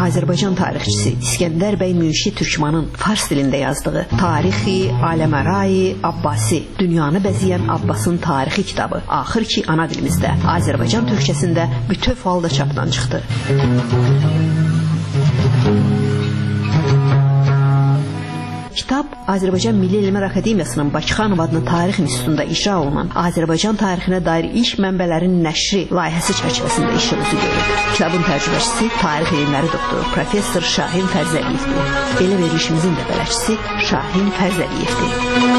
Azərbaycan tarixçisi İskəndər bəy Münşi Türkmanın fars dilində yazdığı Tarixi Aləmərai Abbasi, dünyanı bəzəyən Abbasın tarixi kitabı axır ki ana dilimizdə, Azərbaycan türkçəsində bütöv halda çapdan çıxdı. Kitab Azərbaycan Milli Elmlər Akademiyasının Bakıxanov adlı Tarix İnstitutunda icra olunan Azərbaycan tarixinə dair ilk mənbələrin nəşri layihəsi çərçivəsində işimizi görür. Kitabın tərcüməçisi tarix elmləri doktoru professor Şahin Fərzəliyevdir. Elə verilişimizin də bələdçisi Şahin Fərzəliyevdir.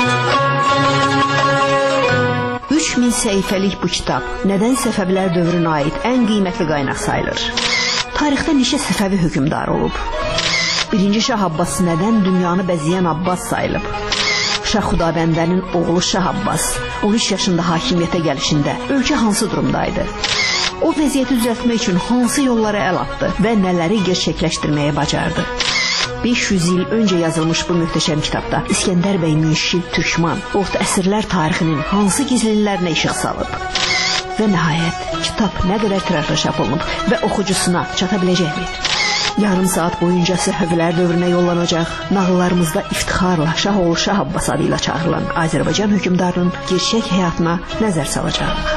3000 səhifəlik bu kitab nədən Səfəvilər dövrünə aid ən qiymətli qaynaq sayılır? Tarixdə neçə Səfəvi hökmdar olub? Birinci Şah Abbas nədən dünyanı bəzəyən Abbas sayılıb? Şah Xudabəndənin oğlu Şah Abbas 13 yaşında hakimiyyətə gəlişində ölkə hansı durumdaydı? O vəziyyəti düzəltmək üçün hansı yollara əl atdı və nələri gerçəkləşdirməyə bacardı? 500 il öncə yazılmış bu möhtəşəm kitabda İskəndər bəy Münşi Türkman orta əsrlər tarixinin hansı gizlililərinə işıq salıb? Və nəhayət, kitab nə qədər tirajla çap olunub və oxucusuna çata biləcəkmi? Yarım saat boyunca Səfəvilər dövrünə yollanacaq, nağıllarımızda iftixarla Şahoğlu Şah Abbas adıyla çağırılan Azərbaycan hökmdarının gerçək həyatına nəzər salacaq.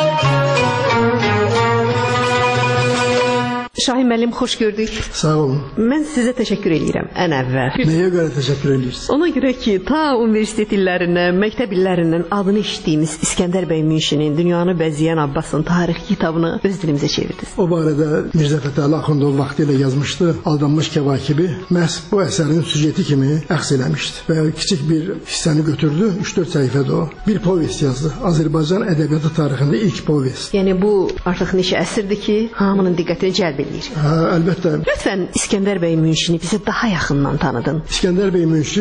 Şahin müəllim, xoş gördük. Sağ olun. Mən sizə təşəkkür edirəm ən əvvəl. Nəyə görə təşəkkür edirsiniz? Ona görə ki, ta universitet illərindən, məktəb illərindən adını eşitdiyimiz İskəndər bəy Münşinin dünyanı bəzəyən Abbasın tarixi kitabını öz dilimizə çevirdiniz. O barədə Mirzə Fətəli Axundov vaxtilə yazmışdı. Aldanmış Kəvakibi məhz bu əsərin süjeti kimi əks eləmişdi və kiçik bir hissəni götürdü, 3-4 səhifədə o. Bir povest yazdı. Azərbaycan ədəbiyyatı tarixində ilk povest. Yəni bu artıq neçə əsrdir ki, hamının diqqətini cəlb edir. Əlbəttə. Lütfən İskəndər bəy Münşini bizə daha yaxından tanıdın. İskəndər bəy Münşi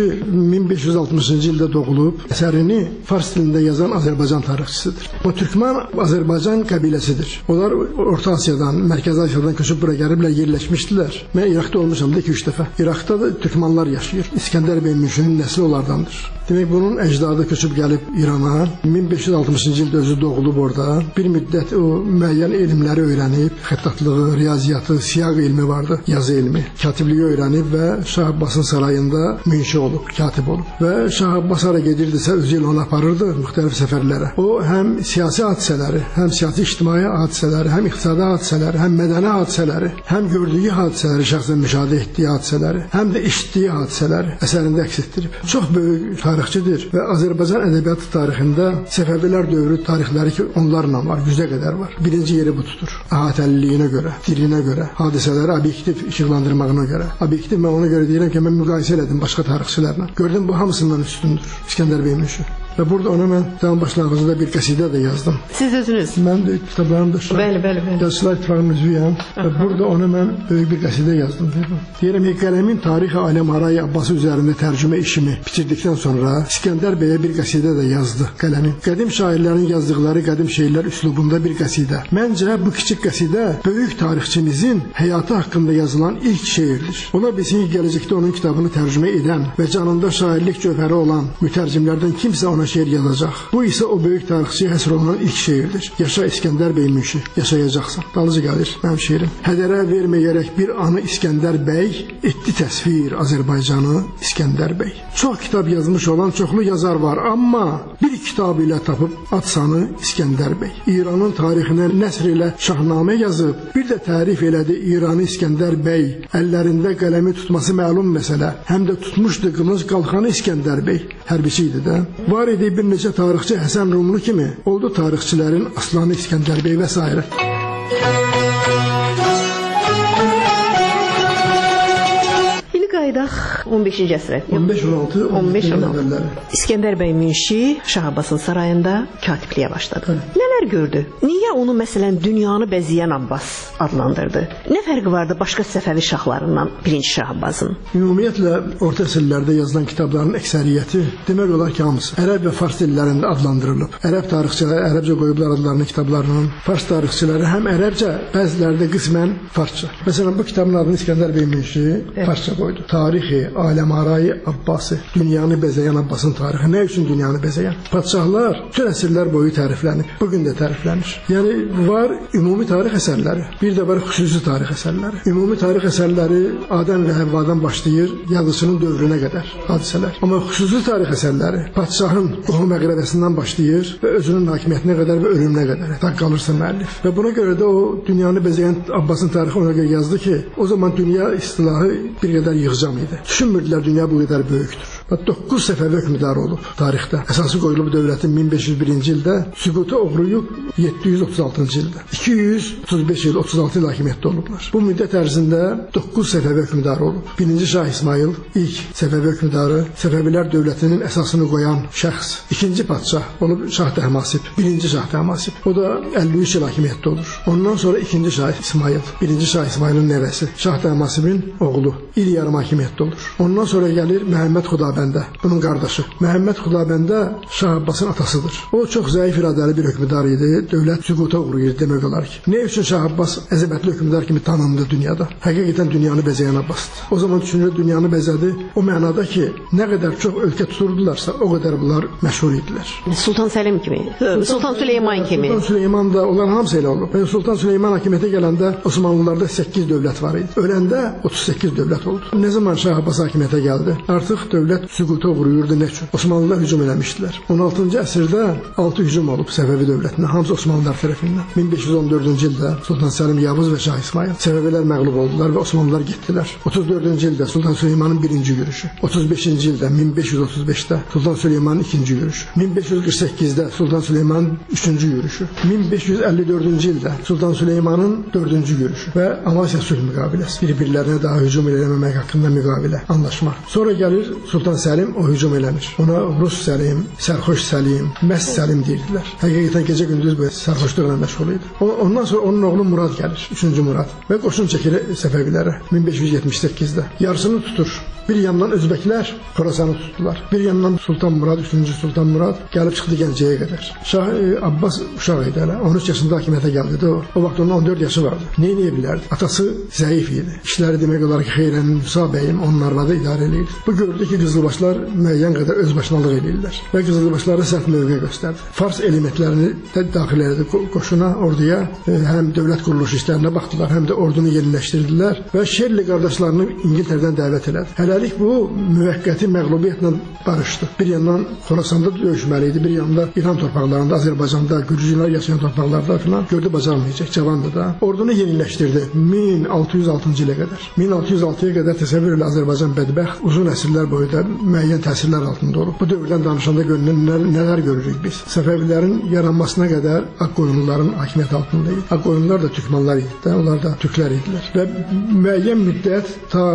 1560-cı ildə doğulub, əsərini fars dilində yazan Azərbaycan tarixçisidir. O Türkman Azərbaycan qəbiləsidir. Onlar Orta Asiyadan, Mərkəzi Asiyadan köçüb bura gəliblər, yerləşmişdilər. Mən İraqda olmuşam da 2-3 dəfə. İraqda da Türkmanlar yaşayır. İskəndər bəy Münşinin nəsli onlardandır. Demək bunun əcdadı köçüb gəlib İrana, 1560-cı ildə özü doğulub orada. Bir müddət o müəyyən elmləri öyrənib, xəttatlığı, riyaziyyatı, siyaq elmi vardı, yazı elmi. Katibliyi öyrənib və Şah Abbasın sarayında münşi olub, katib olub. Və Şah Abbas hara gedirdisə özü ilə onu aparırdı müxtəlif səfərlərə. O həm siyasi hadisələri, həm siyasi ictimai hadisələri, həm iqtisadi hadisələri, həm mədəni hadisələri, həm gördüyü hadisələri, şəxsən müşahidə etdiyi hadisələri, həm də eşitdiyi hadisələri əsərində əks etdirib. Çox böyük tarixçidir və Azərbaycan ədəbiyyatı tarixində Səfəvilər dövrü tarixləri ki, onlarla var, 100-ə qədər var. Birinci yeri bu tutur. Əhatəliliyinə görə, dilinə görə, hadisələri obyektiv işıqlandırmağına görə. Obyektiv mən ona görə deyirəm ki, mən müqayisə elədim başqa tarixçilərlə. Gördüm bu hamısından üstündür İskəndər bəy Münşi. Və burada ona mən tam başlanğıcında bir qəsidə də yazdım. Siz özünüz? Mən də kitablarımda Bəli. Yazıçılar İttifaqının üzvüyəm. Və burada ona mən böyük bir qəsidə yazdım. Deyirəm ki, qələmin Tarixi Aləmərai Abbası üzərində tərcümə işimi bitirdikdən sonra İskəndər bəyə bir qəsidə də yazdı qələmin. Qədim şairlərin yazdıqları qədim şeirlər üslubunda bir qəsidə. Məncə bu kiçik qəsidə böyük tarixçimizin həyatı haqqında yazılan ilk şeirdir. Ola bilsin ki, gələcəkdə onun kitabını tərcümə edən və canında şairlik cövhəri olan mütərcimlərdən kimsə ona şeir yazacaq. Bu isə o böyük tarixçiyə həsr olunan ilk şeirdir. Yaşa İskəndər bəy Münşi, yaşayacaqsan. Dalıcı gəlir mənim şeirim. Hədərə verməyərək bir anı İskəndər bəy, etdi təsvir Azərbaycanı İskəndər bəy. Çox kitab yazmış olan çoxlu yazar var, amma bir kitab ilə tapıb adsanı İskəndər bəy. İranın tarixinə nəsr ilə şahnamə yazıb, bir də tərif elədi İranı İskəndər bəy. Əllərində qələmi tutması məlum məsələ. Həm də tutmuşdu qılınc qalxanı İskəndər bəy. Hərbiçi idi də. Var idi bir neçə tarixçi Həsən Rumlu kimi, oldu tarixçilərin aslanı İskəndər bəy və s. Qaydaq 15-ci əsrə. 15-16. İskəndər bəy Münşi Şah Abbasın sarayında katibliyə başladı. Nələr gördü? Niyə onu məsələn dünyanı bəzəyən Abbas adlandırdı? Nə fərqi vardı başqa Səfəvi şahlarından birinci Şah Abbasın? Ümumiyyətlə orta əsrlərdə yazılan kitabların əksəriyyəti demək olar ki, hamısı ərəb və fars dillərində adlandırılıb. Ərəb tarixçiləri ərəbcə qoyublar adlarını kitablarının, fars tarixçiləri həm ərəbcə, bəziləri də qismən farsça. Məsələn bu kitabın adını İskəndər bəy Münşi farsça qoydu. Tarixi aləmarayı Abbasi, dünyanı bezəyən Abbasın tarixi. Nə üçün dünyanı bezəyən? Padşahlar bütün əsrlər boyu təriflənib, bugün də təriflənir. Yəni var ümumi tarix əsərləri, bir də var xüsusi tarix əsərləri. Ümumi tarix əsərləri Adəm və Həvvadan başlayır, yazıçının dövrünə qədər hadisələr. Amma xüsusi tarix əsərləri padşahın qohum əqrəbəsindən başlayır və özünün hakimiyyətinə qədər və ölümünə qədər tak qalırsa müəllif. Və buna görə də o dünyanı bezəyən Abbasın tarixi ona görə yazdı ki, o zaman dünya istilahı bir qədər yığcam idi. Düşünmürdülər dünya bu qədər böyükdür. 9 səfəvi hökmdarı olub tarixdə. Əsası qoyulub dövlətin 1501-ci ildə, süquta uğrayıb 736-cı ildə. 235 il, 36 il hakimiyyətdə olublar. Bu müddət ərzində 9 səfəvi hökmdarı olub. 1-ci Şah İsmail ilk səfəvi hökmdarı, Səfəvilər dövlətinin əsasını qoyan şəxs. 2-ci padşah olub Şah Təhmasib, 1-ci Şah Təhmasib. O da 53 il hakimiyyətdə olur. Ondan sonra 2-ci Şah İsmail, 1-ci Şah İsmailin nəvəsi, Şah Təhmasibin oğlu, il yarım hakimiyyətdə olur. Ondan sonra gəlir Məhəmməd Xudabəndə, bunun qardaşı. Məhəmməd Xudabəndə Şah Abbasın atasıdır. O çox zəif iradəli bir hökmdar idi. Dövlət süquta uğrayır demək olar ki. Nə üçün Şah Abbas əzəmətli hökmdar kimi tanındı dünyada? Həqiqətən dünyanı bezəyən Abbasdır. O zaman düşünür dünyanı bezədi. O mənada ki, nə qədər çox ölkə tuturdularsa, o qədər bunlar məşhur idilər. Sultan Səlim kimi, Sultan Süleyman kimi. Sultan Süleyman da onların hamısı elə olub. Sultan Süleyman hakimiyyətə gələndə Osmanlılarda 8 dövlət var idi. Öləndə 38 dövlət oldu. Nə zaman Şah Abbas hakimiyyətə gəldi? Artıq dövlət süquta uğrayırdı. Nə üçün? Osmanlılar hücum eləmişdilər. 16-cı əsrdə 6 hücum olub Səfəvi dövlətinə, hamısı Osmanlılar tərəfindən. 1514-cü ildə Sultan Səlim Yavuz və Şah İsmail Səfəvilər məğlub oldular və Osmanlılar getdilər. 34-cü ildə Sultan Süleymanın birinci yürüşü. 35-ci ildə 1535-də Sultan Süleymanın ikinci yürüşü. 1548-də Sultan Süleymanın üçüncü yürüşü. 1554-cü ildə Sultan Süleymanın dördüncü yürüşü və Amasya sülh müqaviləsi. Bir-birlərinə daha hücum eləməmək haqqında müqavilə, anlaşma. Sonra gəlir Sultan Səlim, o hücum eləmir. Ona Rus Səlim, Sərxoş Səlim, Məst Səlim deyirdilər. Həqiqətən gecə-gündüz bu sərxoşluqla məşğul idi. Ondan sonra onun oğlu Murad gəlir, 3-cü Murad və qoşun çəkir Səfəvilərə 1578-də. Yarısını tutur. Bir yandan Özbəklər Xorasanı tutdular. Bir yandan Sultan Murad, 3-cü Sultan Murad gəlib çıxdı Gəncəyə qədər. Şah Abbas uşaq idi hələ. 13 yaşında hakimiyyətə gəldi. O vaxt onun 14 yaşı vardı. Nə edə bilərdi? Atası zəif idi. İşləri demək olar ki, Xeyrənin Musa bəyim onun arvadı idarə edirdi. Bu gördü ki, qızılbaşlar müəyyən qədər özbaşınalıq edirlər və qızılbaşlara sərt mövqe göstərdi. Fars elementlərini də daxil elədi qoşuna, orduya. Həm dövlət quruluş işlərinə baxdılar, həm də ordunu yeniləşdirdilər və Şerli qardaşlarını İngiltərədən dəvət elədi. Hələlik bu müvəqqəti məğlubiyyətlə barışdı. Bir yandan Xorasanda döyüşməli idi, bir yandan İran torpaqlarında, Azərbaycanda, Gürcülər yaşayan torpaqlarda filan gördü bacarmayacaq, cavandı da. Ordunu yeniləşdirdi 1606-cı ilə qədər. 1606-ya qədər təsəvvür elə Azərbaycan bədbəxt, uzun əsrlər boyu da müəyyən təsirlər altında olub. Bu dövrdən danışanda görünən nələr görürük biz? Səfəvilərin yaranmasına qədər Ağqoyunluların hakimiyyəti altında idi. Ağqoyunlular da türkmanlar idi, onlar da türklər idilər. Və müəyyən müddət ta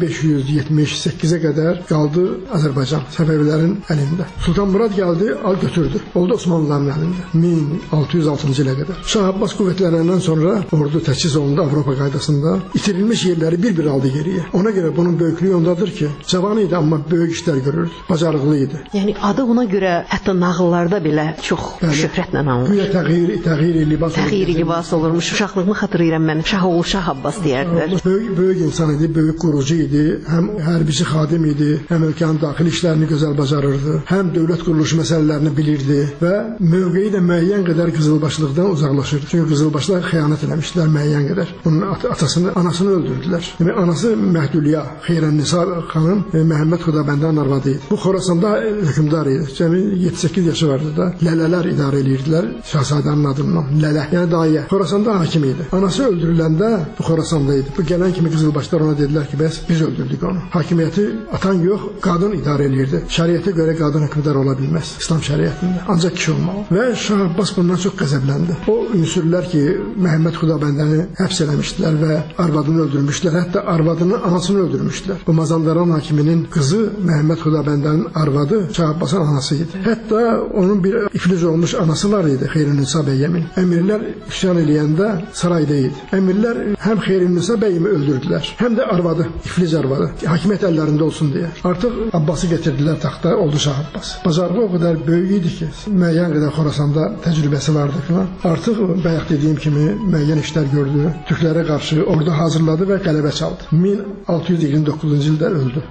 1578-ə qədər qaldı Azərbaycan Səfəvilərin əlində. Sultan Murad gəldi, al götürdü. Oldu Osmanlıların əlində 1606-cı ilə qədər. Şah Abbas qüvvətlənəndən sonra ordu təchiz olundu Avropa qaydasında. İtirilmiş yerləri bir-bir aldı geriyə. Ona görə bunun böyüklüyü ondadır ki, cavan idi, amma böyük işlər görürdü. Bacarıqlı idi. Yəni adı ona görə hətta nağıllarda belə çox şöhrətlə anılır. Güya təğyir libas olur. Təğyir libas olurmuş. Uşaqlığımı xatırlayıram mən. Şahoğlu Şah Abbas deyərdilər. Böyük insan idi, böyük qurucu idi. Həm hərbiçi xadim idi, həm ölkənin daxili işlərini gözəl bacarırdı, həm dövlət quruluşu məsələlərini bilirdi və mövqeyi də müəyyən qədər qızılbaşlıqdan uzaqlaşırdı. Çünki qızılbaşlar xəyanət eləmişdilər müəyyən qədər. Bunun anasını öldürdülər. Demək, anası Məhdulya Xeyrənnisa xanım Məhəmməd Xudabəndənin arvadı idi. Bu Xorasanda hökmdar idi. Cəmi 7-8 yaşı vardı da. Lələlər idarə edirdilər şahzadənin adından. Lələ, yəni dayə. Xorasanda hakim idi. Anası öldürüləndə bu Xorasanda idi. Bu gələn kimi qızılbaşlar ona dedilər ki, bəs biz öldürdük onu. Hakimiyyəti atan yox, qadın idarə edirdi. Şəriətə görə qadın hökmdar ola bilməz İslam şəriətində. Ancaq kişi olmalı. Və Şah Abbas bundan çox qəzəbləndi. O ünsürlər ki, Məhəmməd Xudabəndəni həbs eləmişdilər və arvadını öldürmüşdülər. Hətta arvadının anasını öldürmüşdülər. Bu Mazandaran hakiminin qızı Məhəmməd Xudabəndənin arvadı Şah Abbasın anası idi. Hətta onun bir iflic olmuş anası var idi, Xeyrənnisa bəyəmin. Əmirlər üsyan eləyəndə sarayda idi. Əmirlər həm Xeyrənnisa bəyimi öldürdülər, həm də arvadı, iflic arvadı. Hakimiyyət hakimiyyət əllərində olsun deyə. Artıq Abbası getirdilər taxta, oldu Şah Abbas. Bacarığı o qədər böyük idi ki, müəyyən qədər Xorasanda təcrübəsi vardı filan. Artıq bayaq dediyim kimi müəyyən işlər gördü. Türklərə qarşı ordu hazırladı və qələbə çaldı. 1629-cu ildə öldü.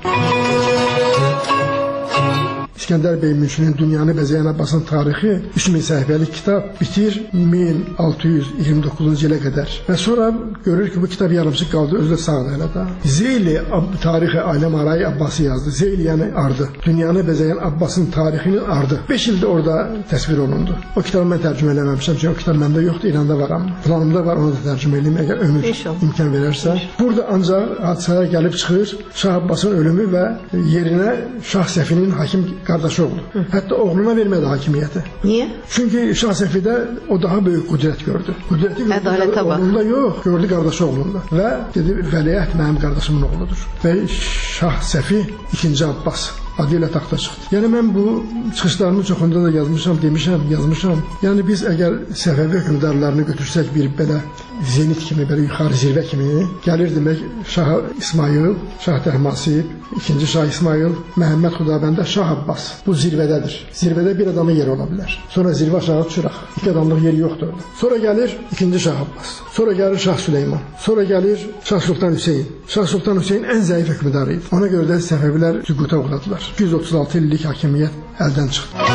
İskəndər bəy Münşinin Dünyanı Bəzəyən Abbasın tarixi 3000 səhifəlik kitab bitir 1629-cu ilə qədər. Və sonra görür ki, bu kitab yarımçıq qaldı, özü də sağdır hələ də. Zeyli tarixi Aləm-Aray Abbası yazdı. Zeyli yəni ardı. Dünyanı Bəzəyən Abbasın tarixinin ardı. 5 ildə orada təsvir olundu. O kitabı mən tərcümə eləməmişəm, çünki o kitab məndə yoxdur, İranda var amma. Planımda var, onu da tərcümə eləyim, əgər ömür imkan verərsə. Burada ancaq hadisələr gəlib çıxır, Şah Abbasın ölümü və yerinə Şah Səfinin hakim qardaşı oldu. Hətta oğluna vermədi hakimiyyəti. Niyə? Çünki Şah Səfidə o daha böyük qüdrət gördü. Qüdrəti gördü, oğlunda yox, gördü qardaşı oğlunda. Və dedi, vəliəhd mənim qardaşımın oğludur. Və Şah Səfi 2. Abbas adı ilə taxta çıxdı. Yəni mən bu çıxışlarımın çoxunda da yazmışam. Yəni biz əgər Səfəvi hökmdarlarını götürsək bir belə zenit kimi, belə yuxarı zirvə kimi gəlir demək Şah İsmayıl, Şah Təhmasib, 2. Şah İsmayıl, Məhəmməd Xudabəndə, Şah Abbas. Bu zirvədədir. Zirvədə bir adamın yeri ola bilər. Sonra zirvə aşağı düşürək. 2 adamlıq yeri yoxdur orada. Sonra gəlir 2. Şah Abbas. Sonra gəlir Şah Süleyman. Sonra gəlir Şah Sultan Hüseyin. Şah Sultan Hüseyin ən zəif hökmdarı idi. Ona görə də Səfəvilər süquta uğradılar. 236 illik hakimiyyət əldən çıxdı.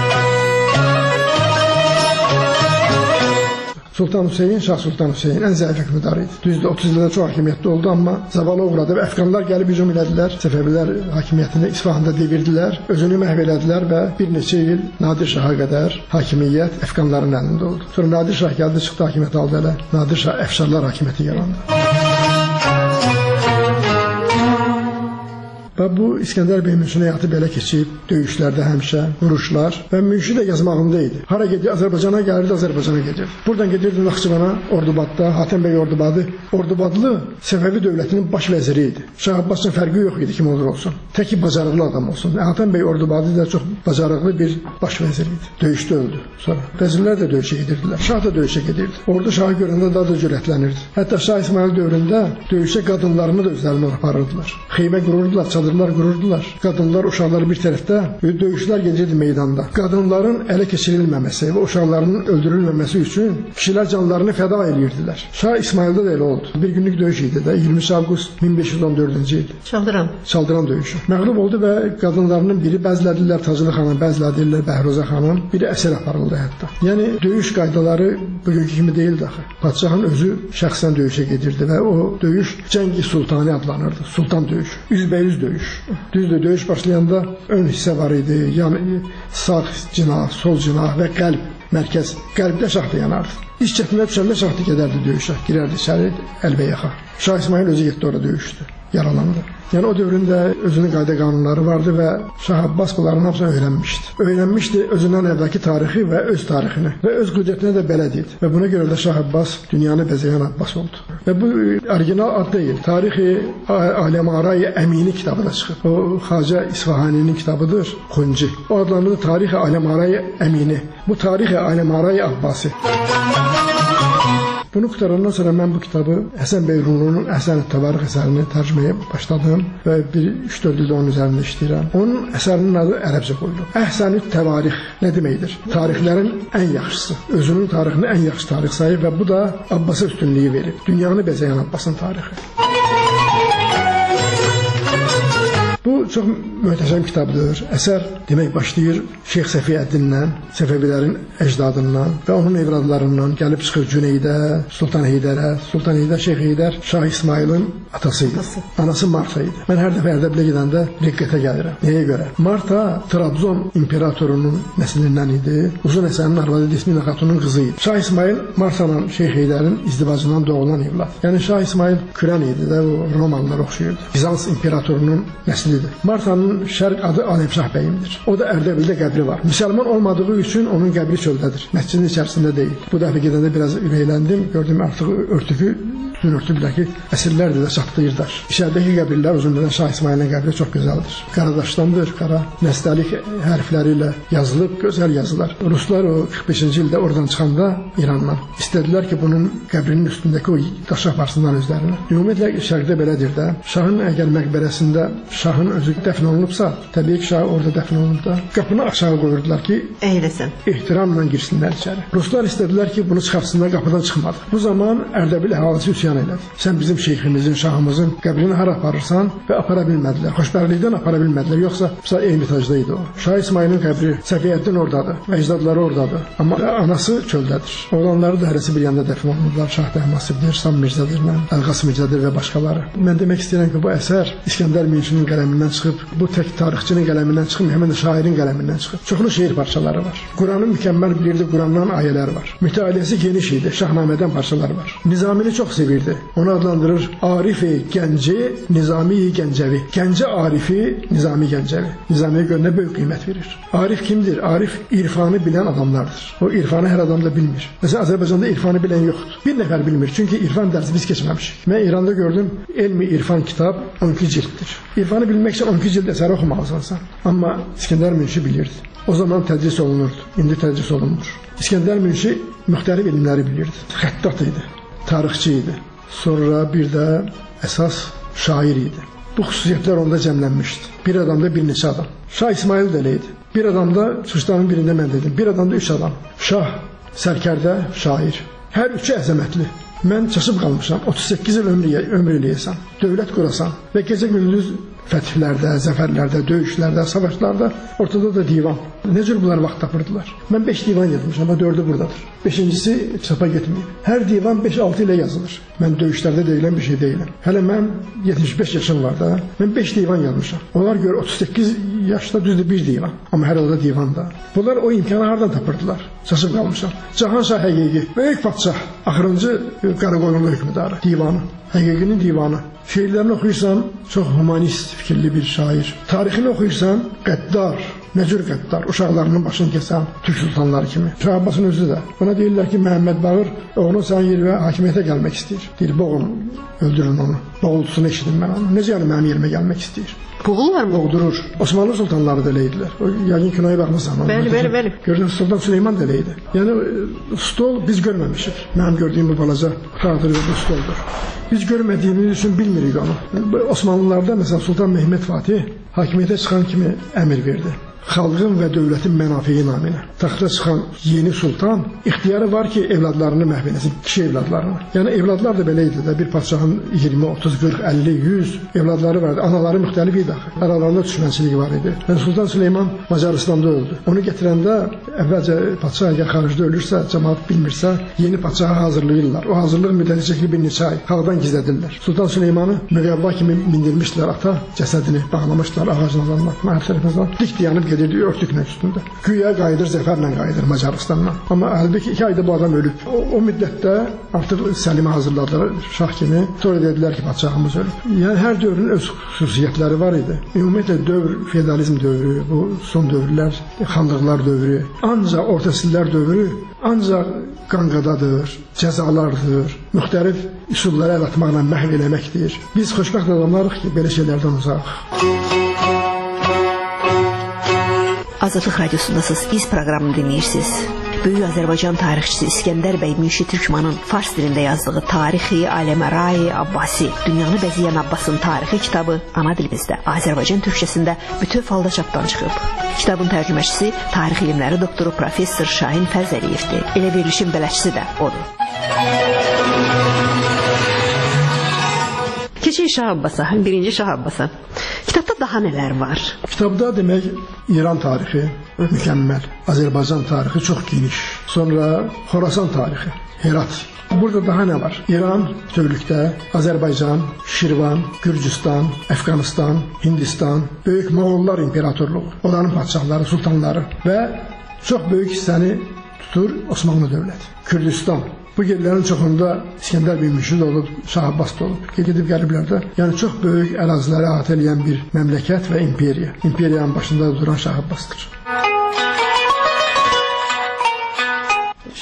Sultan Hüseyin, Şah Sultan Hüseyin ən zəif hökmdarı idi. Düzdür, 30 ildə çox hakimiyyətli oldu, amma zavala uğradı və Əfqanlar gəlib hücum elədilər. Səfəvilər hakimiyyətini İsfahanda devirdilər, özünü məhv elədilər və bir neçə il Nadir Şaha qədər hakimiyyət Əfqanların əlində oldu. Sonra Nadir Şah gəldi, çıxdı hakimiyyəti aldı elə. Nadir Şah Əfşarlar hakimiyyəti yarandı. Və bu İskəndər bəy Münşin həyatı belə keçib, döyüşlərdə həmişə, vuruşlar və Münşi də yazmağında idi. Hara gedir, Azərbaycana gəlirdi, Azərbaycana gedirdi. Buradan gedirdi Naxçıvana, Ordubadda, Hatəm bəy Ordubadlı Səfəvi dövlətinin baş vəziri idi. Şah Abbasın fərqi yox idi kim olur olsun. Təki bacarıqlı adam olsun. Hatəm bəy Ordubadlı da çox bacarıqlı bir baş vəziri idi. Döyüşdə öldü sonra. Vəzirlər də döyüşə gedirdilər. Şah da döyüşə gedirdi. Orada şahı görəndə daha da cürətlənirdi. Hətta Şah İsmayıl dövründə döyüşə qadınlarını da özlərini aparırdılar. Xeymə qururdular, çadırlar qururdular. Qadınlar, uşaqlar bir tərəfdə, döyüşlər gedirdi meydanda. Qadınların ələ keçirilməməsi və uşaqlarının öldürülməməsi üçün kişilər canlarını fəda edirdilər. Şah İsmayılda da elə oldu. Bir günlük döyüş idi də, 23 avqust 1514-cü il. Çaldıran döyüşü. Məğlub oldu və qadınlarının biri bəzlədilər Taclı xanım, bəzlədilər Bəhruzə xanım, biri əsir aparıldı hətta. Yəni döyüş qaydaları bugünkü kimi deyildi axı. Padşahın özü şəxsən döyüşə gedirdi və o döyüş Cəngi Sultani adlanırdı. Sultan döyüşü. Üzbəyüz döyüş. Düzdür, döyüş başlayanda ön hissə var idi, yəni sağ cinah, sol cinah və qəlb, mərkəz. Qəlbdə şaxta yanardı. İş çətinə düşəndə şaxta gedərdi döyüşə, girərdi içəri, əlbəyaxa. Şah İsmayıl özü getdi orada döyüşdü, yaralandı. Yəni o dövründə özünün qayda qanunları vardı və Şah Abbas bunların hamısını öyrənmişdi. Öyrənmişdi özündən əvvəlki tarixi və öz tarixini və öz qüdrətinə də bələd idi. Və buna görə də Şah Abbas Dünyanı Bəzəyən Abbas oldu. Və bu orijinal ad deyil. Tarixi Aləm-Aray Əmini kitabı da çıxıb. O Xacə İsfahaninin kitabıdır, Xunci. O adlanır Tarixi Aləm-Aray Əmini. Bu Tarixi Aləm-Aray Abbasi. Bunu qutarandan sonra mən bu kitabı Həsən bəy Rumlunun Əhsən-ü Təvarix əsərini tərcüməyə başladım və 3-4 ildə onun üzərində işləyirəm. Onun əsərinin adı ərəbcə qoyulub. Əhsən-ü Təvarix nə deməkdir? Tarixlərin ən yaxşısı. Özünün tarixini ən yaxşı tarix sayır və bu da Abbasa üstünlüyü verib. Dünyanı Bəzəyən Abbasın tarixi. Bu çox möhtəşəm kitabdır. Əsər demək başlayır Şeyx Səfiyyəddindən, Səfəvilərin əcdadından və onun evladlarından gəlib çıxır Cüneydə, Sultan Heydərə. Sultan Heydər, Şeyx Heydər Şah İsmayılın atası idi. Anası Marta idi. Mən hər dəfə Ərdəbilə gedəndə diqqətə gəlirəm. Nəyə görə? Marta Trabzon imperatorunun nəslindən idi. Uzun Həsənin arvadı Desmina Xatunun qızı idi. Şah İsmayıl Martanın Şeyx Heydərin izdivacından doğulan evlad. Yəni Şah İsmayıl Kürən idi də, o Romanlar oxşuyurdu. Bizans imperatorunun nəsli. Martanın şərq adı Aləmşah bəyimdir. O da Ərdəbildə qəbri var. Müsəlman olmadığı üçün onun qəbri çöldədir. Məscidin içərisində deyil. Bu dəfə gedəndə biraz ürəkləndim. Gördüm artıq örtükü dünürtü bilər ki, əsrlərdir də çatlayırlar. İçəridəki qəbirlər uzunluğundan Şah İsmailin qəbri çox gözəldir. Qaradaşdandır, qara nəstəlik hərfləri ilə yazılıb, gözəl yazılar. Ruslar o 45-ci ildə oradan çıxanda İrandan istədilər ki, bunun qəbrinin üstündəki o daşı aparsınlar özlərinə. Ümumiyyətlə şərqdə belədir də. Şahın əgər məqbərəsində şahın özü dəfn olunubsa, təbii ki, şah orada dəfn olunub da, qapını aşağı qoyurdular ki, əyləsən. ehtiramla girsinlər içəri. Ruslar istədilər ki, bunu çıxartsınlar, qapıdan çıxmadı. Bu zaman Ərdəbil əhalisi üsyan elədi. Sən bizim şeyximizin, şahımızın qəbrini hara aparırsan və apara bilmədilər. Xoşbəxtlikdən apara bilmədilər. Yoxsa Eyni Tacda idi o. Şah İsmailin qəbri Səfiyyəddin oradadır, əcdadları oradadır. Amma anası çöldədir. Oğlanları da hərəsi bir yanda dəfn olunurlar. Şah Təhmasibdir, Sam Mirzədir, Əlqas Mirzədir və başqaları. Mən demək istəyirəm ki, bu əsər İskəndər Münşinin qələmindən çıxıb, bu tək tarixçinin qələmindən çıxıb, həmin də şairin qələmindən çıxıb. Çoxlu şeir parçaları var. Quranı mükəmməl bilirdi, Qurandan ayələr var. Mütəaliəsi geniş idi, Şahnamədən parçalar var. Nizamini çox sevirdi. Onu adlandırır Arif-i Gənci, Nizami-i Gəncəvi. Gəncə Arifi, Nizami Gəncəvi. Nizamiyə görə nə böyük qiymət verir. Arif kimdir? Arif irfanı bilən adamlardır. O irfanı hər adam da bilmir. Məsələn, Azərbaycanda irfanı bilən yoxdur. Bir nəfər bilmir, çünki irfan dərsi biz keçməmişik. Mən İranda gördüm, Elmi İrfan kitab 12 cilddir. İrfanı bilmək üçün 12 cild əsəri oxumalısan. Amma İskəndər Münşi bilirdi. O zaman tədris olunurdu, indi tədris olunmur. İskəndər Münşi müxtəlif elmləri bilirdi. Xəttat idi, tarixçi idi. Sonra bir də əsas şair idi. Bu xüsusiyyətlər onda cəmlənmişdi. Bir adamda bir neçə adam. Şah İsmail də elə idi. Bir adamda, çıxışların birində mən dedim, bir adamda 3 adam. Şah, sərkərdə, şair. Hər üçü əzəmətli. Mən çaşıb qalmışam. 38 il ömür eləyəsən, dövlət qurasan və gecə gündüz fətihlərdə, zəfərlərdə, döyüşlərdə, savaşlarda, ortada da divan. Nə cür bunlar vaxt tapırdılar? Mən 5 divan yazmışam, amma 4'ü buradadır. 5-incisi çapa getməyib. Hər divan 5-6 ilə yazılır. Mən döyüşlərdə deyilən bir şey deyiləm. Hələ mən 75 yaşım var da, mən 5 divan yazmışam. Onlar görə 38 yaşda düzdür bir divan. Amma hər halda divan da. Bunlar o imkanı hardan tapırdılar? Çaşıb qalmışam. Cahanşah həqiqi, böyük padşah, axırıncı Qaraqoyunlu hökmdarı, divanı, həqiqinin divanı. Şeirlərini oxuyursan, çox humanist fikirli bir şair. Tarixini oxuyursan, qəddar, nə cür qəddar, uşaqlarının başını kəsən, Türk sultanları kimi. Şah Abbasın özü də. Buna deyirlər ki, Məhəmməd Bağır oğlun sənin yerə hakimiyyətə gəlmək istəyir. Deyir, boğun, öldürün onu. Boğultusunu eşidim mən onu. Necə yəni mənim yerimə gəlmək istəyir? Boğulur mu? Boğdurur. Osmanlı sultanları da elə idilər. O yəqin kinoya baxmısan. Bəli. Görürsən, Sultan Süleyman da elə idi. Yəni, stol biz görməmişik. Mənim gördüyüm bu balaca xatırı bu stoldur. Biz görmədiyimiz üçün bilmirik onu. Osmanlılarda, məsələn, Sultan Mehmet Fatih hakimiyyətə çıxan kimi əmr verdi. Xalqın və dövlətin mənafiyi naminə. Taxta çıxan yeni sultan ixtiyarı var ki, evladlarını məhv eləsin, kişi evladlarını. Yəni, evladlar da belə idi də, bir padşahın 20, 30, 40, 50, 100 evladları vardı. Anaları müxtəlif idi axı. Aralarında düşmənçilik var idi. Yəni, Sultan Süleyman Macaristanda öldü. Onu gətirəndə, əvvəlcə padşah əgər xaricdə ölürsə, cəmaat bilmirsə, yeni padşahı hazırlayırlar. O hazırlıq müddəti çəkili bir neçə ay. Xalqdan gizlədirlər. Sultan Süleymanı müqəvva kimi mindirmişlər ata, cəsədini bağlamışlar ağacın adamına, hər tərəfindən. Dik dayanıb gedirdi örtüklə üstündə. Güya qayıdır, zəfərlə qayıdır Macaristandan. Amma halbuki 2 ayda bu adam ölüb. O müddətdə artıq Səlimi hazırladılar şah kimi. Sonra dedilər ki, padşahımız ölüb. Yəni hər dövrün öz xüsusiyyətləri var idi. Ümumiyyətlə dövr, feodalizm dövrü, bu son dövrlər, xanlıqlar dövrü, ancaq orta əsrlər dövrü, ancaq qanqadadır, cəzalardır, müxtəlif üsullara əl atmaqla məhv eləməkdir. Biz xoşbəxt adamlarıq ki, belə şeylərdən uzaq. Azadlıq Radiosundasınız, İz proqramını dinləyirsiniz. Böyük Azərbaycan tarixçisi İskəndər bəy Münşi Türkmanın fars dilində yazdığı Tarixi Aləmərai Abbasi, dünyanı bəzəyən Abbasın tarixi kitabı ana dilimizdə, Azərbaycan türkçəsində bütöv halda çapdan çıxıb. Kitabın tərcüməçisi tarix elmləri doktoru professor Şahin Fərzəliyevdir. Elə verilişin bələdçisi də odur. Keçək Şah Abbasa, birinci Şah Abbasa. Kitabda daha nələr var? Kitabda demək İran tarixi mükəmməl, Azərbaycan tarixi çox geniş, sonra Xorasan tarixi, Herat. Burada daha nə var? İran bütövlükdə, Azərbaycan, Şirvan, Gürcüstan, Əfqanistan, Hindistan, böyük Moğollar imperatorluğu, onların padşahları, sultanları və çox böyük hissəni tutur Osmanlı dövləti. Kürdistan. Bu yerlərin çoxunda İskəndər bəy Münşi də olub, Şah Abbas da olub. Gedib gəliblərdə. Yəni çox böyük əraziləri əhatə edən bir məmləkət və imperiya. İmperiyanın başında duran Şah Abbasdır.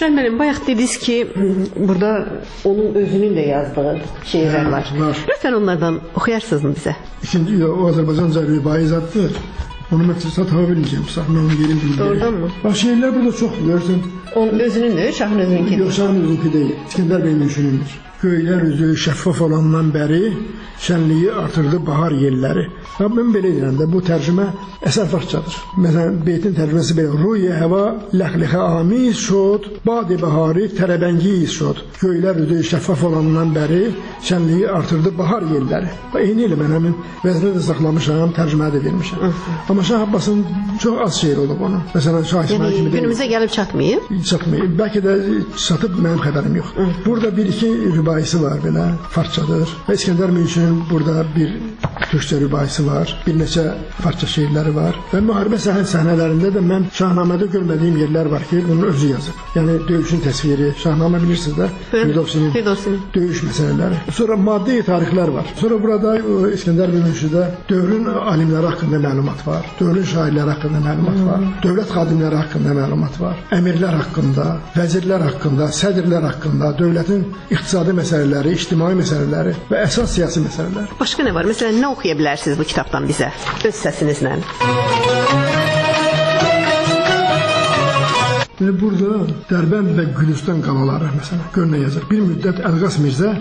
Şükrən müəllim, bayaq dediniz ki, burada onun özünün də yazdığı şeirlər var. Lütfen onlardan oxuyarsınız bizə? İkinci, o Azərbaycanca rübai zaddır. Onu məqsədə tapa bilməyəcəm. Mən onu yerim bilmirəm. Doğrudan mı? Bax, şeirlər burada çox, görürsən. Onun özünündür, Şahın özününki? Yox, Şahın özününki deyil. İskəndər bəyin düşünündür. Göylər üzü şəffaf olandan bəri şənliyi artırdı bahar yelləri. Mən belə deyirəm də, bu tərcümə əsər farsçadır. Məsələn, beytin tərcüməsi belə: Ruye hava ləxlixə amiz şod, badi bahari tərəbəngiz şod. Göylər üzü şəffaf olandan bəri şənliyi artırdı bahar yelləri. Eyni ilə mən həmin vəzni də saxlamışam, tərcüməyə də vermişəm. Amma Şah Abbasın çox az şeir olub onun. Məsələn, Şah İsmail kimi deyil. Günümüzə gəlib çatmayıb? Çatmayıb. Bəlkə də çatıb, mənim xəbərim yox. Burada bir-iki rübaisi var belə, farsçadır. Və İskəndər Münşinin burada bir türkçə rübaisi var, bir neçə farsça şeirləri var. Və müharibə səhnələrində də mən Şahnamədə görmədiyim yerlər var ki, bunun özü yazıb. Yəni döyüşün təsviri, Şahnamə bilirsiniz də, Firdovsinin döyüş məsələləri. Sonra maddi tarixlər var. Sonra burada İskəndər Münşidə dövrün alimləri haqqında məlumat var, dövrün şairləri haqqında məlumat var, dövlət xadimləri haqqında məlumat var, əmirlər haqqında, vəzirlər haqqında, sədrlər haqqında, dövlətin iqtisadi məsələləri, ictimai məsələləri və əsas siyasi məsələlər. Başqa nə var? Məsələn, nə oxuya bilərsiniz bu kitabdan bizə, öz səsinizlə? Burada Dərbənd və Gülüstan qalaları məsələn, gör nə yazır. Bir müddət Əlqas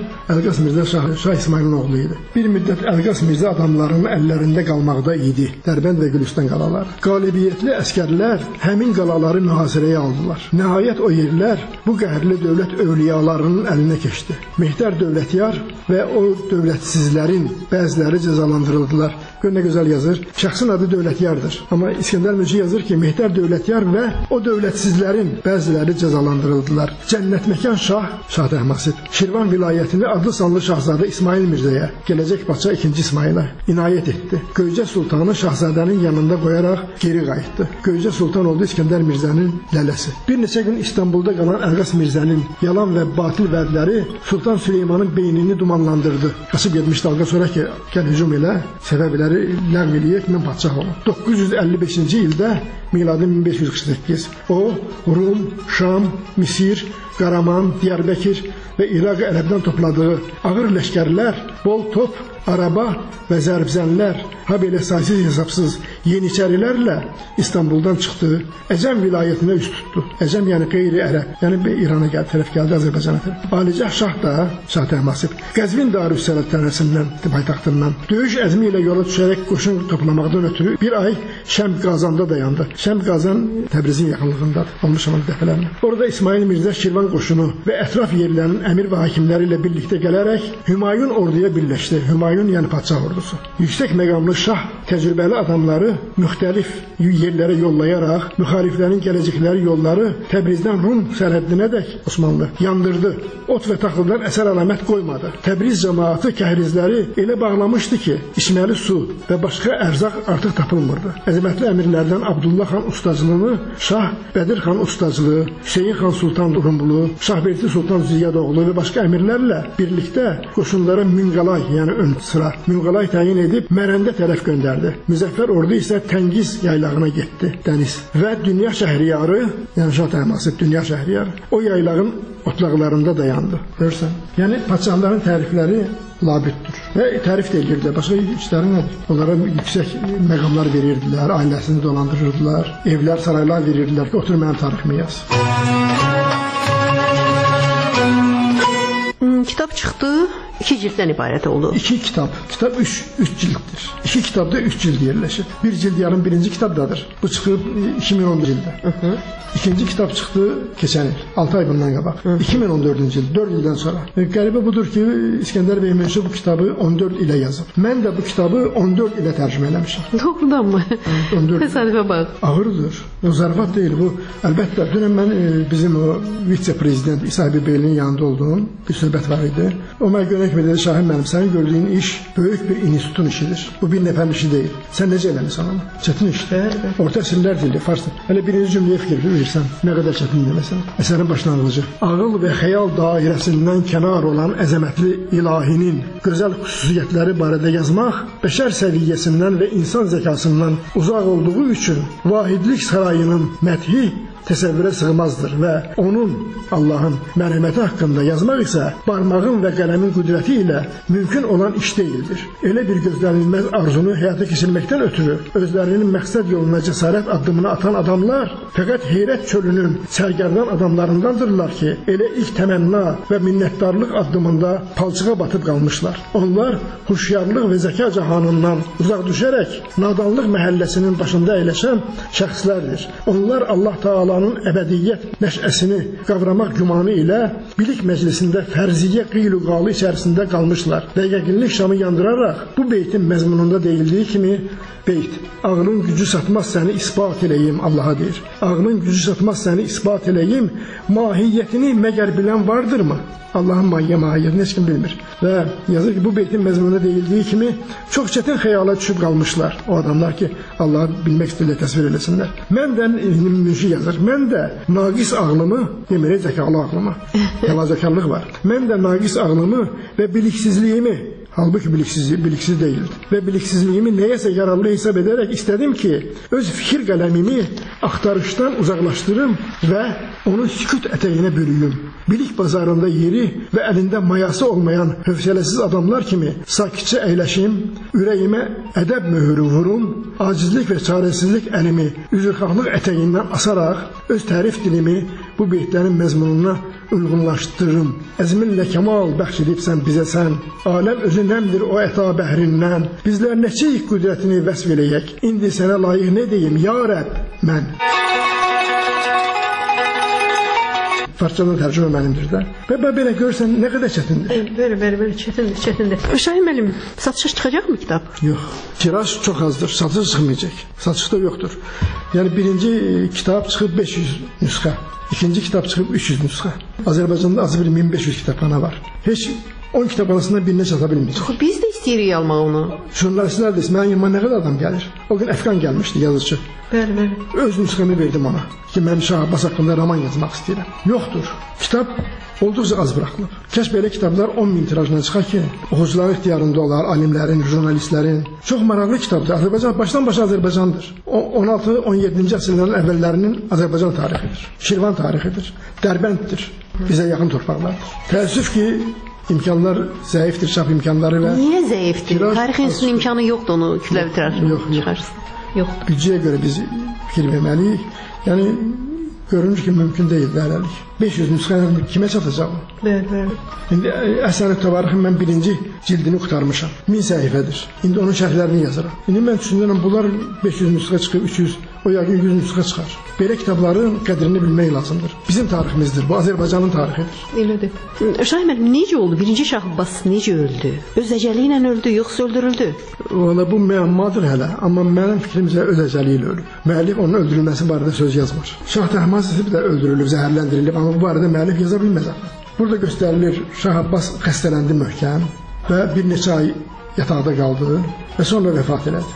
Mirzə Şah İsmailin oğlu idi. Bir müddət Əlqas Mirzə adamlarının əllərində qalmaqda idi. Dərbənd və Gülüstan qalaları. Qalibiyyətli əskərlər həmin qalaları mühasirəyə aldılar. Nəhayət o yerlər bu qəhərli dövlət övliyalarının əlinə keçdi. Mehdər Dövlətyar və o dövlətsizlərin bəziləri cəzalandırıldılar. Gör nə gözəl yazır. Şəxsin adı Dövlətyardır. Amma İskəndər Münşi yazır ki, Mehdər Dövlətyar və o dövlətsizlərin bəziləri cəzalandırıldılar. Cənnətməkan Şah Təhmasib Şirvan vilayətini adlı sanlı şahzadə İsmail Mirzəyə, gələcək padşah 2. İsmailə inayət etdi. Göycə Sultanı şahzadənin yanında qoyaraq geri qayıtdı. Göycə Sultan oldu İskəndər Mirzənin lələsi. Bir neçə gün İstanbulda qalan Əlqas Mirzənin yalan və batil vədləri Sultan Süleymanın beynini dumanlandırdı. Qaçıb getmişdi Əlqas, sonra ki, gəl hücum elə, səbəbləri ləğv eləyək, mən padşah olum. 955-ci ildə, miladi 1548, o Rum, Şam, Misir, Qaraman, Diyarbəkir və İraq ərəbdən topladığı ağır ləşkərlər, bol top, araba və zərbzənlər, ha belə saysız hesabsız yeniçərilərlə İstanbuldan çıxdı, Əcəm vilayətinə üst tutdu. Əcəm yəni qeyri-ərəb, yəni İrana tərəf gəldi, Azərbaycana tərəf. Alicəh Şah da, Şah Təhmasib, Qəzvin Darüssəlatəməsindən, paytaxtından döyüş əzmi ilə yola düşərək qoşun toplamaqdan ötürü bir ay Şəmd Qazanda dayandı. Şəmd Qazan Təbrizin yaxınlığındadır, olmuşam dəfələrlə. Orada İsmail Mirzə Şirvan qoşunu və ətraf yerlərin əmir və hakimləri ilə birlikdə gələrək Hümayun orduya birləşdi. Hümayun yəni padşah ordusu. Yüksək məqamlı şah təcrübəli adamları müxtəlif yerlərə yollayaraq müxaliflərin gələcəkləri yolları Təbrizdən Rum sərhəddinədək Osmanlı yandırdı. Ot və taxıldan əsər əlamət qoymadı. Təbriz cəmaatı kəhrizləri elə bağlamışdı ki, içməli su və başqa ərzaq artıq tapılmırdı. Əzəmətli əmirlərdən Abdullah xan ustacılığını Şah Bədir xan ustacılığı, Hüseyin xan Sultan Rumlu, Şahbeyli Sultan Ziyadoğlu və başqa əmirlərlə birlikdə qoşunlara Münqalay, yəni ön sıra Münqalay təyin edib Mərəndə tərəf göndərdi. Müzəffər ordu isə Təngiz yaylağına getdi, dəniz. Və Dünya Şəhriyarı, yəni Şah Təhmasib Dünya Şəhriyarı, o yaylağın otlaqlarında dayandı. Görürsən? Yəni padşahların tərifləri labüddür. Və tərif də edirdi. Başqa işləri nədir? Onlara yüksək məqamlar verirdilər, ailəsini dolandırırdılar, evlər, saraylar verirdilər ki, otur mənim tariximi yaz. Kitab çıxdı, 2 cilddən ibarət oldu. 2 kitab. Kitab 3 cilddir. 2 kitabda 3 cild yerləşir. Bir cild yarım birinci kitabdadır. Bu çıxıb 2011 ildə. İkinci kitab çıxdı keçən il, 6 ay bundan qabaq. 2014-cü il, 4 ildən sonra. Qəribə budur ki, İskəndər bəy Münşi bu kitabı 14 ilə yazıb. Mən də bu kitabı 14 ilə tərcümə eləmişəm. Doğrudan mı? Təsadüfə bax. Ağırdır. O zarafat deyil bu. Əlbəttə, dünən mən bizim o vitse-prezident İsa Beylinin yanında olduğum bir söhbət var idi. O mənə görə Mənə kimi dedi, Şahin mənim, sənin gördüyün iş böyük bir institutun işidir. Bu bir nəfərin işi deyil. Sən necə eləmirsən onu? Çətin işdir. Orta əsrlər dili, farsın. Hələ birinci cümləyə fikir verirsən, nə qədər çətindir məsələn. Əsərin başlanğıcı. Ağıl və xəyal dairəsindən kənar olan əzəmətli ilahinin gözəl xüsusiyyətləri barədə yazmaq, bəşər səviyyəsindən və insan zəkasından uzaq olduğu üçün vahidlik sarayının məthi təsəvvürə sığmazdır və onun, Allahın mərhəməti haqqında yazmaq isə barmağın və qələmin qüdrəti ilə mümkün olan iş deyildir. Elə bir gözlənilməz arzunu həyata keçirməkdən ötürü özlərinin məqsəd yoluna cəsarət addımını atan adamlar fəqət heyrət çölünün sərgərdan adamlarındandırlar ki, elə ilk təmənna və minnətdarlıq addımında palçığa batıb qalmışlar. Onlar huşyarlıq və zəka cahanından uzaq düşərək nadanlıq məhəlləsinin başında əyləşən şəxslərdir. Onlar Allah Taala əbədiyyət nəşəsini qavramaq gümanı ilə bilik məclisində fərziyyə qeyl-qalı içərisində qalmışlar və yəqinlik şamı yandıraraq bu beytin məzmununda deyildiyi kimi beyt, ağlın gücü satmaz səni isbat eləyim, Allaha deyir. Ağlın gücü satmaz səni isbat eləyim, mahiyyətini məgər bilən vardırmı? Allahın mahiyyətini heç kim bilmir. Və yazır ki, bu beytin məzmununda deyildiyi kimi çox çətin xəyala düşüb qalmışlar. O adamlar ki, Allahı bilmək istəyirlər, təsvir eləsinlər. Mən də münşi yazır. Mən də naqis ağlımı, deməli zəkalı ağlımı, təvazökarlıq var. Mən də naqis ağlımı və biliksizliyimi, halbuki biliksiz deyildi. Və biliksizliyimi nəyəsə yararlı hesab edərək istədim ki, öz fikir qələmimi axtarışdan uzaqlaşdırım və onu sükut ətəyinə bürüyüm. Bilik bazarında yeri və əlində mayası olmayan hövsələsiz adamlar kimi sakitcə əyləşim, ürəyimə ədəb möhürü vurum, acizlik və çarəsizlik əlimi üzrxahlıq ətəyindən asaraq öz tərif dilimi bu beytlərin məzmununa uyğunlaşdırırım. Əzminlə kəmal bəxş edibsən bizə sən, aləm özü nəmdir o əta bəhrindən, bizlər neçəyik qüdrətini vəsf eləyək, indi sənə layiq nə deyim, ya Rəbb, mən. Farsçadan tərcümə mənimdir də. Və belə görürsən, nə qədər çətindir? Belə çətindir. Şahin müəllim, satışa çıxacaq mı kitab? Yox, tiraj çox azdır, satışa çıxmayacaq. Satışda yoxdur. Yəni birinci kitab çıxıb 500 nüsxə, ikinci kitab çıxıb 300 nüsxə. Azərbaycanda azı bir 1500 kitabxana var. Heç 10 kitabxanasından birinə çata bilməyəcək. Biz də istəyirik almaq onu. Jurnalistlər də mənim yanıma nə qədər adam gəlir. O gün Əfqan gəlmişdi, yazıcı. Bəli. Öz nüsxəmi verdim ona ki, mən Şah Abbas haqqında roman yazmaq istəyirəm. Yoxdur. Kitab olduqca az buraxılıb. Kəş belə kitablar 10.000 tirajla çıxar ki, oxucuların ixtiyarında olar, alimlərin, jurnalistlərin. Çox maraqlı kitabdır. Azərbaycan başdan başa Azərbaycandır. 16-17-ci əsrlərin əvvəllərinin Azərbaycan tarixidir. Şirvan tarixidir. Dərbənddir. Bizə yaxın torpaqlardır. Təəssüf ki, imkanlar zəifdir, çap imkanları və... Niyə zəifdir? Tarix enstitüsünün imkanı yoxdur onu kütləvi tirajla çıxarsın. Yoxdur. Gücüyə görə biz fikir verməliyik. Yəni, görünür ki, mümkün deyil hələlik. 500 nüsxə kimə çatacaq o? Bəli. İndi Əsən-i Təvarixin mən birinci cildini qurtarmışam. 1000 səhifədir. İndi onun şərhlərini yazıram. İndi mən düşünürəm, bunlar 500 nüsxə çıxıb 300, o yəqin 100 nüsxə çıxar. Belə kitabların qədrini bilmək lazımdır. Bizim tariximizdir, bu Azərbaycanın tarixidir. Elədir. Şahin müəllim, necə oldu? Birinci Şah Abbas necə öldü? Öz əcəli ilə öldü, yoxsa öldürüldü? Valla bu müəmmadır hələ, amma mənim fikrimcə öz əcəli ilə ölüb. Müəllif onun öldürülməsi barədə söz yazmır. Şah Təhmasib də öldürülüb, zəhərləndirilib, amma bu barədə müəllif yaza bilməz. Burada göstərilir, Şah Abbas xəstələndi möhkəm və bir neçə ay yataqda qaldı və sonra vəfat elədi.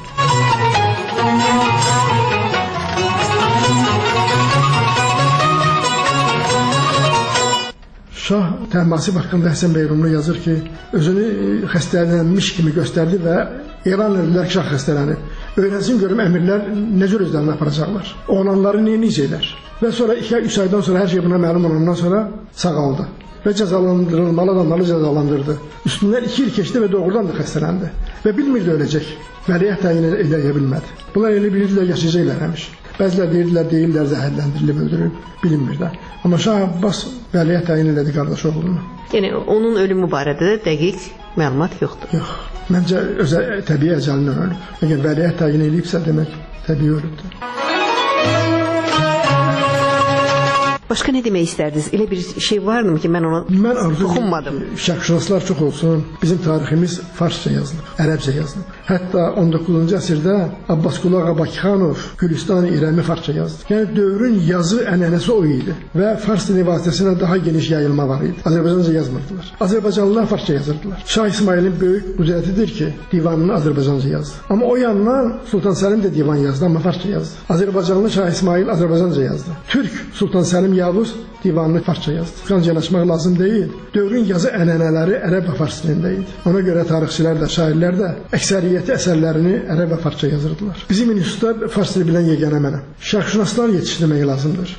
Şah Təhmasib haqqında Həsən bəy Rumlu yazır ki, özünü xəstələnmiş kimi göstərdi və elan edilər ki, Şah xəstələnib. Öyrənsin görüm əmirlər nə cür özlərini aparacaqlar. Oğlanları necəylər? Və sonra 2-3 aydan sonra hər şey buna məlum olandan sonra sağaldı və cəzalandırılmalı adamları cəzalandırdı. Üstündən 2 il keçdi və doğrudan da xəstələndi və bilmirdi öləcək. Vəliyyət təyin eləyə bilmədi. Bunlar elə bilirdilər, yaşayacaqlar həmiş. Bəzilər deyirlər zəhərləndirilib, öldürülüb, bilinmir də. Amma Şah Abbas vəliyyət təyin elədi qardaş oğlunu. Yəni onun ölümü barədə də dəqiq məlumat yoxdur. Yox, məncə təbii əcəlindən ölüb. Əgər vəliyyət təyin eləyibsə, demək təbii ölübdür. Başqa nə demək istərdiniz? Elə bir şey varmı ki, mən ona toxunmadım? Şərqşünaslar çox olsun. Bizim tariximiz farsça yazılıb, ərəbcə yazılıb. Hətta 19-cu əsrdə Abbasqulu Ağa Bakıxanov Gülüstan-ı İrəmi farsça yazdı. Yəni dövrün yazı ənənəsi o idi və fars dili vasitəsilə daha geniş yayılma var idi. Azərbaycanca yazmırdılar. Azərbaycanlılar farsça yazırdılar. Şah İsmailin böyük qüdrətidir ki, divanını Azərbaycanca yazdı. Amma o yandan Sultan Səlim də divan yazdı, amma farsça yazdı. Azərbaycanlı Şah İsmail Azərbaycanca yazdı. Türk Sultan Səlim Yavuz divanını farsça yazdı. Fransızca yanaşmaq lazım deyil. Dövrün yazı ənənələri ərəb və fars dilində idi. Ona görə tarixçilər də, şairlər də əksəriyyəti əsərlərini ərəb və farsça yazırdılar. Bizim institutda fars dili bilən yeganə mənəm. Şərqşünaslar yetişdirmək lazımdır.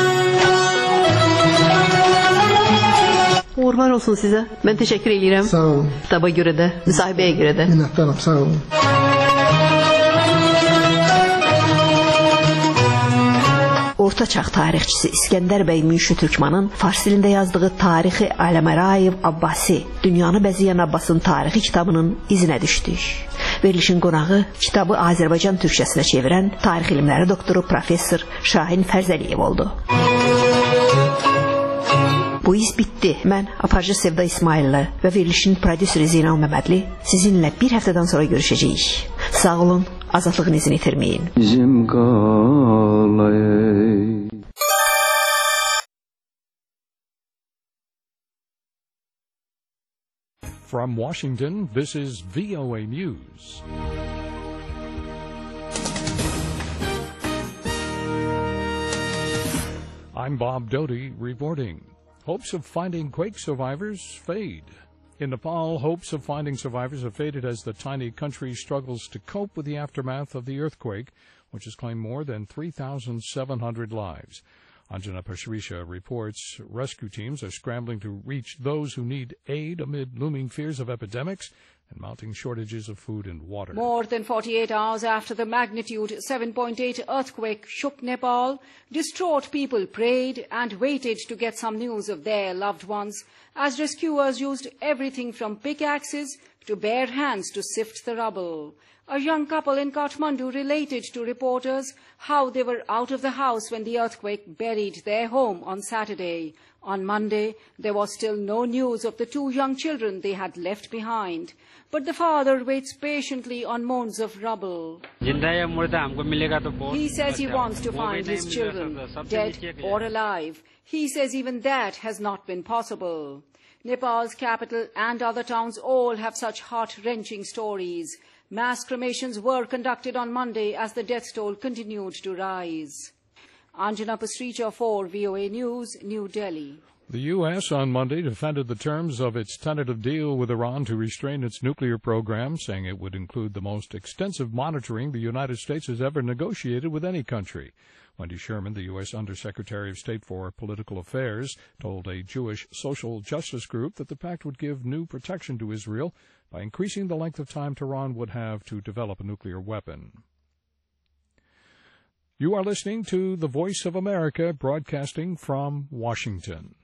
Qurban olsun sizə. Mən təşəkkür edirəm. Sağ olun. Kitaba görə də, müsahibəyə görə də. Minnətdaram, sağ olun. Orta çağ tarixçisi İskəndər bəy Münşi Türkmanın fars dilində yazdığı Tarixi Aləmərayev Abbasi, dünyanı bəzəyən Abbasın tarixi kitabının izinə düşdük. Verilişin qonağı kitabı Azərbaycan türkçəsinə çevirən tarix elmləri doktoru professor Şahin Fərzəliyev oldu. Bu iz bitdi. Mən aparıcı Sevda İsmailli və verilişin prodüseri Zeynal Məmmədli sizinlə bir həftədən sonra görüşəcəyik. Sağ olun, azadlığın izini itirməyin. Bizim qalay. From Washington, this is VOA News. I'm Bob Doty reporting. Hopes of finding quake survivors fade. In Nepal, hopes of finding survivors have faded as the tiny country struggles to cope with the aftermath of the earthquake, which has claimed more than 3,700 lives. Anjana Pasricha reports rescue teams are scrambling to reach those who need aid amid looming fears of epidemics and mounting shortages of food and water. More than 48 hours after the magnitude 7.8 earthquake shook Nepal, distraught people prayed and waited to get some news of their loved ones as rescuers used everything from pickaxes to bare hands to sift the rubble. A young couple in Kathmandu related to reporters how they were out of the house when the earthquake buried their home on Saturday. On Monday, there was still no news of the two young children they had left behind. But the father waits patiently on mounds of rubble. He says he wants to find his children, dead or alive. He says even that has not been possible. Nepal's capital and other towns all have such heart-wrenching stories. Mass cremations were conducted on Monday as the death toll continued to rise. Anjana Pasricha for VOA News, New Delhi. The U.S. on Monday defended the terms of its tentative deal with Iran to restrain its nuclear program, saying it would include the most extensive monitoring the United States has ever negotiated with any country. Wendy Sherman, the U.S. Undersecretary of State for Political Affairs, told a Jewish social justice group that the pact would give new protection to Israel by increasing the length of time Tehran would have to develop a nuclear weapon. You are listening to the Voice of America, broadcasting from Washington.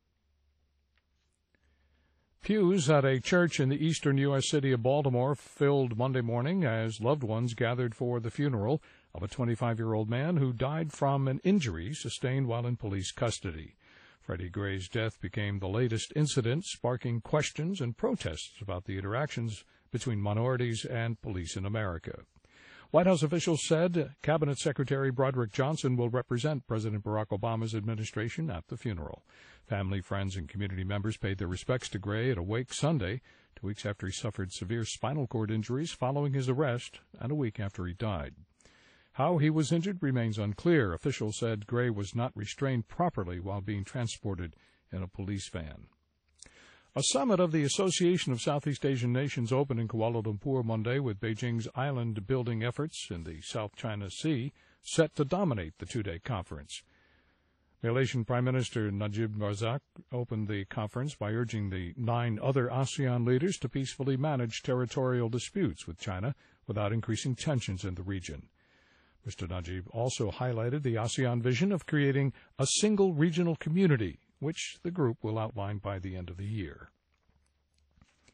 Pews at a church in the eastern U.S. city of Baltimore filled Monday morning as loved ones gathered for the funeral of a 25-year-old man who died from an injury sustained while in police custody. Freddie Gray's death became the latest incident, sparking questions and protests about the interactions between minorities and police in America. White House officials said Cabinet Secretary Broderick Johnson will represent President Barack Obama's administration at the funeral. Family, friends, and community members paid their respects to Gray at a wake Sunday, 2 weeks after he suffered severe spinal cord injuries following his arrest and a week after he died. How he was injured remains unclear. Officials said Gray was not restrained properly while being transported in a police van. A summit of the Association of Southeast Asian Nations opened in Kuala Lumpur Monday with Beijing's island-building efforts in the South China Sea set to dominate the two-day conference. Malaysian Prime Minister Najib Razak opened the conference by urging the 9 other ASEAN leaders to peacefully manage territorial disputes with China without increasing tensions in the region. Mr. Najib also highlighted the ASEAN vision of creating a single regional community, which the group will outline by the end of the year.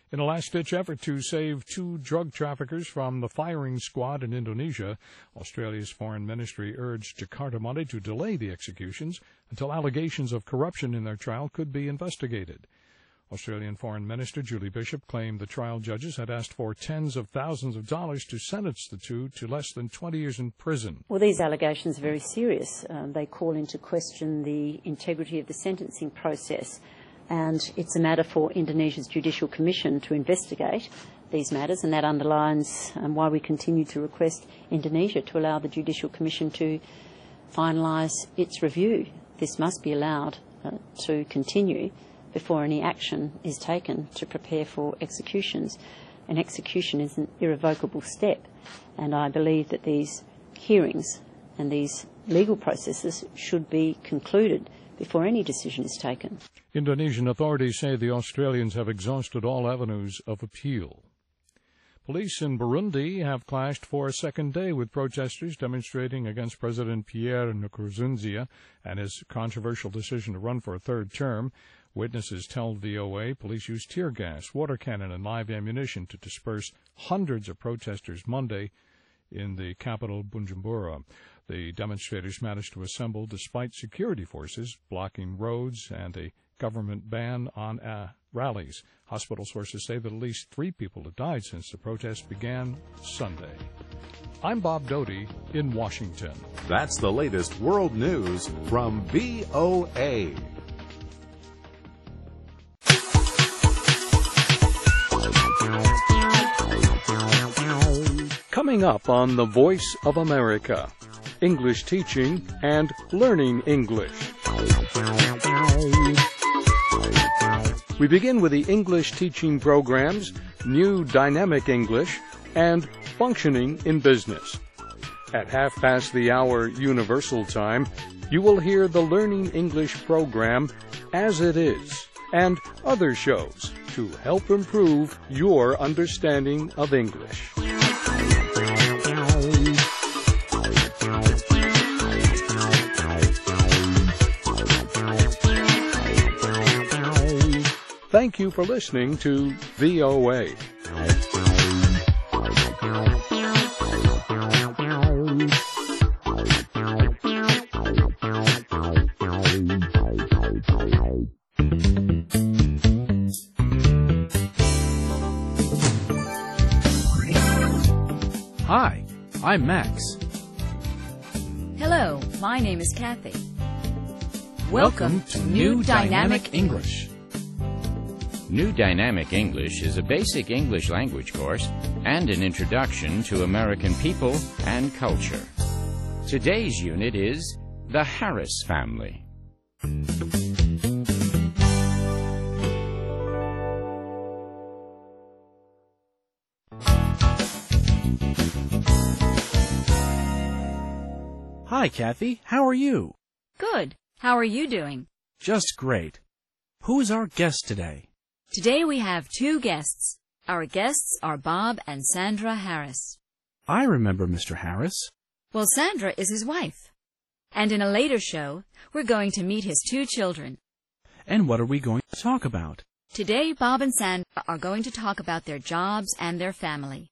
In a last-ditch effort to save 2 drug traffickers from the firing squad in Indonesia, Australia's foreign ministry urged Jakarta Monday to delay the executions until allegations of corruption in their trial could be investigated. Australian Foreign Minister Julie Bishop claimed the trial judges had asked for tens of thousands of dollars to sentence the 2 to less than 20 years in prison. Well, these allegations are very serious. They call into question the integrity of the sentencing process. And it's a matter for Indonesia's Judicial Commission to investigate these matters, and that underlines why we continue to request Indonesia to allow the Judicial Commission to finalise its review. This must be allowed to continue before any action is taken to prepare for executions. An execution is an irrevocable step, and I believe that these hearings and these legal processes should be concluded before any decision is taken. Indonesian authorities say the Australians have exhausted all avenues of appeal. Police in Burundi have clashed for a second day with protesters demonstrating against President Pierre Nkurunziza and his controversial decision to run for a third term. Witnesses tell VOA police used tear gas, water cannon, and live ammunition to disperse hundreds of protesters Monday in the capital, Bujumbura. The demonstrators managed to assemble despite security forces blocking roads and a government ban on rallies. Hospital sources say that at least 3 people have died since the protests began Sunday. I'm Bob Doty in Washington. That's the latest world news from VOA. Coming up on The Voice of America, English teaching and learning English. We begin with the English teaching programs, New Dynamic English, and Functioning in Business. At 1:30 Universal Time, you will hear the Learning English program As It Is and other shows to help improve your understanding of English. Thank you for listening to VOA. Hi, I'm Max. Hello, my name is Kathy. Welcome to New Dynamic English. New Dynamic English is a basic English language course and an introduction to American people and culture. Today's unit is the Harris family. Hi, Kathy. How are you? Good. How are you doing? Just great. Who is our guest today? Today we have 2 guests. Our guests are Bob and Sandra Harris. I remember Mr. Harris. Well, Sandra is his wife. And in a later show, we're going to meet his 2 children. And what are we going to talk about? Today, Bob and Sandra are going to talk about their jobs and their family.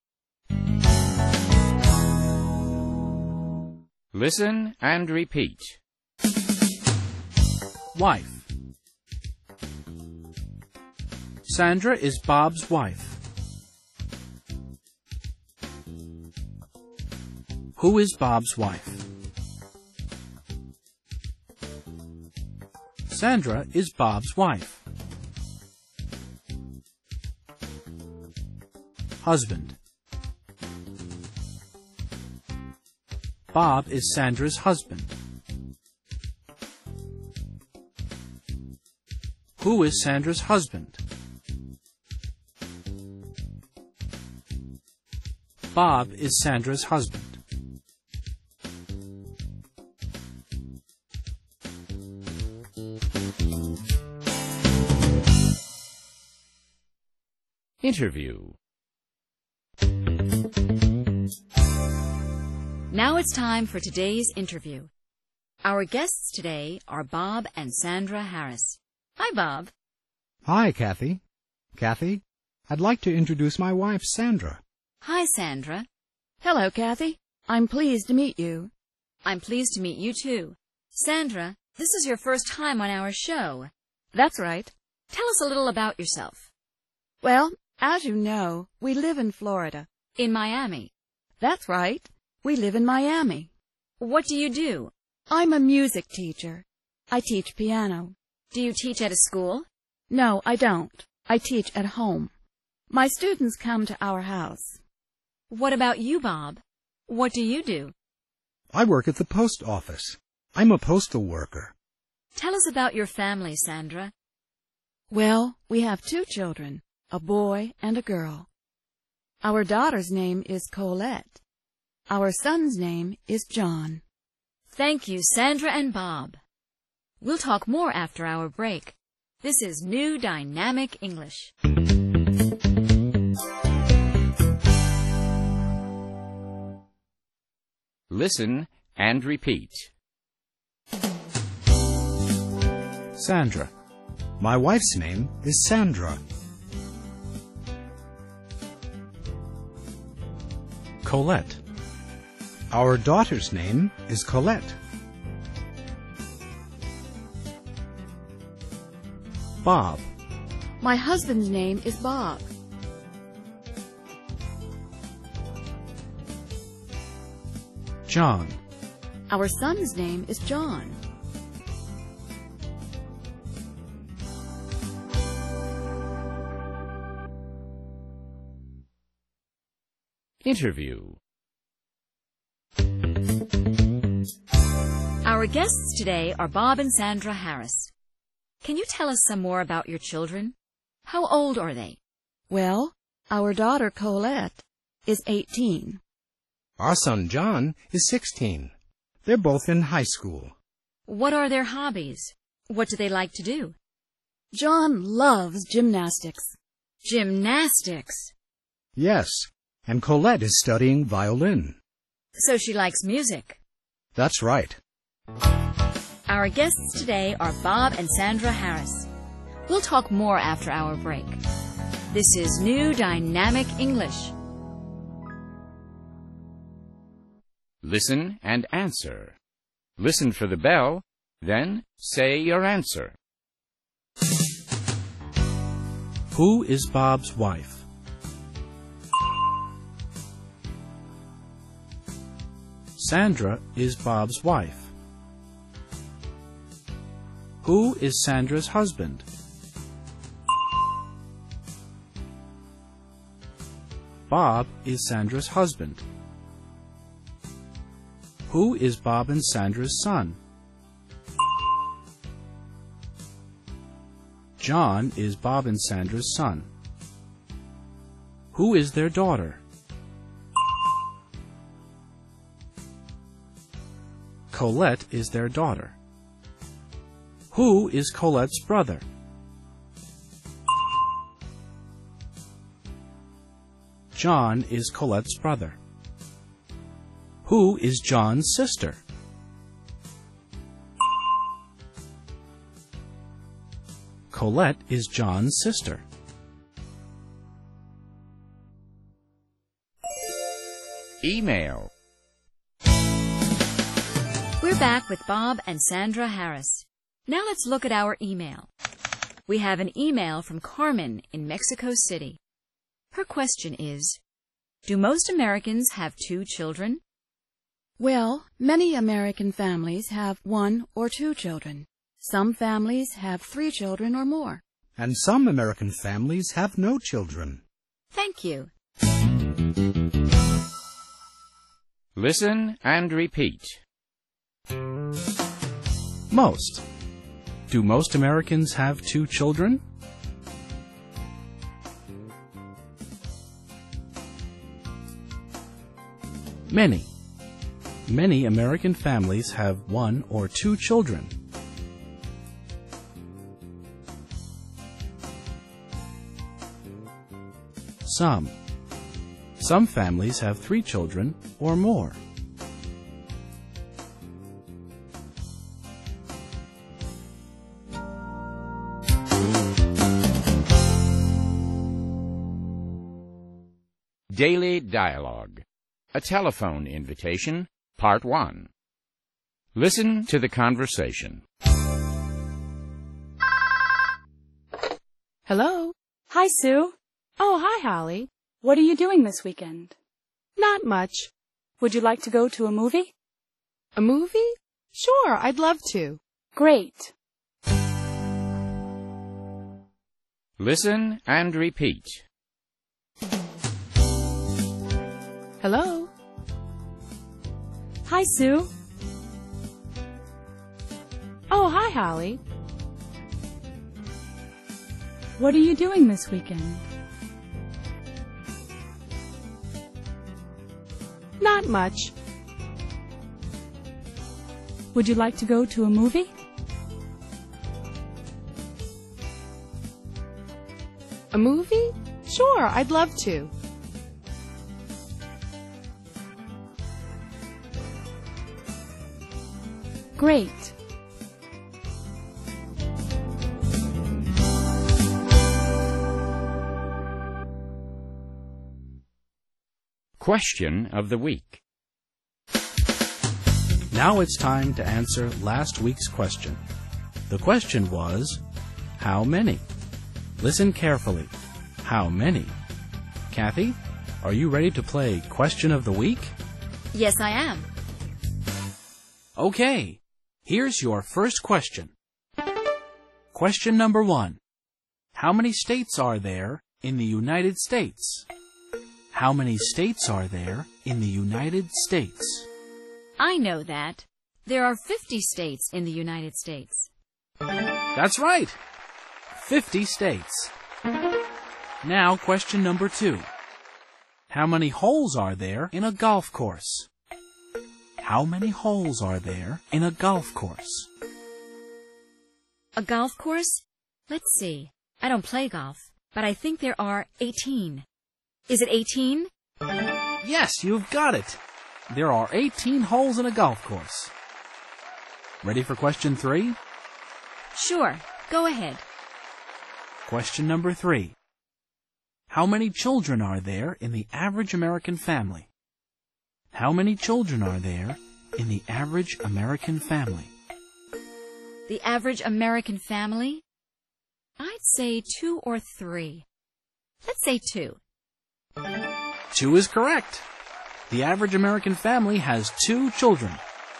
Listen and repeat. Wife. Sandra is Bob's wife. Who is Bob's wife? Sandra is Bob's wife. Husband. Bob is Sandra's husband. Who is Sandra's husband? Bob is Sandra's husband. Interview. Now it's time for today's interview. Our guests today are Bob and Sandra Harris. Hi, Bob. Hi, Kathy. Kathy, I'd like to introduce my wife, Sandra. Hi, Sandra. Hello, Kathy. I'm pleased to meet you. I'm pleased to meet you, too. Sandra, this is your first time on our show. That's right. Tell us a little about yourself. Well, as you know, we live in Florida. In Miami. That's right. We live in Miami. What do you do? I'm a music teacher. I teach piano. Do you teach at a school? No, I don't. I teach at home. My students come to our house. What about you, Bob? What do you do? I work at the post office. I'm a postal worker. Tell us about your family, Sandra. Well, we have 2 children, a boy and a girl. Our daughter's name is Colette. Our son's name is John. Thank you, Sandra and Bob. We'll talk more after our break. This is New Dynamic English. Listen and repeat. Sandra. My wife's name is Sandra. Colette. Our daughter's name is Colette. Bob. My husband's name is Bob. John. Our son's name is John. Interview. Our guests today are Bob and Sandra Harris. Can you tell us some more about your children? How old are they? Well, our daughter Colette is 18. Our son John is 16. They're both in high school. What are their hobbies? What do they like to do? John loves gymnastics. Gymnastics? Yes, and Colette is studying violin. So she likes music. That's right. Our guests today are Bob and Sandra Harris. We'll talk more after our break. This is New Dynamic English. Listen and answer. Listen for the bell, then say your answer. Who is Bob's wife? Sandra is Bob's wife. Who is Sandra's husband? Bob is Sandra's husband. Who is Bob and Sandra's son? John is Bob and Sandra's son. Who is their daughter? Colette is their daughter. Who is Colette's brother? John is Colette's brother. Who is John's sister? Colette is John's sister. Email. We're back with Bob and Sandra Harris. Now let's look at our email. We have an email from Carmen in Mexico City. Her question is, do most Americans have 2 children? Well, many American families have 1 or 2 children. Some families have 3 children or more. And some American families have no children. Thank you. Listen and repeat. Most. Do most Americans have 2 children? Many. Many American families have 1 or 2 children. Some. Some families have 3 children or more. Daily Dialogue. A telephone invitation, Part 1. Listen to the conversation. Hello? Hi, Sue. Oh, hi, Holly. What are you doing this weekend? Not much. Would you like to go to a movie? A movie? Sure, I'd love to. Great. Listen and repeat. Hello? Hi, Sue. Oh, hi, Holly. What are you doing this weekend? Not much. Would you like to go to a movie? A movie? Sure, I'd love to. Great. Question of the week. Now it's time to answer last week's question. The question was, how many? Listen carefully. How many? Kathy, are you ready to play Question of the Week? Yes, I am. Okay, here's your first question. Question number 1. How many states are there in the United States? How many states are there in the United States? I know that. There are 50 states in the United States. That's right. 50 states. Now, question number 2. How many holes are there in a golf course? How many holes are there in a golf course? A golf course? Let's see. I don't play golf, but I think there are 18. Is it 18? Yes, you've got it. There are 18 holes in a golf course. Ready for question 3? Sure. Go ahead. Question number 3. How many children are there in the average American family? How many children are there in the average American family? The average American family? I'd say 2 or 3. Let's say 2. 2 is correct. The average American family has 2 children.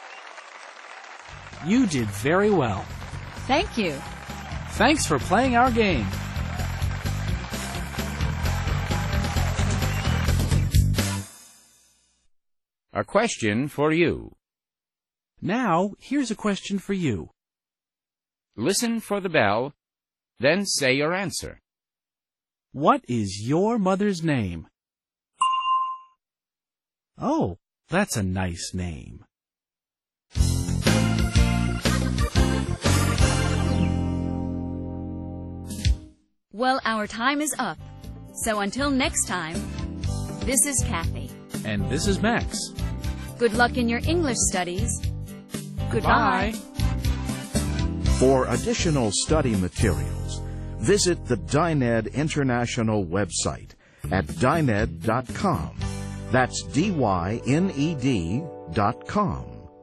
You did very well. Thank you. Thanks for playing our game. A question for you. Now, here's a question for you. Listen for the bell, then say your answer. What is your mother's name? Oh, that's a nice name. Well, our time is up. So until next time, this is Kathy. And this is Max. Good luck in your English studies. Goodbye. For additional study materials, visit the Dined International website at dined.com. That's DYNED.com.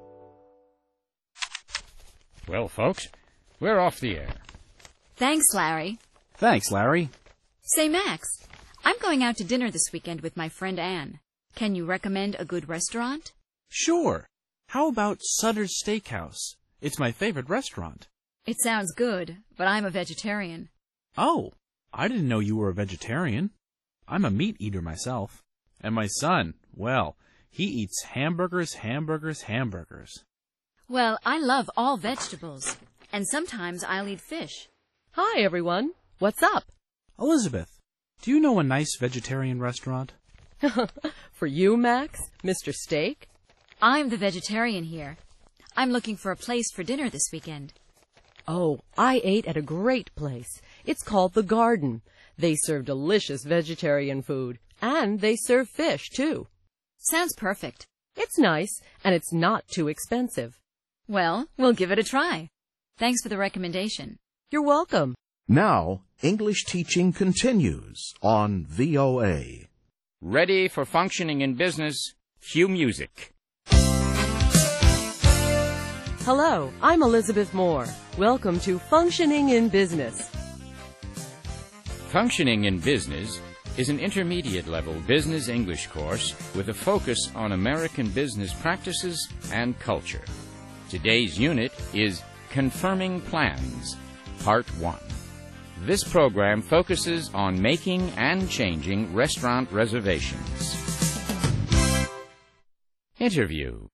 Well, folks, we're off the air. Thanks, Larry. Thanks, Larry. Say, Max, I'm going out to dinner this weekend with my friend Anne. Can you recommend a good restaurant? Sure. How about Sutter's Steakhouse? It's my favorite restaurant. It sounds good, but I'm a vegetarian. Oh, I didn't know you were a vegetarian. I'm a meat eater myself. And my son, well, he eats hamburgers. Well, I love all vegetables, and sometimes I'll eat fish. Hi, everyone. What's up? Elizabeth, do you know a nice vegetarian restaurant? For you, Max? Mr. Steak? I'm the vegetarian here. I'm looking for a place for dinner this weekend. Oh, I ate at a great place. It's called The Garden. They serve delicious vegetarian food, and they serve fish, too. Sounds perfect. It's nice, and it's not too expensive. Well, we'll give it a try. Thanks for the recommendation. You're welcome. Now, English teaching continues on VOA. Ready for functioning in business? Cue music. Hello, I'm Elizabeth Moore. Welcome to Functioning in Business. Functioning in Business is an intermediate-level business English course with a focus on American business practices and culture. Today's unit is Confirming Plans, Part 1. This program focuses on making and changing restaurant reservations. Interview.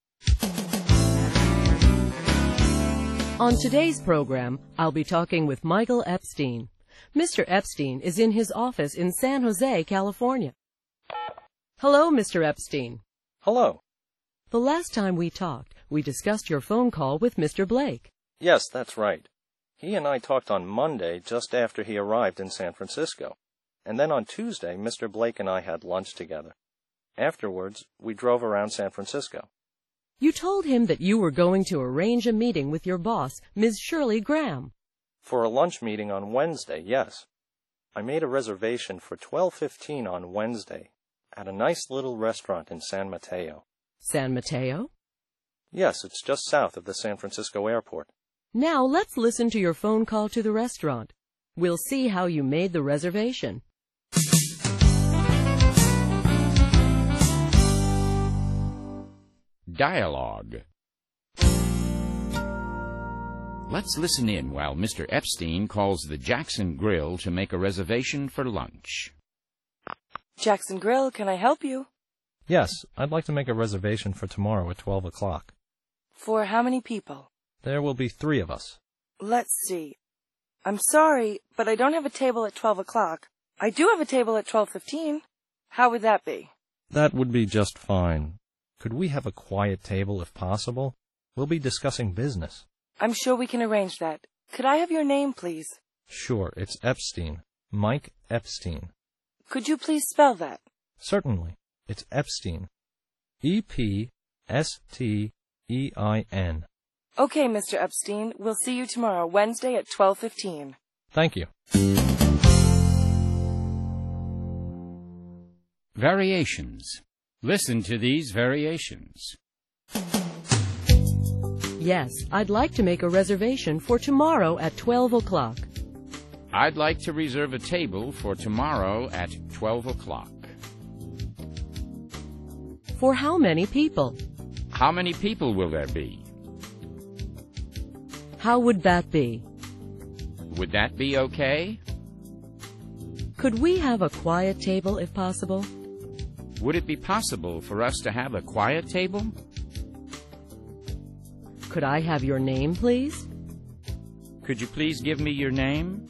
On today's program, I'll be talking with Michael Epstein. Mr. Epstein is in his office in San Jose, California. Hello, Mr. Epstein. Hello. The last time we talked, we discussed your phone call with Mr. Blake. Yes, that's right. He and I talked on Monday just after he arrived in San Francisco. And then on Tuesday, Mr. Blake and I had lunch together. Afterwards, we drove around San Francisco. You told him that you were going to arrange a meeting with your boss, Ms. Shirley Graham. For a lunch meeting on Wednesday, yes. I made a reservation for 12:15 on Wednesday at a nice little restaurant in San Mateo. San Mateo? Yes, it's just south of the San Francisco airport. Now let's listen to your phone call to the restaurant. We'll see how you made the reservation. Dialogue. Let's listen in while Mr. Epstein calls the Jackson Grill to make a reservation for lunch. Jackson Grill, can I help you? Yes, I'd like to make a reservation for tomorrow at 12 o'clock. For how many people? There will be 3 of us. Let's see. I'm sorry, but I don't have a table at 12 o'clock. I do have a table at 12:15. How would that be? That would be just fine. Could we have a quiet table if possible? We'll be discussing business. I'm sure we can arrange that. Could I have your name, please? Sure, it's Epstein. Mike Epstein. Could you please spell that? Certainly. It's Epstein. Epstein. Okay, Mr. Epstein. We'll see you tomorrow, Wednesday at 12:15. Thank you. Variations. Listen to these variations. Yes, I'd like to make a reservation for tomorrow at 12 o'clock. I'd like to reserve a table for tomorrow at 12 o'clock. For how many people? How many people will there be? How would that be? Would that be okay? Could we have a quiet table if possible? Would it be possible for us to have a quiet table? Could I have your name, please? Could you please give me your name?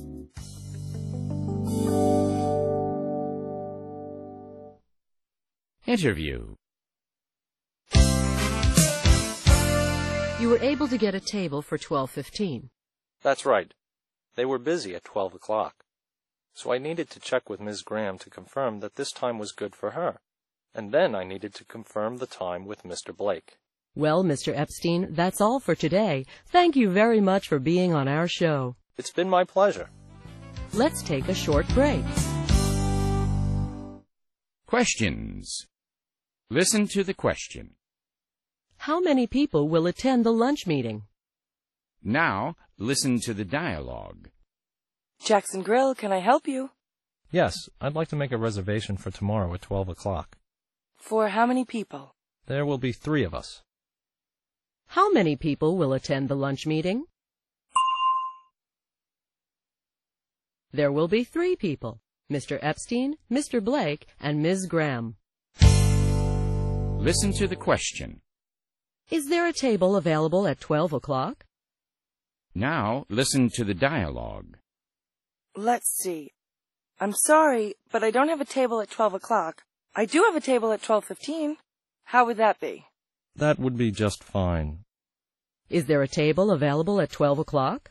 Interview. You were able to get a table for 12:15. That's right. They were busy at 12 o'clock. So I needed to check with Ms. Graham to confirm that this time was good for her. And then I needed to confirm the time with Mr. Blake. Well, Mr. Epstein, that's all for today. Thank you very much for being on our show. It's been my pleasure. Let's take a short break. Questions. Listen to the question. How many people will attend the lunch meeting? Now, listen to the dialogue. Jackson Grill, can I help you? Yes, I'd like to make a reservation for tomorrow at 12 o'clock. For how many people? There will be 3 of us. How many people will attend the lunch meeting? There will be 3 people, Mr. Epstein, Mr. Blake, and Ms. Graham. Listen to the question. Is there a table available at 12 o'clock? Now, listen to the dialogue. Let's see. I'm sorry, but I don't have a table at 12 o'clock. I do have a table at 12:15. How would that be? That would be just fine. Is there a table available at 12 o'clock?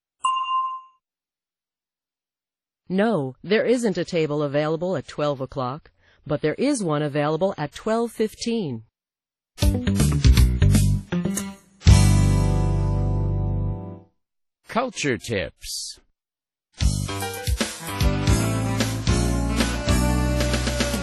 No, there isn't a table available at 12 o'clock, but there is one available at 12:15. Culture tips.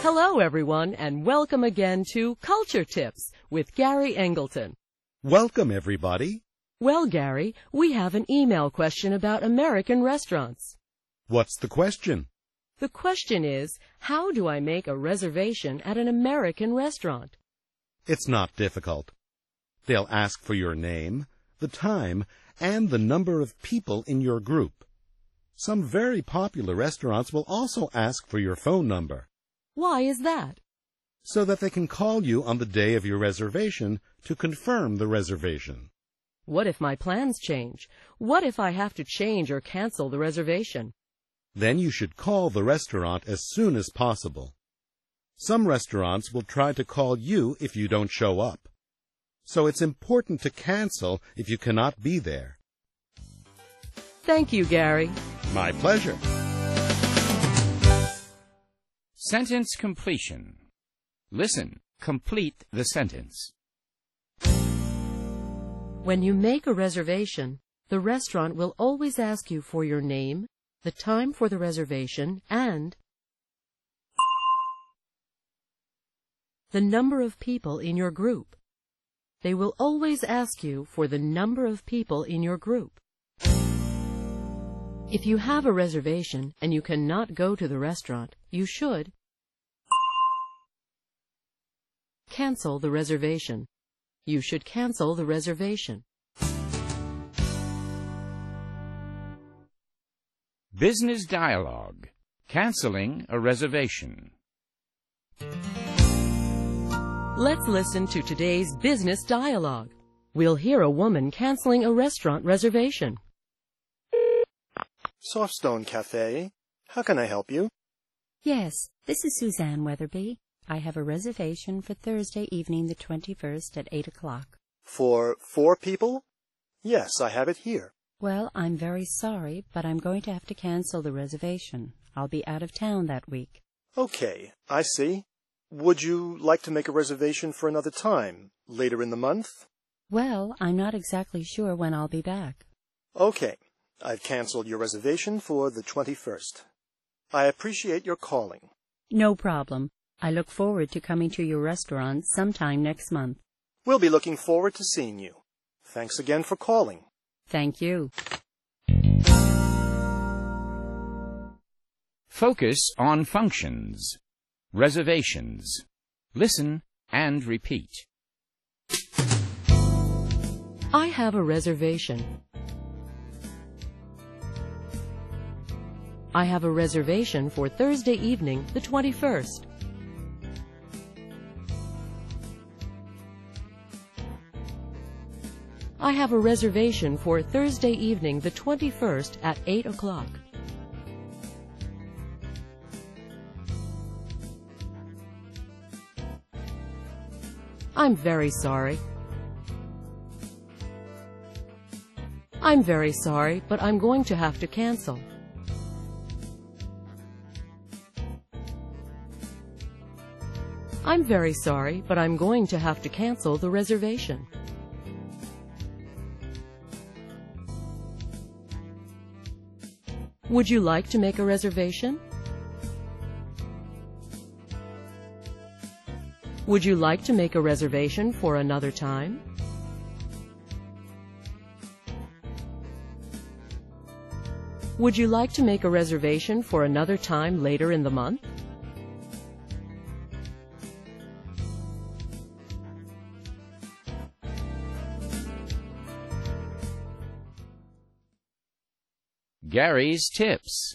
Hello, everyone, and welcome again to Culture Tips with Gary Engleton. Welcome, everybody. Well, Gary, we have an email question about American restaurants. What's the question? The question is, how do I make a reservation at an American restaurant? It's not difficult. They'll ask for your name, the time, and the number of people in your group. Some very popular restaurants will also ask for your phone number. Why is that? So that they can call you on the day of your reservation to confirm the reservation. What if my plans change? What if I have to change or cancel the reservation? Then you should call the restaurant as soon as possible. Some restaurants will try to call you if you don't show up. So it's important to cancel if you cannot be there. Thank you, Gary. My pleasure. Sentence completion. Listen. Complete the sentence. When you make a reservation, the restaurant will always ask you for your name, the time for the reservation, and the number of people in your group. They will always ask you for the number of people in your group. If you have a reservation and you cannot go to the restaurant, you should cancel the reservation. You should cancel the reservation. Business dialogue. Canceling a reservation. Let's listen to today's business dialogue. We'll hear a woman canceling a restaurant reservation. Softstone Cafe. How can I help you? Yes, this is Suzanne Weatherby. I have a reservation for Thursday evening the 21st at 8 o'clock. For 4 people? Yes, I have it here. Well, I'm very sorry, but I'm going to have to cancel the reservation. I'll be out of town that week. Okay, I see. Would you like to make a reservation for another time, later in the month? Well, I'm not exactly sure when I'll be back. Okay, I've canceled your reservation for the 21st. I appreciate your calling. No problem. I look forward to coming to your restaurant sometime next month. We'll be looking forward to seeing you. Thanks again for calling. Thank you. Focus on functions. Reservations. Listen and repeat. I have a reservation. I have a reservation for Thursday evening, the 21st. I have a reservation for Thursday evening, the 21st at 8 o'clock. I'm very sorry. I'm very sorry, but I'm going to have to cancel. I'm very sorry, but I'm going to have to cancel the reservation. Would you like to make a reservation? Would you like to make a reservation for another time? Would you like to make a reservation for another time later in the month? Gary's Tips.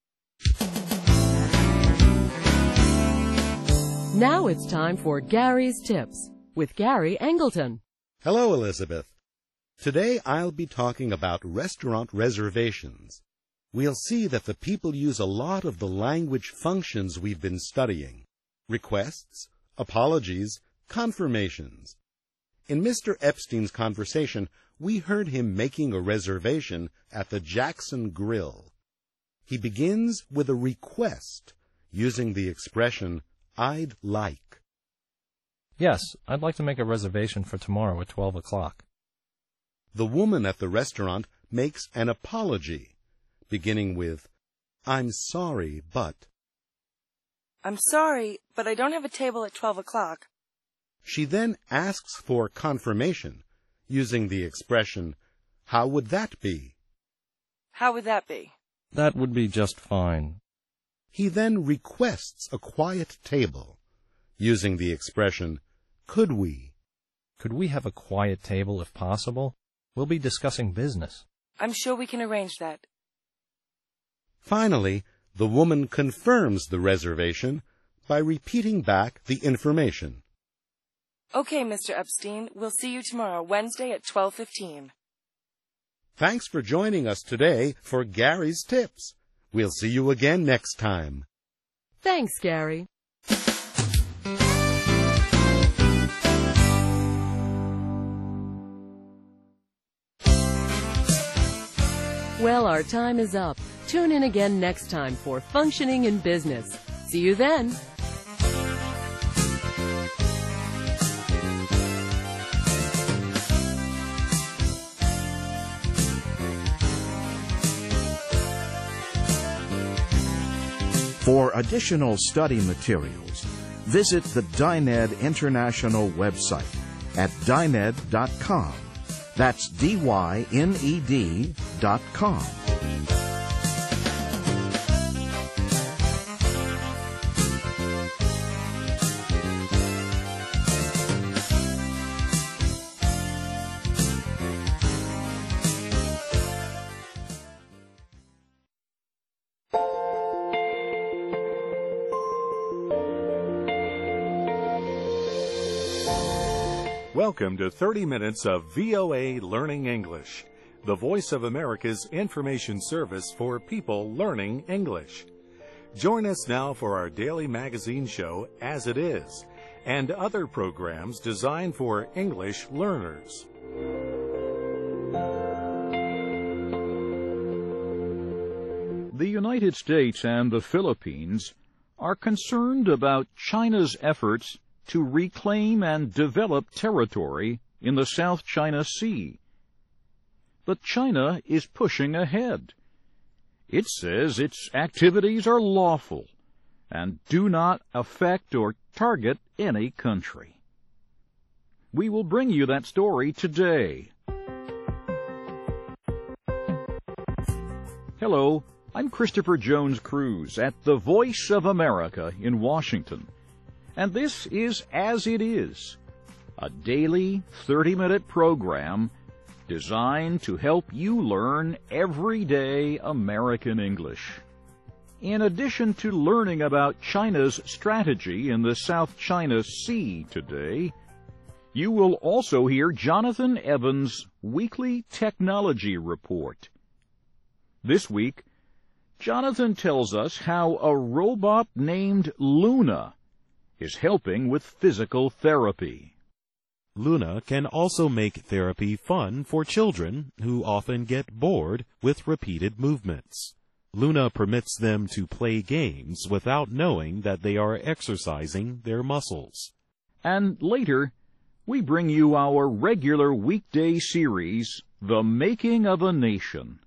Now it's time for Gary's Tips with Gary Engleton. Hello, Elizabeth. Today I'll be talking about restaurant reservations. We'll see that the people use a lot of the language functions we've been studying. Requests, apologies, confirmations. In Mr. Epstein's conversation, we heard him making a reservation at the Jackson Grill. He begins with a request, using the expression, I'd like. Yes, I'd like to make a reservation for tomorrow at 12 o'clock. The woman at the restaurant makes an apology, beginning with, I'm sorry, but. I'm sorry, but I don't have a table at 12 o'clock. She then asks for confirmation, using the expression, "How would that be?" How would that be? That would be just fine. He then requests a quiet table, using the expression, "Could we?" Could we have a quiet table if possible? We'll be discussing business. I'm sure we can arrange that. Finally, the woman confirms the reservation by repeating back the information. Okay, Mr. Epstein, we'll see you tomorrow, Wednesday at 12:15. Thanks for joining us today for Gary's Tips. We'll see you again next time. Thanks, Gary. Well, our time is up. Tune in again next time for Functioning in Business. See you then. For additional study materials, visit the Dyned International website at dyned.com. That's DYNED.com. Welcome to 30 minutes of VOA Learning English, the Voice of America's information service for people learning English. Join us now for our daily magazine show, As It Is, and other programs designed for English learners. The United States and the Philippines are concerned about China's efforts to reclaim and develop territory in the South China Sea. But China is pushing ahead. It says its activities are lawful and do not affect or target any country. We will bring you that story today. Hello, I'm Christopher Jones Cruz at the Voice of America in Washington. And this is As It Is, a daily 30-minute program designed to help you learn everyday American English. In addition to learning about China's strategy in the South China Sea today, you will also hear Jonathan Evans' weekly technology report. This week, Jonathan tells us how a robot named Luna is helping with physical therapy. Luna can also make therapy fun for children who often get bored with repeated movements. Luna permits them to play games without knowing that they are exercising their muscles. And later, we bring you our regular weekday series, The Making of a Nation.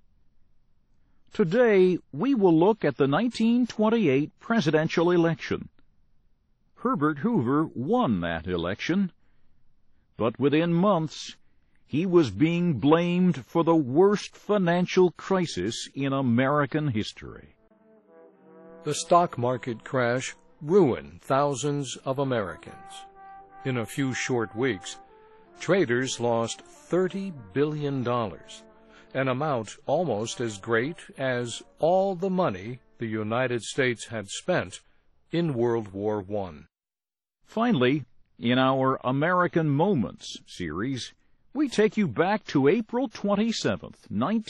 Today, we will look at the 1928 presidential election. Herbert Hoover won that election, but within months, he was being blamed for the worst financial crisis in American history. The stock market crash ruined thousands of Americans. In a few short weeks, traders lost $30 billion, an amount almost as great as all the money the United States had spent in World War I. Finally, in our American Moments series, we take you back to April 27th,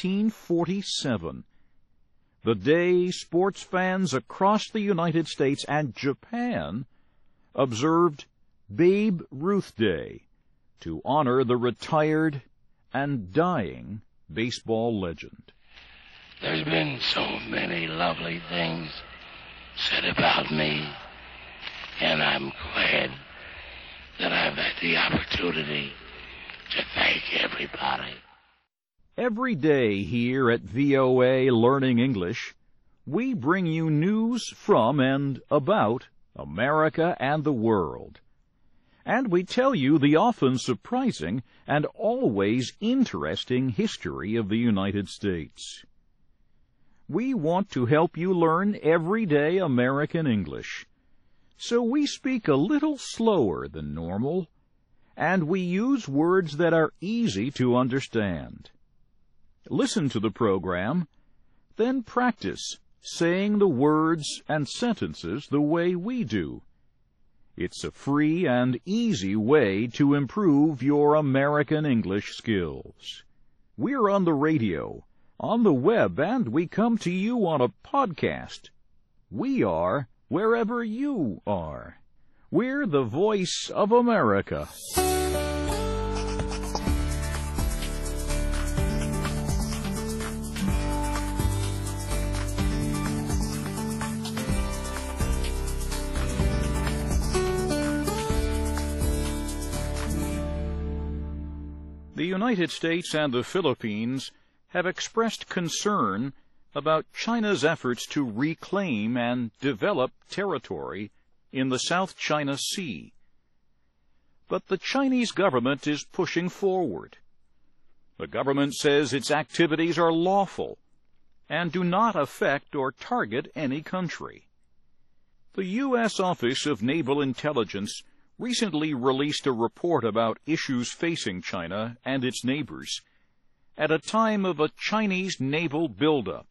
1947, the day sports fans across the United States and Japan observed Babe Ruth Day to honor the retired and dying baseball legend. There's been so many lovely things said about me, and I'm glad that I've had the opportunity to thank everybody. Every day here at VOA Learning English, we bring you news from and about America and the world. And we tell you the often surprising and always interesting history of the United States. We want to help you learn everyday American English, so we speak a little slower than normal, and we use words that are easy to understand. Listen to the program, then practice saying the words and sentences the way we do. It's a free and easy way to improve your American English skills. We're on the radio, on the web, and we come to you on a podcast. We are wherever you are. We're the voice of America. The United States and the Philippines have expressed concern about China's efforts to reclaim and develop territory in the South China Sea. But the Chinese government is pushing forward. The government says its activities are lawful and do not affect or target any country. The U.S. Office of Naval Intelligence recently released a report about issues facing China and its neighbors at a time of a Chinese naval buildup.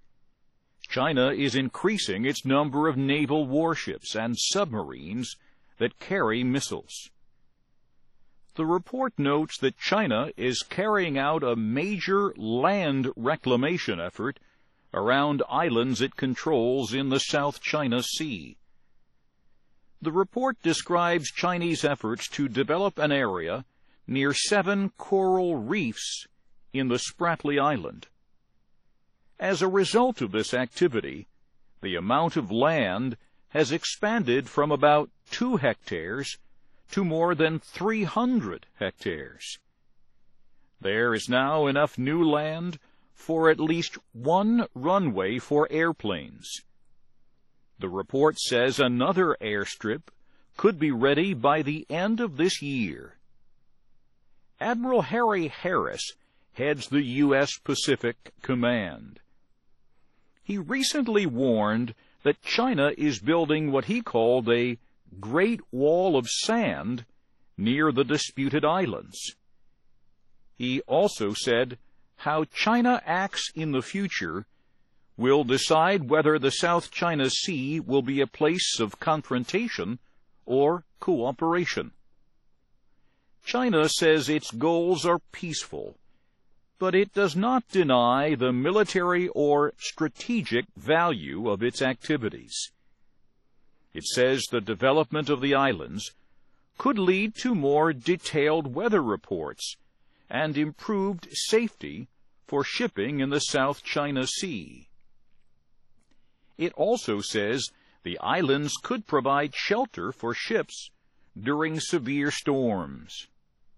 China is increasing its number of naval warships and submarines that carry missiles. The report notes that China is carrying out a major land reclamation effort around islands it controls in the South China Sea. The report describes Chinese efforts to develop an area near 7 coral reefs in the Spratly Island. As a result of this activity, the amount of land has expanded from about 2 hectares to more than 300 hectares. There is now enough new land for at least 1 runway for airplanes. The report says another airstrip could be ready by the end of this year. Admiral Harry Harris heads the U.S. Pacific Command. He recently warned that China is building what he called a Great Wall of Sand near the disputed islands. He also said how China acts in the future will decide whether the South China Sea will be a place of confrontation or cooperation. China says its goals are peaceful, but it does not deny the military or strategic value of its activities. It says the development of the islands could lead to more detailed weather reports and improved safety for shipping in the South China Sea. It also says the islands could provide shelter for ships during severe storms.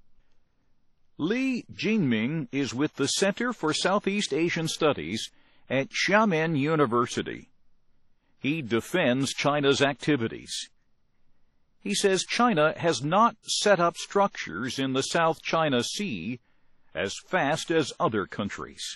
Li Jinming is with the Center for Southeast Asian Studies at Xiamen University. He defends China's activities. He says China has not set up structures in the South China Sea as fast as other countries.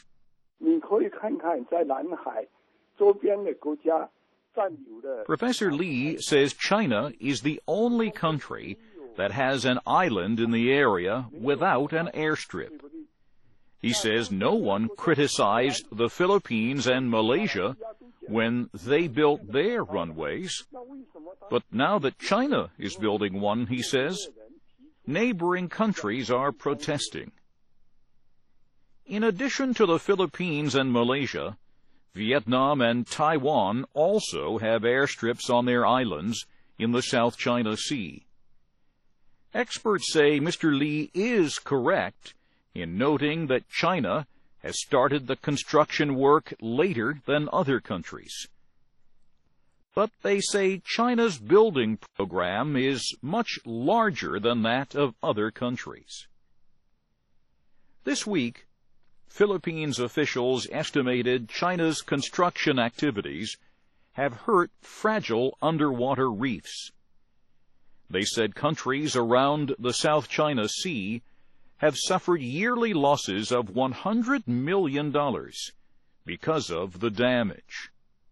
Professor Li says China is the only country that has an island in the area without an airstrip. He says no one criticized the Philippines and Malaysia when they built their runways, but now that China is building one, he says, neighboring countries are protesting. In addition to the Philippines and Malaysia, Vietnam and Taiwan also have airstrips on their islands in the South China Sea. Experts say Mr. Li is correct in noting that China has started the construction work later than other countries. But they say China's building program is much larger than that of other countries. This week, Philippines officials estimated China's construction activities have hurt fragile underwater reefs. They said countries around the South China Sea have suffered yearly losses of $100 million because of the damage.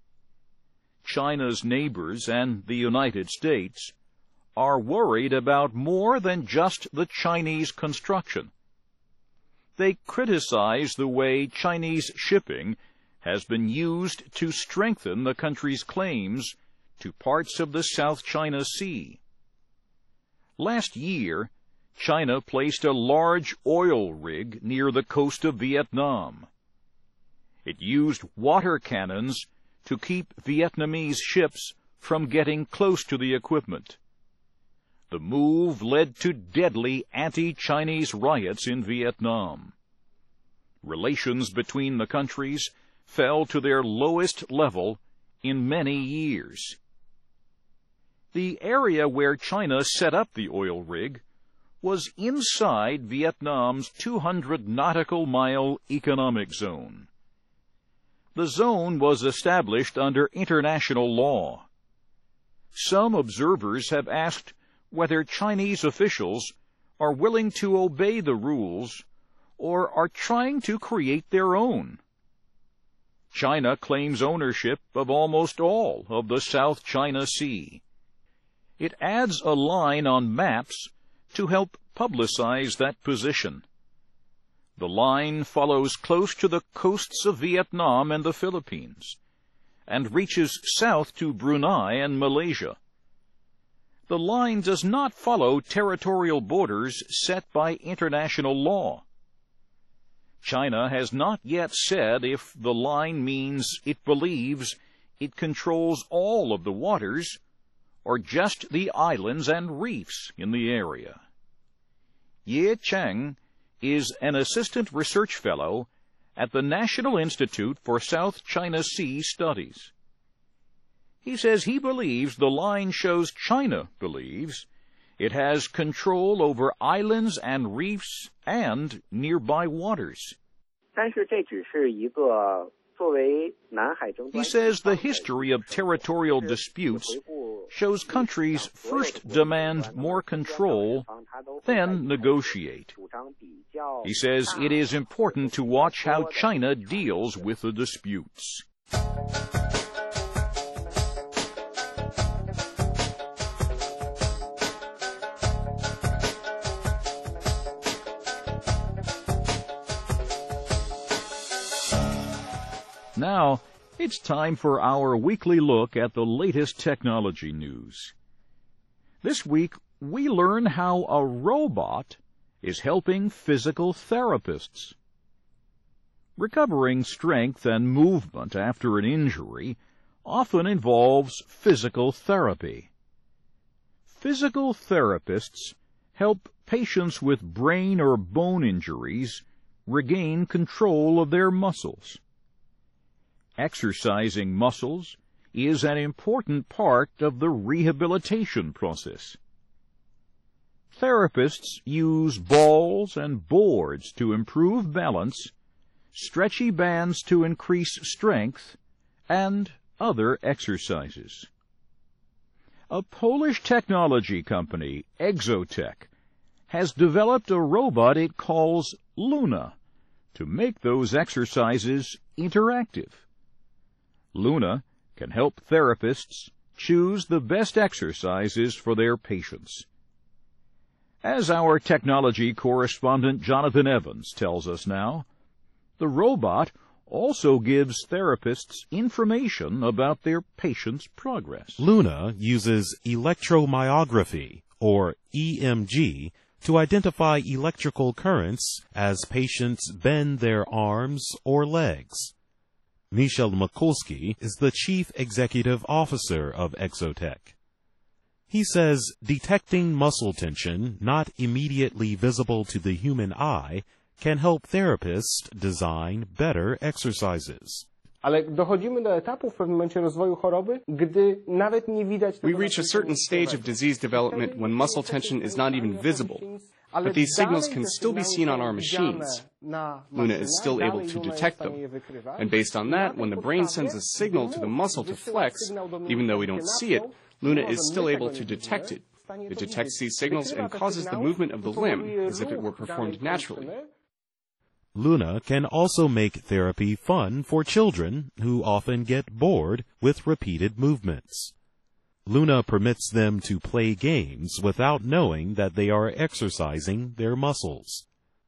China's neighbors and the United States are worried about more than just the Chinese construction. They criticize the way Chinese shipping has been used to strengthen the country's claims to parts of the South China Sea. Last year, China placed a large oil rig near the coast of Vietnam. It used water cannons to keep Vietnamese ships from getting close to the equipment. The move led to deadly anti-Chinese riots in Vietnam. Relations between the countries fell to their lowest level in many years. The area where China set up the oil rig was inside Vietnam's 200 nautical mile economic zone. The zone was established under international law. Some observers have asked whether Chinese officials are willing to obey the rules or are trying to create their own. China claims ownership of almost all of the South China Sea. It adds a line on maps to help publicize that position. The line follows close to the coasts of Vietnam and the Philippines, and reaches south to Brunei and Malaysia. The line does not follow territorial borders set by international law. China has not yet said if the line means it believes it controls all of the waters or just the islands and reefs in the area. Ye Cheng is an assistant research fellow at the National Institute for South China Sea Studies. He says he believes the line shows China believes it has control over islands and reefs and nearby waters. He says the history of territorial disputes shows countries first demand more control, then negotiate. He says it is important to watch how China deals with the disputes. Now, it's time for our weekly look at the latest technology news. This week, we learn how a robot is helping physical therapists. Recovering strength and movement after an injury often involves physical therapy. Physical therapists help patients with brain or bone injuries regain control of their muscles. Exercising muscles is an important part of the rehabilitation process. Therapists use balls and boards to improve balance, stretchy bands to increase strength, and other exercises. A Polish technology company, Exotech, has developed a robot it calls Luna to make those exercises interactive. Luna can help therapists choose the best exercises for their patients. As our technology correspondent Jonathan Evans tells us now, the robot also gives therapists information about their patients' progress. Luna uses electromyography, or EMG, to identify electrical currents as patients bend their arms or legs. Michel Mikulski is the Chief Executive Officer of Exotech. He says detecting muscle tension not immediately visible to the human eye can help therapists design better exercises. We reach a certain stage of disease development when muscle tension is not even visible, But these signals can still be seen on our machines. Luna is still able to detect them. And based on that, when the brain sends a signal to the muscle to flex, even though we don't see it, Luna is still able to detect it. It detects these signals and causes the movement of the limb as if it were performed naturally. Luna can also make therapy fun for children who often get bored with repeated movements. Luna permits them to play games without knowing that they are exercising their muscles.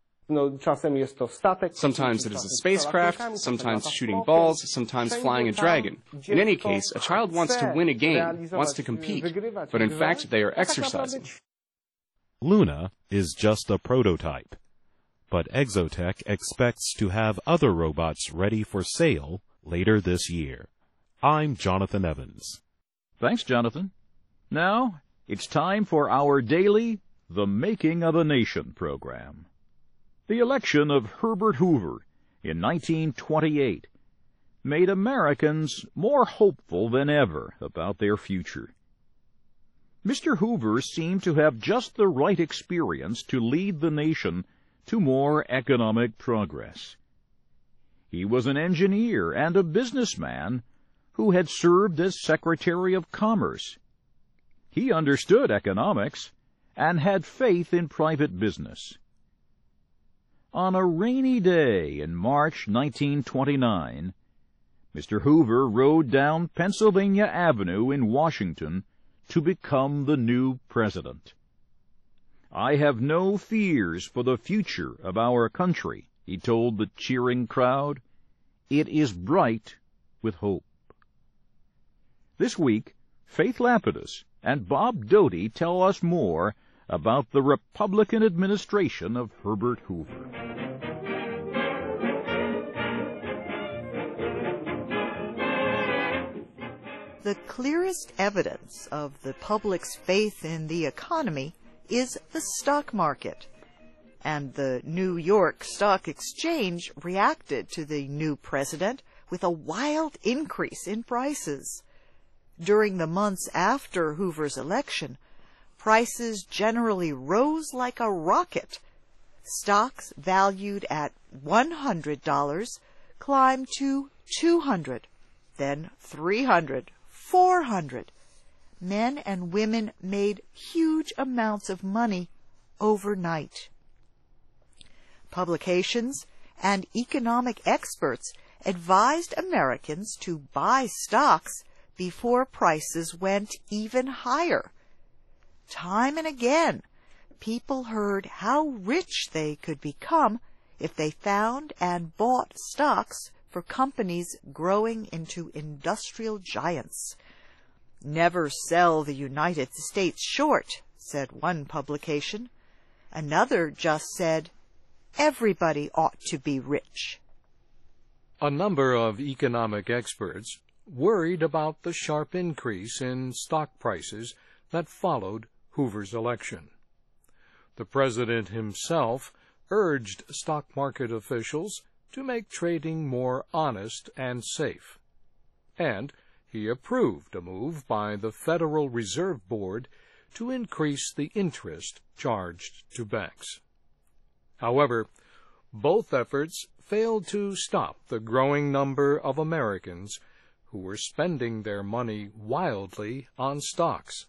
Sometimes it is a spacecraft, sometimes shooting balls, sometimes flying a dragon. In any case, a child wants to win a game, wants to compete, but in fact they are exercising. Luna is just a prototype, but Exotech expects to have other robots ready for sale later this year. I'm Jonathan Evans. Thanks, Jonathan. Now, it's time for our daily The Making of a Nation program. The election of Herbert Hoover in 1928 made Americans more hopeful than ever about their future. Mr. Hoover seemed to have just the right experience to lead the nation to more economic progress. He was an engineer and a businessman who had served as Secretary of Commerce. He understood economics and had faith in private business. On a rainy day in March 1929, Mr. Hoover rode down Pennsylvania Avenue in Washington to become the new president. "I have no fears for the future of our country," he told the cheering crowd. "It is bright with hope." This week, Faith Lapidus and Bob Doty tell us more about the Republican administration of Herbert Hoover. The clearest evidence of the public's faith in the economy is the stock market. And the New York Stock Exchange reacted to the new president with a wild increase in prices. During the months after Hoover's election, prices generally rose like a rocket. Stocks valued at $100 climbed to $200, then $300, $400. Men and women made huge amounts of money overnight. Publications and economic experts advised Americans to buy stocks before prices went even higher. Time and again, people heard how rich they could become if they found and bought stocks for companies growing into industrial giants. "Never sell the United States short," said one publication. Another just said, "Everybody ought to be rich." A number of economic experts worried about the sharp increase in stock prices that followed Hoover's election. The president himself urged stock market officials to make trading more honest and safe, and he approved a move by the Federal Reserve Board to increase the interest charged to banks. However, both efforts failed to stop the growing number of Americans who were spending their money wildly on stocks.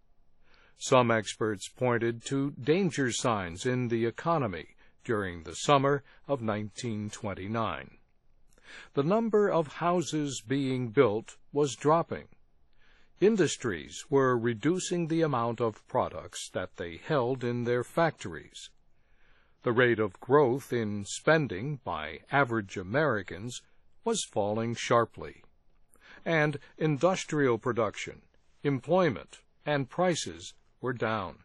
Some experts pointed to danger signs in the economy during the summer of 1929. The number of houses being built was dropping. Industries were reducing the amount of products that they held in their factories. The rate of growth in spending by average Americans was falling sharply, and industrial production, employment, and prices were down.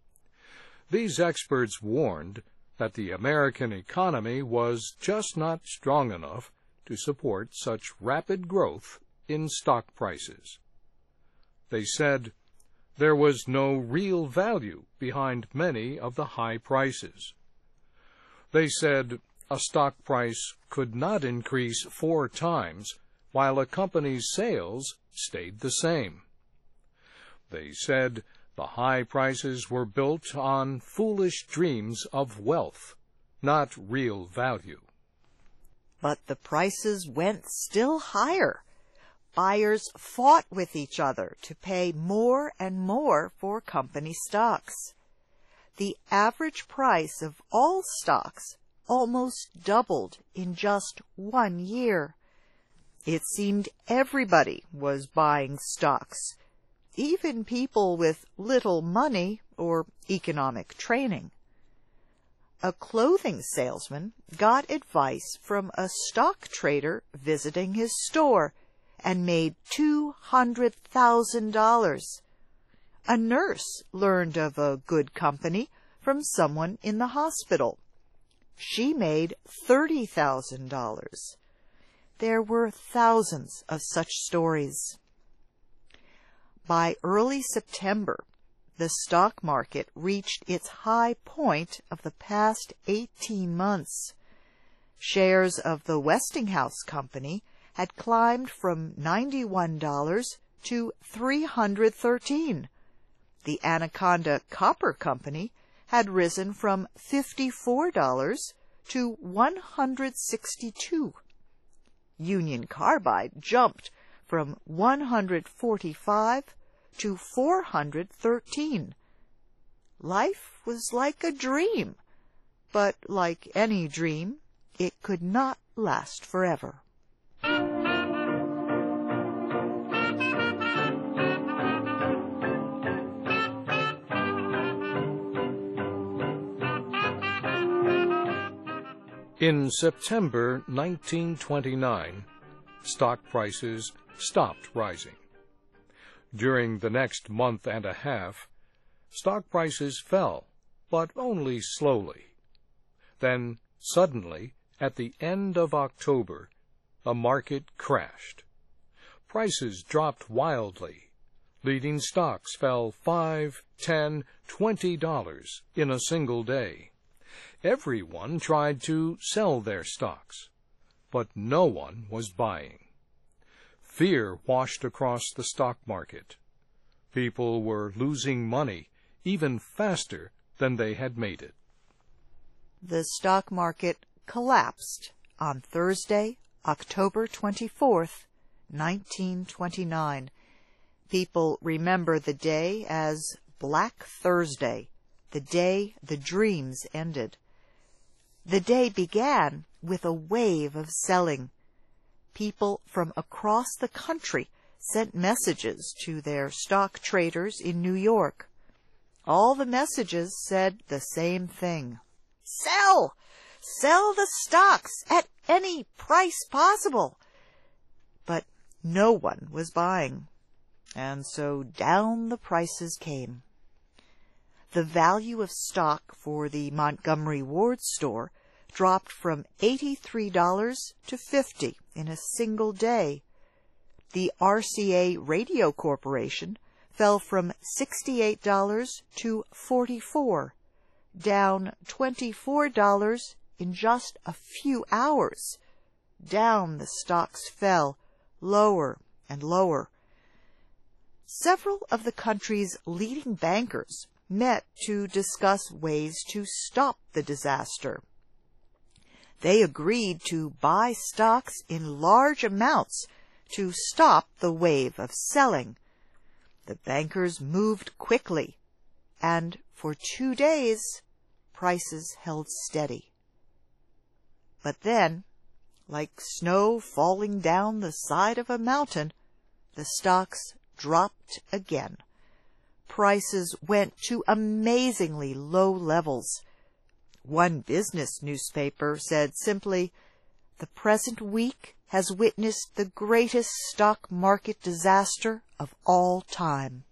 These experts warned that the American economy was just not strong enough to support such rapid growth in stock prices. They said there was no real value behind many of the high prices. They said a stock price could not increase 4 times while a company's sales stayed the same. They said The high prices were built on foolish dreams of wealth, not real value. But the prices went still higher. Buyers fought with each other to pay more and more for company stocks. The average price of all stocks almost doubled in just 1 year. It seemed everybody was buying stocks, even people with little money or economic training. A clothing salesman got advice from a stock trader visiting his store and made $200,000. A nurse learned of a good company from someone in the hospital. She made $30,000. There were thousands of such stories. By early September, the stock market reached its high point of the past 18 months. Shares of the Westinghouse Company had climbed from $91 to $313. The Anaconda Copper Company had risen from $54 to $162. Union Carbide jumped from $145 to $413. Life was like a dream, but like any dream, it could not last forever. In September 1929, stock prices stopped rising. During the next month and a half, stock prices fell, but only slowly. Then, suddenly, at the end of October, a market crashed. Prices dropped wildly. Leading stocks fell $5, $10, $20 in a single day. Everyone tried to sell their stocks, but no one was buying. Fear washed across the stock market. People were losing money even faster than they had made it. The stock market collapsed on Thursday, October 24th, 1929. People remember the day as Black Thursday, the day the dreams ended. The day began with a wave of selling. People from across the country sent messages to their stock traders in New York. All the messages said the same thing. Sell! Sell the stocks at any price possible! But no one was buying, and so down the prices came. The value of stock for the Montgomery Ward store dropped from $83 to $50 in a single day. The RCA Radio Corporation fell from $68 to $44, down $24 in just a few hours. Down the stocks fell, lower and lower. Several of the country's leading bankers met to discuss ways to stop the disaster. They agreed to buy stocks in large amounts to stop the wave of selling. The bankers moved quickly, and for 2 days, prices held steady. But then, like snow falling down the side of a mountain, the stocks dropped again. Prices went to amazingly low levels. One business newspaper said simply, "The present week has witnessed the greatest stock market disaster of all time."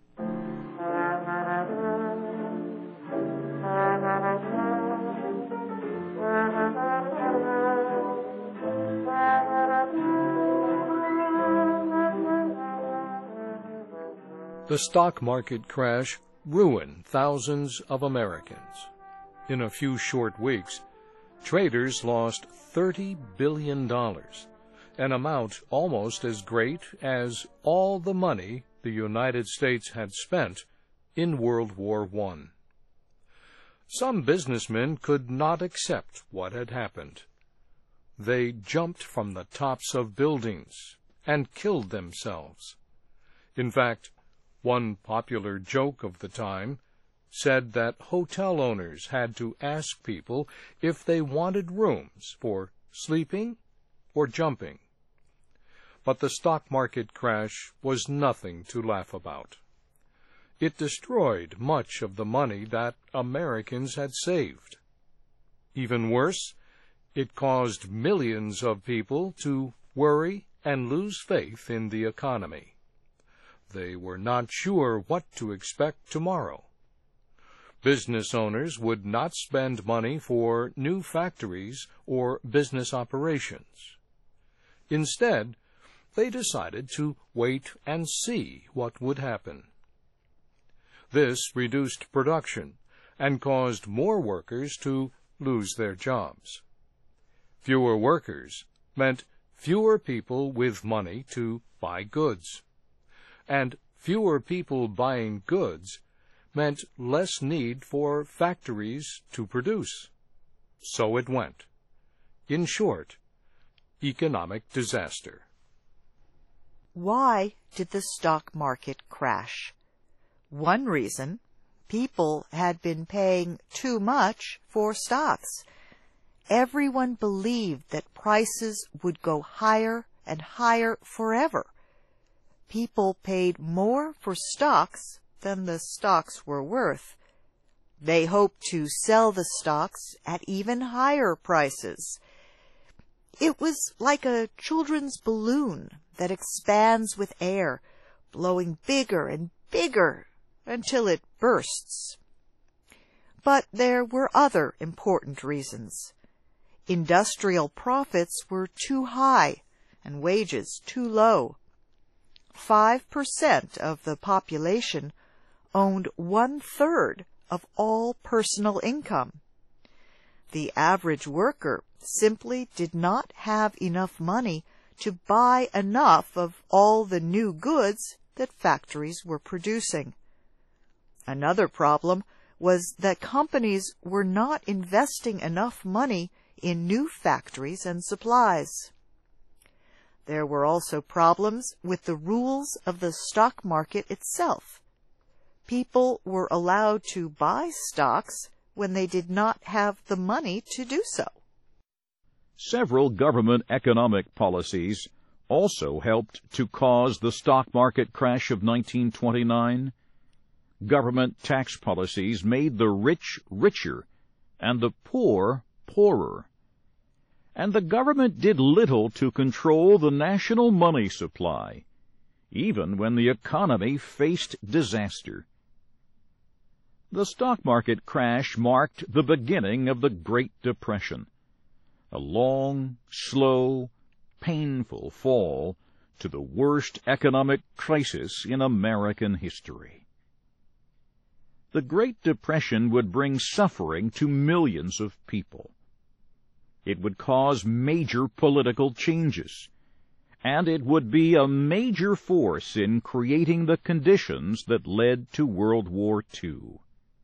The stock market crash ruined thousands of Americans. In a few short weeks, traders lost $30 billion, an amount almost as great as all the money the United States had spent in World War I. Some businessmen could not accept what had happened. They jumped from the tops of buildings and killed themselves. In fact, one popular joke of the time said that hotel owners had to ask people if they wanted rooms for sleeping or jumping. But the stock market crash was nothing to laugh about. It destroyed much of the money that Americans had saved. Even worse, it caused millions of people to worry and lose faith in the economy. They were not sure what to expect tomorrow. Business owners would not spend money for new factories or business operations. Instead, they decided to wait and see what would happen. This reduced production and caused more workers to lose their jobs. Fewer workers meant fewer people with money to buy goods. And fewer people buying goods meant less need for factories to produce. So it went. In short, economic disaster. Why did the stock market crash? One reason, people had been paying too much for stocks. Everyone believed that prices would go higher and higher forever. People paid more for stocks than the stocks were worth. They hoped to sell the stocks at even higher prices. It was like a children's balloon that expands with air, blowing bigger and bigger until it bursts. But there were other important reasons. Industrial profits were too high and wages too low. 5% of the population owned 1/3 of all personal income. The average worker simply did not have enough money to buy enough of all the new goods that factories were producing. Another problem was that companies were not investing enough money in new factories and supplies. There were also problems with the rules of the stock market itself. People were allowed to buy stocks when they did not have the money to do so. Several government economic policies also helped to cause the stock market crash of 1929. Government tax policies made the rich richer and the poor poorer. And the government did little to control the national money supply, even when the economy faced disaster. The stock market crash marked the beginning of the Great Depression, a long, slow, painful fall to the worst economic crisis in American history. The Great Depression would bring suffering to millions of people. It would cause major political changes, and it would be a major force in creating the conditions that led to World War II.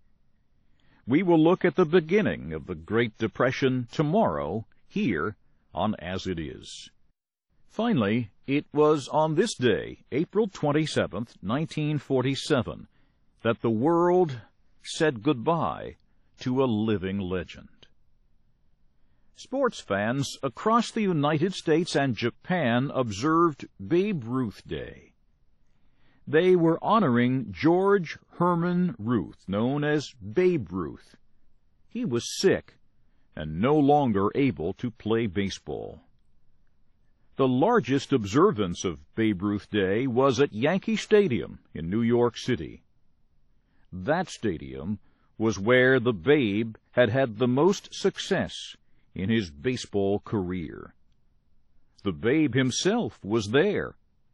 We will look at the beginning of the Great Depression tomorrow, here on As It Is. Finally, it was on this day, April 27th, 1947, that the world said goodbye to a living legend. Sports fans across the United States and Japan observed Babe Ruth Day. They were honoring George Herman Ruth, known as Babe Ruth. He was sick and no longer able to play baseball. The largest observance of Babe Ruth Day was at Yankee Stadium in New York City. That stadium was where the Babe had had the most success in his baseball career. The Babe himself was there.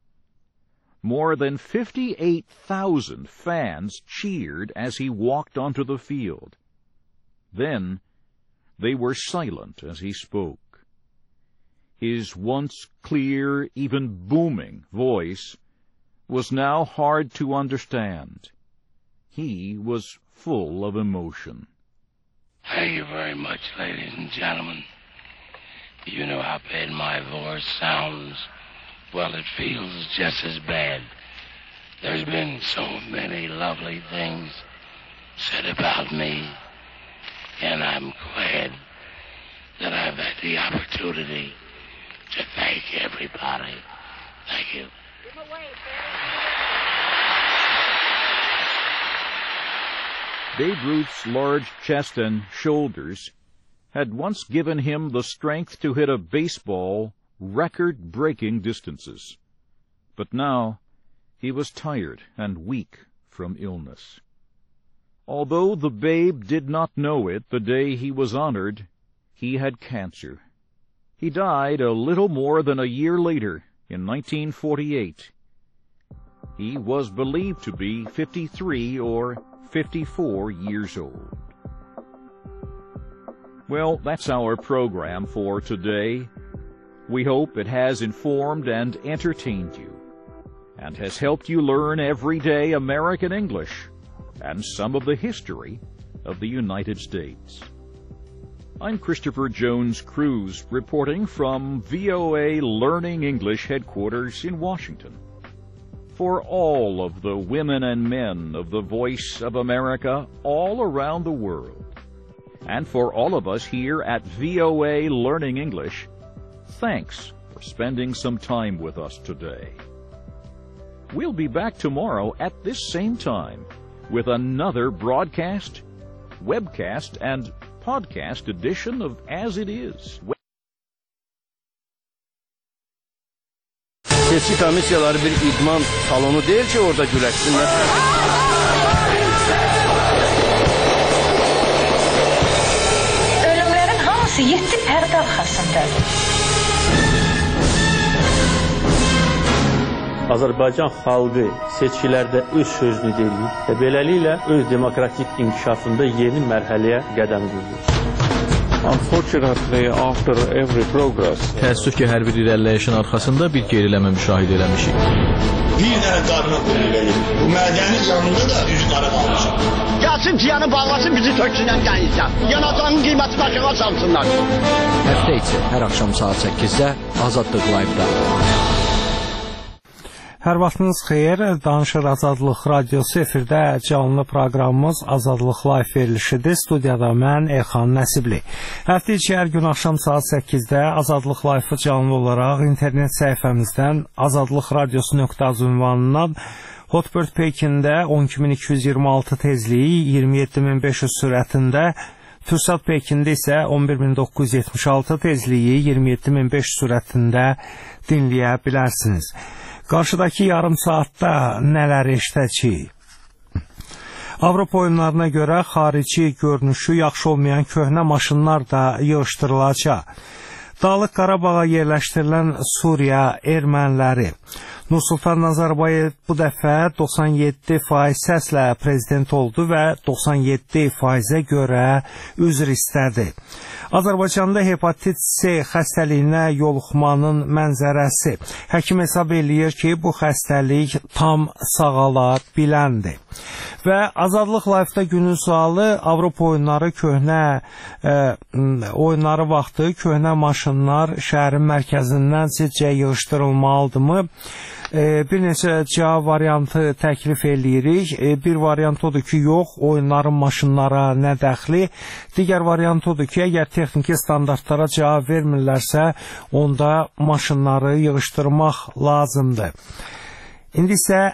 More than 58,000 fans cheered as he walked onto the field. Then they were silent as he spoke. His once clear, even booming voice was now hard to understand. He was full of emotion. Thank you very much, ladies and gentlemen. You know how bad my voice sounds. Well, it feels just as bad. There's been so many lovely things said about me, and I'm glad that I've had the opportunity to thank everybody. Thank you. Babe Ruth's large chest and shoulders had once given him the strength to hit a baseball record-breaking distances. But now he was tired and weak from illness. Although the babe did not know it the day he was honored, he had cancer. He died a little more than a year later, in 1948. He was believed to be 53 or 54 years old. Well, that's our program for today. We hope it has informed and entertained you, and has helped you learn everyday American English and some of the history of the United States. I'm Christopher Jones Cruz, reporting from VOA Learning English headquarters in Washington. For all of the women and men of the Voice of America all around the world, and for all of us here at VOA Learning English, thanks for spending some time with us today. We'll be back tomorrow at this same time with another broadcast, webcast, and podcast edition of As It Is. Seçki komisyaları bir idman salonu değil ki orada güleşsinler. Ölümlerin hamısı 7 pərdə arxasındadır. Azərbaycan xalqı seçkilərdə öz sözünü deyir və beləliklə öz demokratik inkişafında yeni mərhələyə qədəm qoyur. Unfortunately, after every progress, təəssüf ki, hər bir irəliləyişin arxasında bir geriləmə müşahidə eləmişik. Bir dənə qarına qoyulur. Bu mədənin yanında da üz qara qalmışam. Gəlsin tiyanı bağlasın, bizi töksünlər gəlirsə. Yanacağının qiyməti başına salsınlar. Həftə içi hər axşam saat 8-də Azadlıq Live-da. Hər vaxtınız xeyir, Danışır Azadlıq Radiosu efirdə canlı proqramımız Azadlıq Live verilişidir. Studiyada mən Elxan Nəsibli. Həftə içi hər gün axşam saat 8-də Azadlıq Live-ı canlı olaraq internet səhifəmizdən azadlıqradiosu.az ünvanından Hotbird Pekində 12226 tezliyi 27500 sürətində, Türksat Pekində isə 11976 tezliyi 27500 sürətində dinləyə bilərsiniz. Qarşıdakı yarım saatda nələr eşidəcəyik? Avropa oyunlarına görə xarici görünüşü yaxşı olmayan köhnə maşınlar da yığışdırılacaq. Dağlıq Qarabağa yerləşdirilən Suriya erməniləri. Nursultan Nazarbayev bu dəfə 97% səslə prezident oldu və 97%-ə görə üzr istədi. Azərbaycanda hepatit C xəstəliyinə yoluxmanın mənzərəsi. Həkim hesab eləyir ki, bu xəstəlik tam sağala biləndir. Və Azadlıq Live-da günün sualı Avropa oyunları oyunları vaxtı köhnə maşınlar şəhərin mərkəzindən sizcə yığışdırılmalıdırmı? Bir neçə cavab variantı təklif eləyirik. Bir variant odur ki, yox, oyunların maşınlara nə dəxli. Digər variant odur ki, əgər texniki standartlara cavab vermirlərsə, onda maşınları yığışdırmaq lazımdır. İndi isə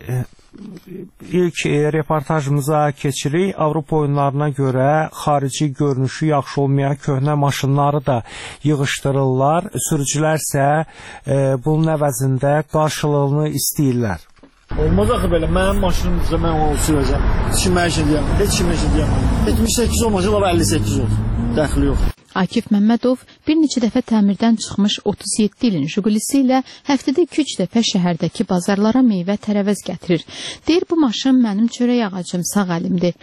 ilk reportajımıza keçirik. Avropa oyunlarına görə xarici görünüşü yaxşı olmayan köhnə maşınları da yığışdırırlar. Sürücülər isə bunun əvəzində qarşılığını istəyirlər. Olmaz axı belə, mənim maşınımızda mən onu sürəcəm. Heç kimə işə deyəm, heç kimə işə deyəm. 78 olmasa, 58 olsun. Dəxli yox. Akif Məmmədov bir neçə dəfə təmirdən çıxmış 37 ilin Jigulisi ilə həftədə 2-3 dəfə şəhərdəki bazarlara meyvə tərəvəz gətirir. Deyir, bu maşın mənim çörək ağacım, sağ əlimdir.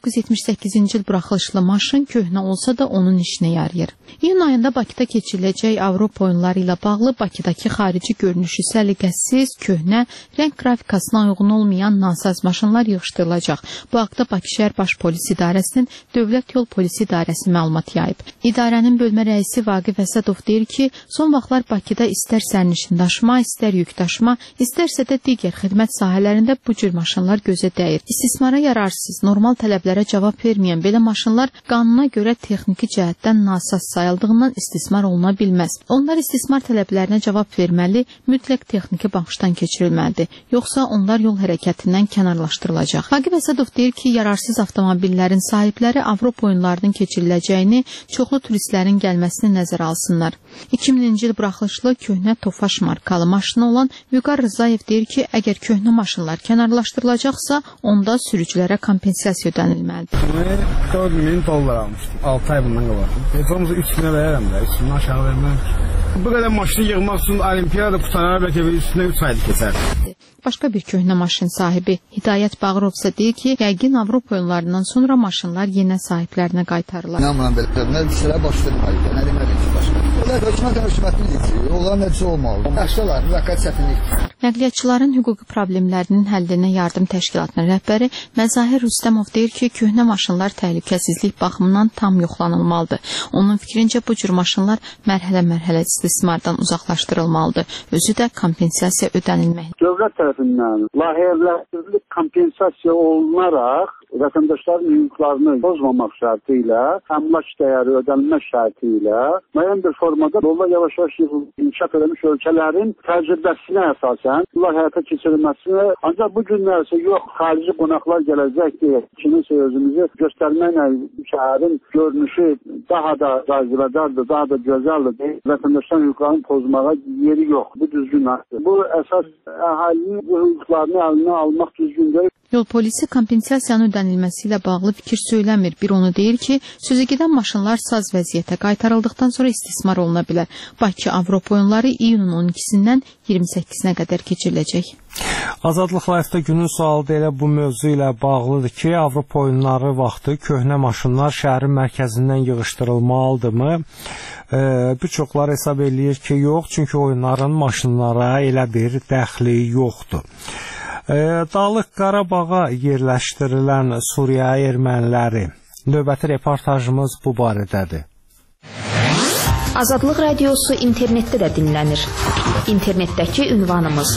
1978-ci il buraxılışlı maşın köhnə olsa da onun işinə yarayır. İyun ayında Bakıda keçiriləcək Avropa oyunları ilə bağlı Bakıdakı xarici görünüşü səliqəsiz, köhnə, rəng qrafikasına uyğun olmayan nasaz maşınlar yığışdırılacaq. Bu haqda Bakı şəhər Baş Polis İdarəsinin Dövlət Yol Polisi İdarəsi məlumat yayıb. İdarənin bölmə rəisi Vaqif Əsədov deyir ki, son vaxtlar Bakıda istər sərnişin daşıma, istər yük daşıma, istərsə də digər xidmət sahələrində bu cür maşınlar gözə dəyir. İstismara yararsız, normal tələblərə cavab verməyən belə maşınlar qanuna görə texniki cəhətdən nasaz sayıldığından istismar oluna bilməz. Onlar istismar tələblərinə cavab verməli, mütləq texniki baxışdan keçirilməlidir. Yoxsa onlar yol hərəkətindən kənarlaşdırılacaq. Vaqif Əsədov deyir ki, yararsız avtomobillərin sahibləri Avropa oyunlarının keçiriləcəyini, çoxlu turistlərin gəlməsini nəzərə alsınlar. 2000-ci il buraxılışlı köhnə Tofaş markalı maşını olan Vüqar Rızayev deyir ki, əgər köhnə maşınlar kənarlaşdırılacaqsa, onda sürücülərə kompensasiya ödənilməlidir. 4000 dollar almışdım. 6 ay bundan qabaq. Telefonumuzu 3000-ə verərəm də, 3000-ə aşağı verməm. Bu qədər maşını yığmaq üçün olimpiyada qutarar, bəlkə bir üstünə 3 ayda keçər. Başqa bir köhnə maşın sahibi Hidayət Bağırov isə deyir ki, yəqin Avropa oyunlarından sonra maşınlar yenə sahiblərinə qaytarılar. İnanmıram belə. Nə bir şeylər baş verməyir. Nə deməli ki, başqa. Onlar hökumət deyir. Onlar nəticə olmalı. Yaşlılar, müvəqqəti çətinlik. Nəqliyyatçıların hüquqi problemlərinin həllinə yardım təşkilatının rəhbəri Məzahir Rüstəmov deyir ki, köhnə maşınlar təhlükəsizlik baxımından tam yoxlanılmalıdır. Onun fikrincə bu cür maşınlar mərhələ-mərhələ istismardan uzaqlaşdırılmalıdır. Özü də kompensasiya ödənilməlidir. Dövlət tərəfindən layihələşdirilib kompensasiya olunaraq vətəndaşların hüquqlarını pozmamaq şərti ilə, əmlak dəyəri ödənilmək şərti ilə müəyyən bir formada yolla yavaş-yavaş inkişaf edilmiş ölkələrin təcrübəsinə əsasən həyata keçirilməsini, ancaq bu günlərsə yox, xarici qonaqlar gələcək deyə kiminsə özümüzü göstərməklə şəhərin görünüşü daha da cazibədardır, daha da gözəldir deyə vətəndaşların hüquqlarını pozmağa yeri yox. Bu düzgün haqqdır. Bu əsas əhalinin bu hüquqlarını əlinə almaq düzgündür. Yol polisi kompensasiyanın ödənilməsi ilə bağlı fikir söyləmir. Bir onu deyir ki, sözügedən maşınlar saz vəziyyətə qaytarıldıqdan sonra istismar oluna bilər. Bakı Avropa oyunları iyunun 12-sindən 28-nə qədər keçiriləcək. Azadlıq Live-da günün sualı da elə bu mövzu ilə bağlıdır ki, Avropa oyunları vaxtı köhnə maşınlar şəhərin mərkəzindən yığışdırılmalıdırmı? Bir çoxlar hesab eləyir ki, yox, çünki oyunların maşınlara elə bir dəxli yoxdur. Dağlıq Qarabağa yerləşdirilən Suriya erməniləri. Növbəti reportajımız bu barədədir. Azadlıq radiosu internetdə də dinlənir. İnternetdəki ünvanımız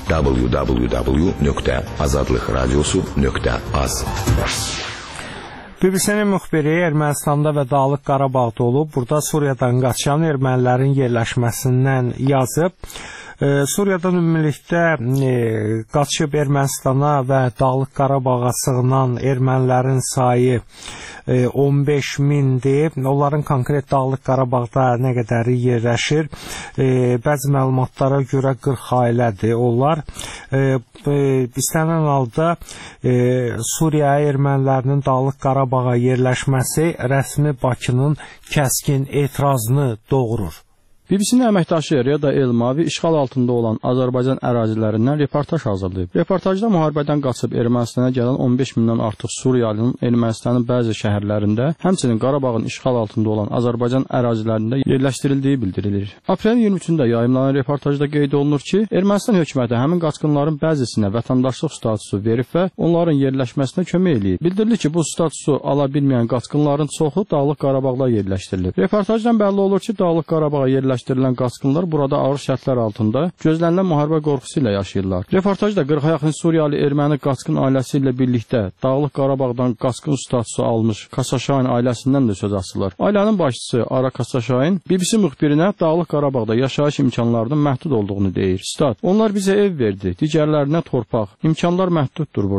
www.azadlıqradiosu.az. BBC-nin müxbiri Ermənistanda və Dağlıq Qarabağda olub, burada Suriyadan qaçan ermənilərin yerləşməsindən yazıb. Suriyadan ümumilikdə qaçıb Ermənistana və Dağlıq Qarabağa sığınan ermənilərin sayı 15 mindir. Onların konkret Dağlıq Qarabağda nə qədəri yerləşir? Bəzi məlumatlara görə 40 ailədir onlar. İstənilən halda Suriya ermənilərinin Dağlıq Qarabağa yerləşməsi rəsmi Bakının kəskin etirazını doğurur. BBC-nin əməkdaşı Reda Elmavi işğal altında olan Azərbaycan ərazilərindən reportaj hazırlayıb. Reportajda müharibədən qaçıb Ermənistana gələn 15 mindən artıq Suriyalının Ermənistanın bəzi şəhərlərində, həmçinin Qarabağın işğal altında olan Azərbaycan ərazilərində yerləşdirildiyi bildirilir. Aprelin 23-də yayımlanan reportajda qeyd olunur ki, Ermənistan hökuməti həmin qaçqınların bəzisinə vətəndaşlıq statusu verib və onların yerləşməsinə kömək eləyib. Bildirilir ki, bu statusu ala bilməyən qaçqınların çoxu Dağlıq Qarabağda yerləşdirilib. Reportajdan bəlli olur ki, Dağlıq Qarabağa yerləşdirilən qaçqınlar burada ağır şərtlər altında gözlənilən müharibə qorxusu ilə yaşayırlar. Reportajda 40-a yaxın Suriyalı erməni qaçqın ailəsi ilə birlikdə Dağlıq Qarabağdan qaçqın statusu almış Kasaşayn ailəsindən də söz açılır. Ailənin başçısı Ara Kasaşayn BBC müxbirinə Dağlıq Qarabağda yaşayış imkanlarının məhdud olduğunu deyir. Stat: "Onlar bizə ev verdi, digərlərinə torpaq. İmkanlar məhduddur burada.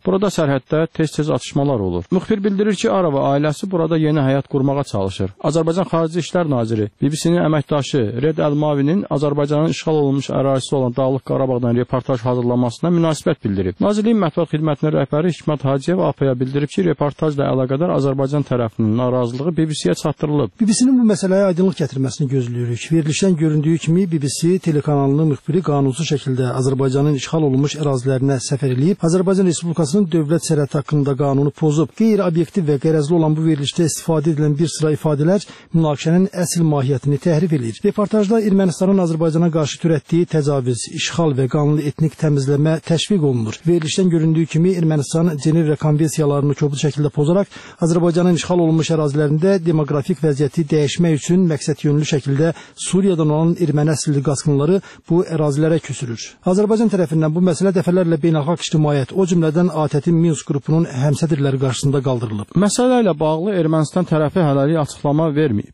Burada sərhəddə tez-tez atışmalar olur. Müxbir bildirir ki, Arava ailəsi burada yeni həyat qurmağa çalışır. Azərbaycan Xarici İşlər Naziri BBC-nin əməkdaşı Red Elmavinin Azərbaycanın işğal olunmuş ərazisi olan Dağlıq Qarabağdan reportaj hazırlamasına münasibət bildirib. Nazirliyin mətbuat xidmətinin rəhbəri Hikmət Hacıyev AP-ya bildirib ki, reportajla əlaqədar Azərbaycan tərəfinin narazılığı BBC-yə çatdırılıb. BBC-nin bu məsələyə aydınlıq gətirməsini gözləyirik. Verilişdən göründüyü kimi BBC telekanalının müxbiri qanunsuz şəkildə Azərbaycanın işğal olunmuş ərazilərinə səfər edib, Azərbaycan Respublikasının dövlət sərhədi haqqında qanunu pozub. Qeyri-obyektiv və qərəzli olan bu verilişdə istifadə edilən bir sıra ifadələr münaqişənin əsl mahiyyətini təhrif edir. Reportajda Ermənistanın Azərbaycana qarşı törətdiyi təcavüz, işğal və qanlı etnik təmizləmə təşviq olunur. Verilişdən göründüyü kimi Ermənistan Cenevra konvensiyalarını kobud şəkildə pozaraq Azərbaycanın işğal olunmuş ərazilərində demoqrafik vəziyyəti dəyişmək üçün məqsədyönlü şəkildə Suriyadan olan erməni əsilli qaçqınları bu ərazilərə köçürür. Azərbaycan tərəfindən bu məsələ dəfələrlə beynəlxalq ictimaiyyət, o cümlədən ATƏT-in Minsk qrupunun həmsədrləri qarşısında qaldırılıb. Məsələ ilə bağlı Ermənistan tərəfi hələlik açıqlama verməyib.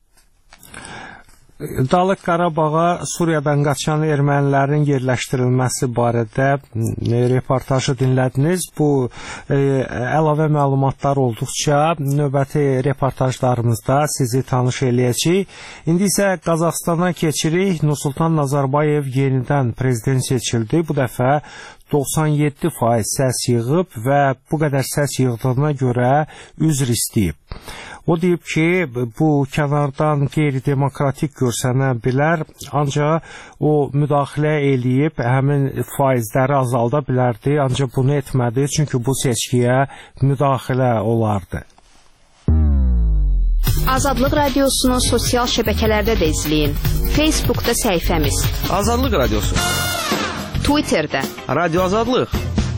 Dağlıq Qarabağa Suriyadan qaçan ermənilərin yerləşdirilməsi barədə reportajı dinlədiniz. Bu əlavə məlumatlar olduqca növbəti reportajlarımızda sizi tanış eləyəcək. İndi isə Qazaxstana keçirik. Nursultan Nazarbayev yenidən prezident seçildi. Bu dəfə 97% səs yığıb və bu qədər səs yığdığına görə üzr istəyib. O deyib ki, bu kənardan qeyri-demokratik görsənə bilər, ancaq o müdaxilə eləyib həmin faizləri azalda bilərdi, ancaq bunu etmədi, çünki bu seçkiyə müdaxilə olardı. Azadlıq Radiosunu sosial şəbəkələrdə də izləyin. Facebookda səhifəmiz Azadlıq Radiosu, Twitterdə Radio Azadlıq,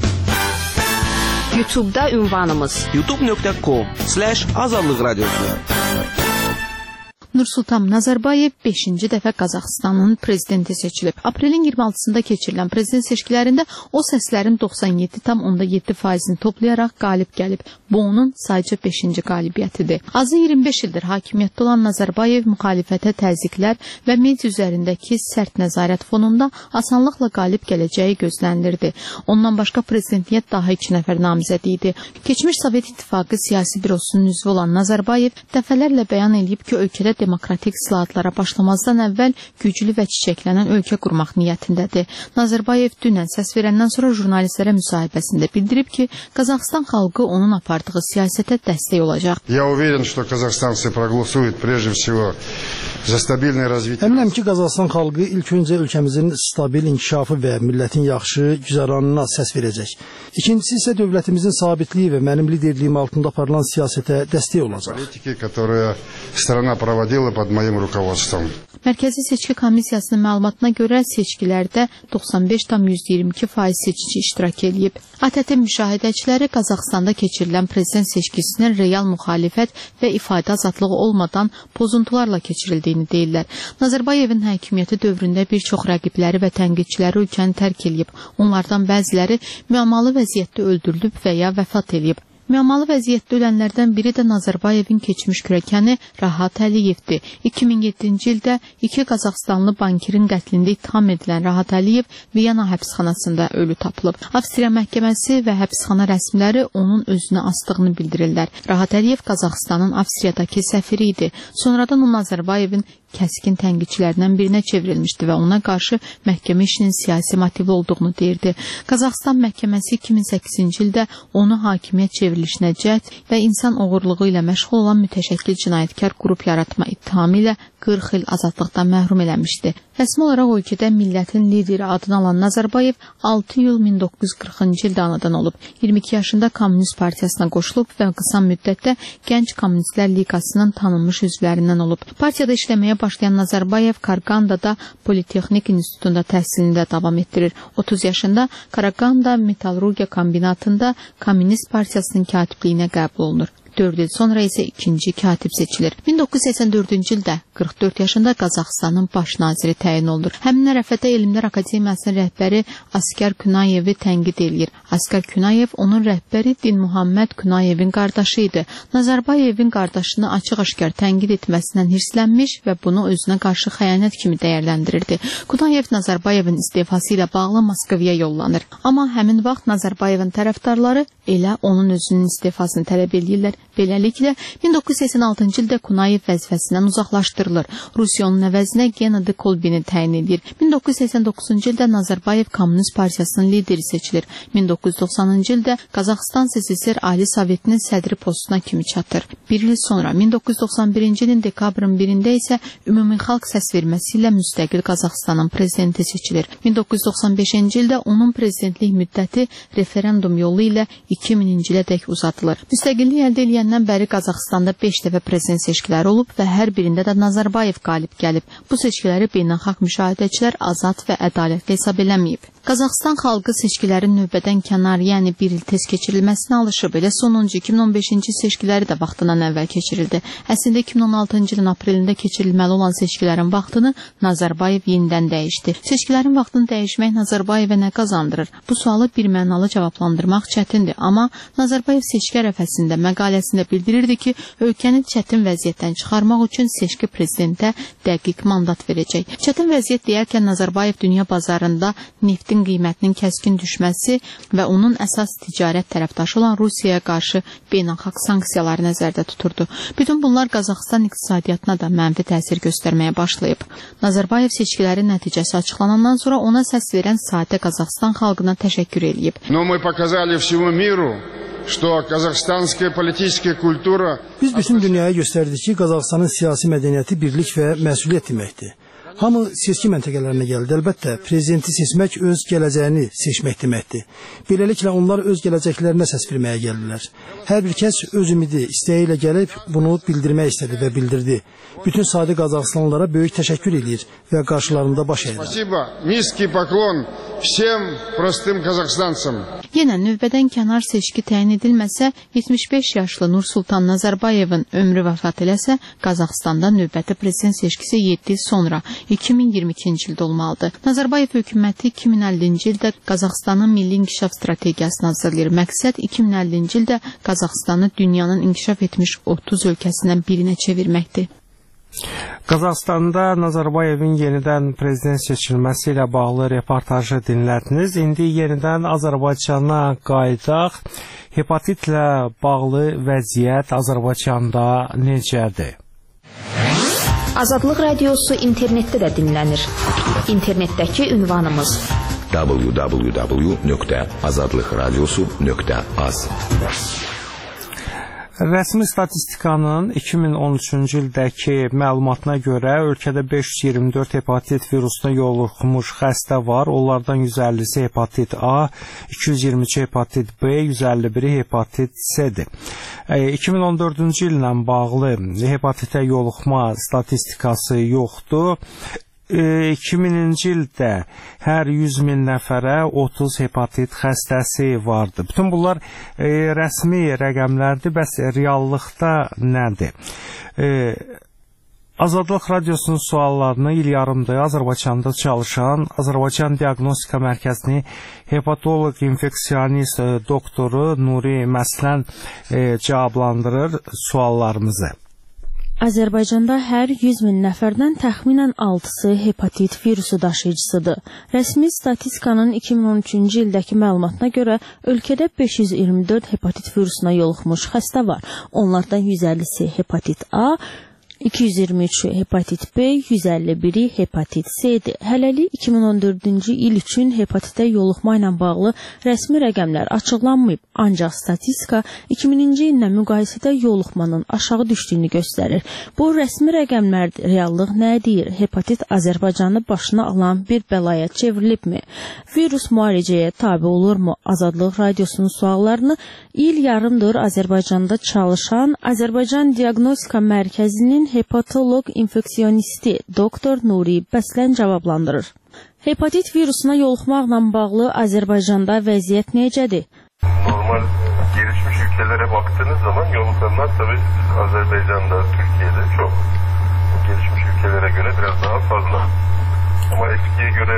YouTube'da ünvanımız youtube.com/Azadlıq Radiosu. Nursultan Nazarbayev 5-ci dəfə Qazaxıstanın prezidenti seçilib. Aprelin 26-sında keçirilən prezident seçkilərində o səslərin 97,7%-ni toplayaraq qalib gəlib. Bu onun sayca 5-ci qalibiyyətidir. Azı 25 ildir hakimiyyətdə olan Nazarbayev müxalifətə təzyiqlər və media üzərindəki sərt nəzarət fonunda asanlıqla qalib gələcəyi gözlənilirdi. Ondan başqa prezidentliyə daha 2 nəfər namizəd idi. Keçmiş Sovet İttifaqı siyasi bürosunun üzvü olan Nazarbayev dəfələrlə bəyan edib ki, ölkədə demokratik islahatlara başlamazdan əvvəl güclü və çiçəklənən ölkə qurmaq niyyətindədir. Nazarbayev dünən səs verəndən sonra jurnalistlərə müsahibəsində bildirib ki, Qazaxıstan xalqı onun apardığı siyasətə dəstək olacaq. Я уверен, что казахстанцы проголосуют прежде всего за стабильное развитие. Əminəm ki, Qazaxıstan xalqı ilk öncə ölkəmizin stabil inkişafı və millətin yaxşı güzəranına səs verəcək. İkincisi isə dövlətimizin sabitliyi və mənim liderliyim altında aparılan siyasətə dəstək olacaq. Политики, которые страна проводила под моим руководством. Mərkəzi Seçki Komissiyasının məlumatına görə seçkilərdə 95,22% seçici iştirak edib. ATƏT müşahidəçiləri Qazaxıstanda keçirilən prezident seçkisinin real müxalifət və ifadə azadlığı olmadan pozuntularla keçirildiyini deyirlər. Nazarbayevin hakimiyyəti dövründə bir çox rəqibləri və tənqidçiləri ölkəni tərk edib. Onlardan bəziləri müəmmalı vəziyyətdə öldürülüb və ya vəfat edib. Müəmmalı vəziyyətdə ölənlərdən biri də Nazarbayevin keçmiş kürəkəni Rahat Əliyevdir. 2007-ci ildə 2 Qazaxıstanlı bankirin qətlində ittiham edilən Rahat Əliyev Viyana həbsxanasında ölü tapılıb. Avstriya məhkəməsi və həbsxana rəsmiləri onun özünü asdığını bildirirlər. Rahat Əliyev Qazaxıstanın Avstriyadakı səfiri idi. Sonradan o Nazarbayevin kəskin tənqidçilərindən birinə çevrilmişdi və ona qarşı məhkəmə işinin siyasi motivli olduğunu deyirdi. Qazaxıstan məhkəməsi 2008-ci ildə onu hakimiyyət çevrilişinə cəhd və insan oğurluğu ilə məşğul olan mütəşəkkil cinayətkar qrup yaratma ittihamı ilə 40 il azadlıqdan məhrum eləmişdi. Rəsmi olaraq ölkədə millətin lideri adını alan Nazarbayev 6 iyul 1940-cı ildə anadan olub. 22 yaşında Kommunist Partiyasına qoşulub və qısa müddətdə Gənc Kommunistlər Liqasının tanınmış üzvlərindən olub. Partiyada işləməyə başlayan Nazarbayev Karagandada Politexnik İnstitutunda təhsilini də davam etdirir. 30 yaşında Karaganda Metallurgiya Kombinatında Kommunist Partiyasının katibliyinə qəbul olunur. 4 il sonra isə ikinci katib seçilir. 1984-cü ildə 44 yaşında Qazaxıstanın baş naziri təyin olunur. Həmin ərəfədə Elmlər Akademiyasının rəhbəri Askar Kunayevi tənqid eləyir. Askar Kunayev onun rəhbəri Dinmuhammed Kunayevin qardaşı idi. Nazarbayevin qardaşını açıq-aşkar tənqid etməsindən hirslənmiş və bunu özünə qarşı xəyanət kimi dəyərləndirirdi. Kunayev Nazarbayevin istefası ilə bağlı Moskvaya yollanır. Amma həmin vaxt Nazarbayevin tərəfdarları elə onun özünün istefasını tələb edirlər. Beləliklə 1986-cı ildə Kunayev vəzifəsindən uzaqlaşdırılır. Rusiya onun əvəzinə Gennady Kolbini təyin edir. 1989-cu ildə Nazarbayev Kommunist Partiyasının lideri seçilir. 1990-cı ildə Qazaxıstan SSR Ali Sovetinin sədri postuna kimi çatır. Bir il sonra 1991-ci ilin dekabrın 1-də isə ümumxalq səsverməsi ilə müstəqil Qazaxıstanın prezidenti seçilir. 1995-ci ildə onun prezidentlik müddəti referendum yolu ilə 2000-ci ilədək uzadılır. Müstəqillik əldə edəndən bəri Qazaxıstanda 5 dəfə prezident seçkiləri olub və hər birində də Nazarbayev qalib gəlib. Bu seçkiləri beynəlxalq müşahidəçilər azad və ədalətli hesab eləməyib. Qazaxıstan xalqı seçkilərin növbədən kənar, yəni bir il tez keçirilməsinə alışıb. Elə sonuncu 2015-ci seçkiləri də vaxtından əvvəl keçirildi. Əslində 2016-cı ilin aprelində keçirilməli olan seçkilərin vaxtını Nazarbayev yenidən dəyişdi. Seçkilərin vaxtını dəyişmək Nazarbayevə nə qazandırır? Bu sualı birmənalı cavablandırmaq çətindir. Amma Nazarbayev seçki ərəfəsində məqaləsində bildirirdi ki, ölkəni çətin vəziyyətdən çıxarmaq üçün seçki prezidentə dəqiq mandat verəcək. Çətin vəziyyət deyərkən Nazarbayev dünya bazarında neftin qiymətinin kəskin düşməsi və onun əsas ticarət tərəfdaşı olan Rusiyaya qarşı beynəlxalq sanksiyaları nəzərdə tuturdu. Bütün bunlar Qazaxıstan iqtisadiyyatına da mənfi təsir göstərməyə başlayıb. Nazarbayev seçkilərin nəticəsi açıqlanandan sonra ona səs verən sadə Qazaxıstan xalqına təşəkkür eləyib. Biz bütün dünyaya göstərdik ki, Qazaxıstanın siyasi mədəniyyəti birlik və məsuliyyət deməkdir. Hamı seçki məntəqələrinə gəldi. Əlbəttə, prezidenti seçmək öz gələcəyini seçmək deməkdir. Beləliklə, onlar öz gələcəklərinə səs verməyə gəldilər. Hər bir kəs öz ümidi, istəyi ilə gəlib bunu bildirmək istədi və bildirdi. Bütün sadə Qazaxıstanlılara böyük təşəkkür edir və qarşılarında baş əyirəm. Yenə növbədən kənar seçki təyin edilməsə, 75 yaşlı Nursultan Nazarbayevin ömrü vəfat eləsə, Qazaxıstanda növbəti prezident seçkisi 7 il sonra 2022-ci ildə olmalıdır. Nazarbayev hökuməti 2050-ci ildə Qazaxıstanın milli inkişaf strategiyasını hazırlayır. Məqsəd 2050-ci ildə Qazaxıstanı dünyanın inkişaf etmiş 30 ölkəsindən birinə çevirməkdir. Qazaxıstanda Nazarbayevin yenidən prezident seçilməsi ilə bağlı reportajı dinlədiniz. İndi yenidən Azərbaycana qayıdaq. Hepatitlə bağlı vəziyyət Azərbaycanda necədir? Azadlıq radiosu internetdə də dinlənir. İnternetdəki ünvanımız www.azadlıqradiosu.az. Rəsmi statistikanın 2013-cü ildəki məlumatına görə ölkədə 524 hepatit virusuna yoluxmuş xəstə var. Onlardan 150-si hepatit A, 223 hepatit B, 151-i hepatit C-dir. 2014-cü illə bağlı hepatitə yoluxma statistikası yoxdur. 2000-ci ildə hər 100 min nəfərə 30 hepatit xəstəsi vardı. Bütün bunlar rəsmi rəqəmlərdir, bəs reallıqda nədir? Azadlıq radiosunun suallarını il yarımdır Azərbaycanda çalışan Azərbaycan Diaqnostika Mərkəzinin hepatoloq infeksionist doktoru Nuri Məslən cavablandırır suallarımızı. Azərbaycanda hər 100 min nəfərdən təxminən 6-sı hepatit virusu daşıyıcısıdır. Rəsmi statistikanın 2013-cü ildəki məlumatına görə ölkədə 524 hepatit virusuna yoluxmuş xəstə var. Onlardan 150-si hepatit A, 223 hepatit B, 151 hepatit C-dir. Hələlik 2014-cü il üçün hepatitə yoluxma ilə bağlı rəsmi rəqəmlər açıqlanmayıb, ancaq statistika 2000-ci illə müqayisədə yoluxmanın aşağı düşdüyünü göstərir. Bu rəsmi rəqəmlərdir. Reallıq nə deyir? Hepatit Azərbaycanı başına alan bir bəlaya çevrilibmi? Virus müalicəyə tabi olurmu? Azadlıq radiosunun suallarını il yarımdır Azərbaycanda çalışan Azərbaycan Diaqnostika Mərkəzinin hepatoloq infeksionisti doktor Nuri Məslən cavablandırır. Hepatit virusuna yoluxmaqla bağlı Azərbaycanda vəziyyət necədir? Normal gelişmiş ülkelere baktığınız zaman yoluklanlar tabii Azerbaycan'da, Türkiye'de çok. Gelişmiş ülkelere göre biraz daha fazla. Ama eskiye göre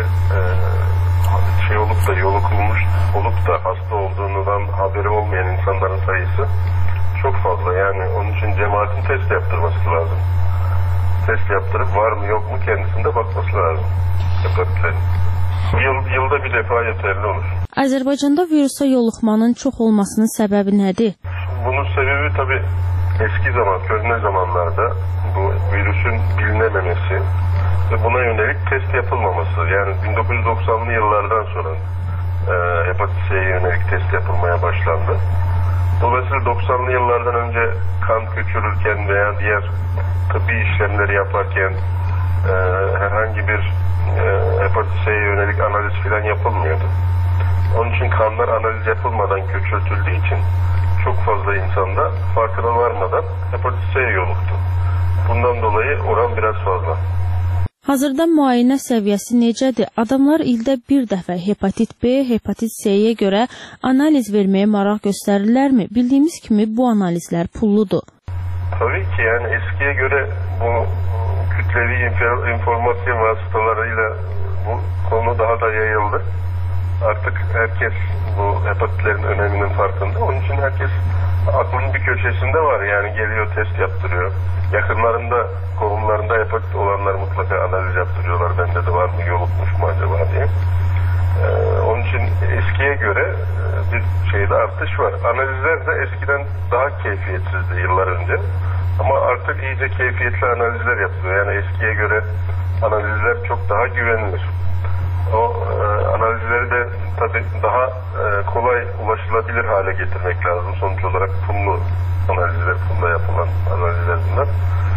yolukulmuş olup da hasta olduğundan haberi olmayan insanların sayısı çok fazla. Yani onun için cemaatin test yaptırması lazım. Test yaptırıp var mı yok mu kendisinde bakması lazım. Hepatitlerin. Yılda bir defa yeterli olur. Azərbaycanda virusa yoluxmanın çox olmasının səbəbi nədir? Bunun sebebi tabii eski zaman, köhne zamanlarda bu virüsün bilinememesi ve buna yönelik test yapılmaması. Yani 1990'lı yıllardan sonra hepatit C'ye yönelik test yapılmaya başlandı. Dolayısıyla 90'lı yıllardan önce kan köçürürken veya diğer tıbbi işlemleri yaparken herhangi bir hepatit C'ye yönelik analiz falan yapılmıyordu. Onun için kanlar analiz yapılmadan köçürtüldüğü için çok fazla insanda farkına varmadan hepatit C'ye yoluxdu. Bundan dolayı oran biraz fazla. Hazırda müayinə səviyyəsi necədir? Adamlar ildə bir dəfə hepatit B, hepatit C-yə görə analiz verməyə maraq göstərirlərmi? Bildiyimiz kimi bu analizlər pulludur. Tabii ki, yani eskiye göre bu kütlevi informasyon vasıtalarıyla bu konu daha da yayıldı. Artık herkes bu hepatitlerin öneminin farkında. Onun için herkes aklının bir köşesinde var. Yani geliyor test yaptırıyor. Yakınlarında, kohumlarında hepatit olanlar mutlaka analiz yaptırıyorlar. Bende de var mı, yolukmuş mu acaba diye. Onun için eskiye göre bir şeyde artış var. Analizler de eskiden daha keyfiyetsizdi yıllar önce. Ama artık iyice keyfiyetli analizler yapılıyor. Yani eskiye göre analizler çok daha güvenilir. O analizleri de tabii daha kolay ulaşılabilir hale getirmek lazım. Sonuç olarak pullu analizler, pulla yapılan analizler bunlar.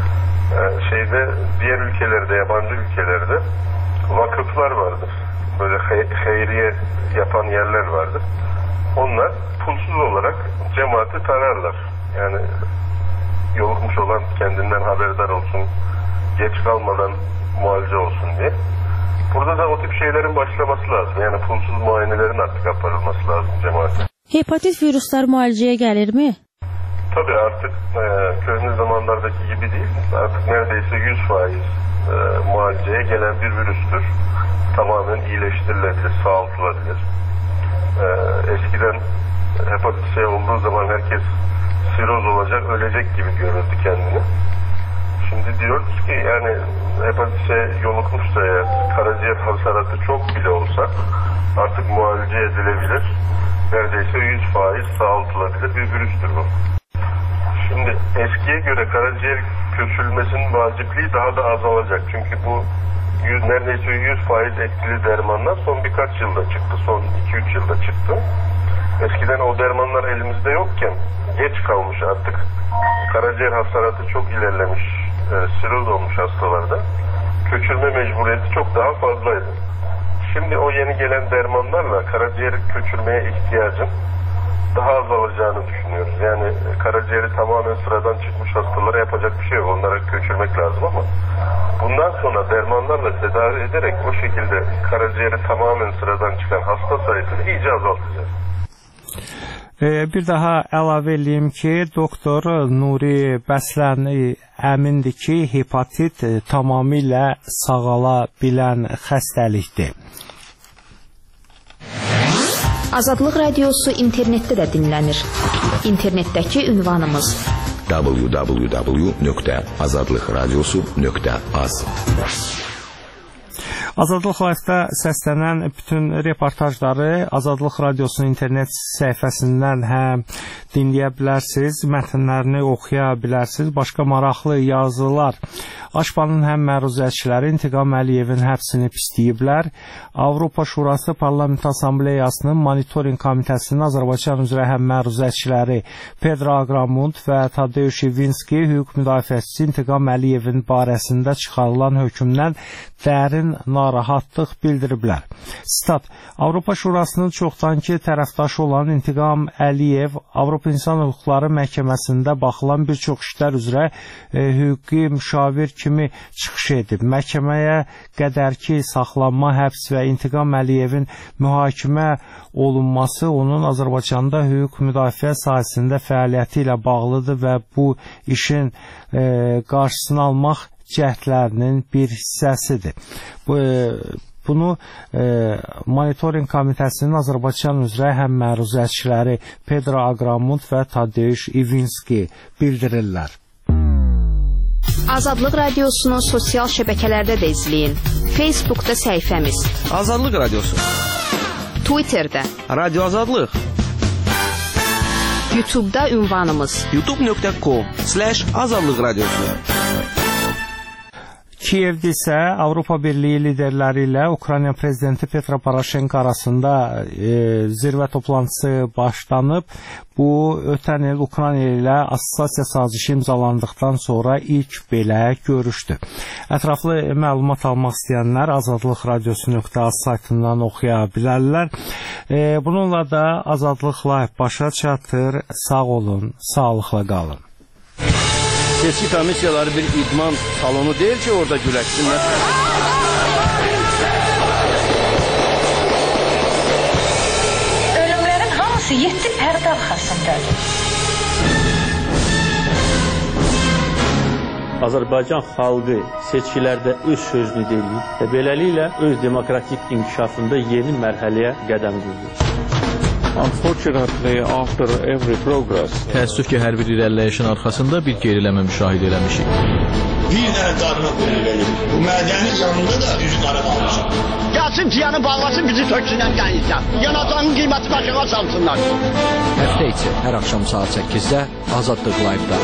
Diğer ülkelerde, yabancı ülkelerde vakıflar vardır. Böyle hayriye yapan yerler vardır. Onlar pulsuz olarak cemaati tararlar. Yani yoluxmuş olan kendinden haberdar olsun, geç kalmadan muhalece olsun diye. Burada da o tip şeylerin başlaması lazım. Yani pulsuz muayenelerin artık yaparılması lazım cemaate. Hepatit viruslar müalicəyə gəlirmi? Tabii artık köhne zamanlardaki gibi değil. Artık neredeyse 100% mualiceye gelen bir virüstür. Tamamen iyileştirilebilir, sağaltılabilir. Eskiden hepatit C olduğu zaman herkes siroz olacak, ölecek gibi görürdü kendini. Şimdi diyoruz ki yani hepatit C yoluxmuşsa eğer karaciğer hasaratı çok bile olsa artık muhalece edilebilir. Neredeyse 100% sağaltılabilir bir virüstür bu. Şimdi eskiye göre karaciğer köçülmesinin vacipliği daha da azalacak. Çünkü bu neredeyse 100% etkili dermanlar son birkaç yılda çıktı. Son 2-3 yılda çıktı. Eskiden o dermanlar elimizde yokken geç kalmış artık. Karaciğer hastaratı çok ilerlemiş, siroz olmuş hastalarda. Köçülme mecburiyeti çok daha fazlaydı. Şimdi o yeni gelen dermanlarla karaciğeri köçürmeye ihtiyacın daha azalacağını düşünüyoruz. Yani karaciğeri tamamen sıradan çıkmış hastalara yapacak bir şey yok. Onlara köçürmek lazım ama bundan sonra dermanlarla tedavi ederek o şekilde karaciğeri tamamen sıradan çıkan hasta sayısını iyice azaltacağız. Bir daha əlavə edeyim ki, doktor Nuri Bəslən əmindir ki, hepatit tamamilə sağala bilən xəstəlikdir. Azadlıq Radiosu internetdə də dinlənir. İnternetdəki ünvanımız www.azadlıqradiosu.az. Azadlıq Live-da səslənən bütün reportajları Azadlıq Radiosunun internet səhifəsindən həm dinləyə bilərsiniz, mətnlərini oxuya bilərsiniz, başqa maraqlı yazılar. Aşpanın həm məruzəçiləri İntiqam Əliyevin həbsini pisləyiblər. Avropa Şurası Parlament Assambleyasının Monitoring Komitəsinin Azərbaycan üzrə həm məruzəçiləri Pedro Agramund və Tadeusz Ivinski hüquq müdafiəçisi İntiqam Əliyevin barəsində çıxarılan hökmdən dərin narahatlıq bildiriblər. Stat: Avropa Şurasının çoxdankı tərəfdaşı olan İntiqam Əliyev Avropa İnsan Hüquqları Məhkəməsində baxılan bir çox işlər üzrə hüquqi müşavir kimi çıxış edib. Məhkəməyə qədərki saxlanma, həbs və İntiqam Əliyevin mühakimə olunması onun Azərbaycanda hüquq müdafiə sahəsində fəaliyyəti ilə bağlıdır və bu işin qarşısını almaq cəhdlərinin bir hissəsidir. Bunu Monitoring Komitəsinin Azərbaycan üzrə həm məruzəçiləri Pedro Agramont və Tadeusz Ivinski bildirirlər. Azadlıq Radiosunu sosial şəbəkələrdə də izləyin. Facebookda səhifəmiz Azadlıq Radiosu, Twitterdə Radio Azadlıq, YouTube'da ünvanımız youtube.com/Azadlıq Radiosu. Kiyevdə isə Avropa Birliyi liderləri ilə Ukrayna prezidenti Petro Poroshenko arasında zirvə toplantısı başlanıb. Bu, ötən il Ukrayna ilə assosiasiya sazişi imzalandıqdan sonra ilk belə görüşdür. Ətraflı məlumat almaq istəyənlər Azadlıq Radiosu.az saytından oxuya bilərlər. Bununla da Azadlıq Live başa çatır. Sağ olun, sağlıqla qalın. Seçki komissiyaları bir idman salonu deyil ki, orada güləşsinlər. Ölümlərin hamısı 7 pərdə arxasındadır. Azərbaycan xalqı seçkilərdə öz sözünü deyir və beləliklə öz demokratik inkişafında yeni mərhələyə qədəm qoyur. Unfortunately, after every progress, təəssüf ki, hər bir irəliləyişin arxasında bir geriləmə müşahidə eləmişik. Bir dənə qarına qoyulur. Bu mədəni canında da üzü qara qalmışıq. Gəlsin ciyanı bağlasın, bizi töksünlər gəlirsə. Yanacağın qiyməti başına salsınlar. Həftə içi hər axşam saat 8-də Azadlıq Live-da.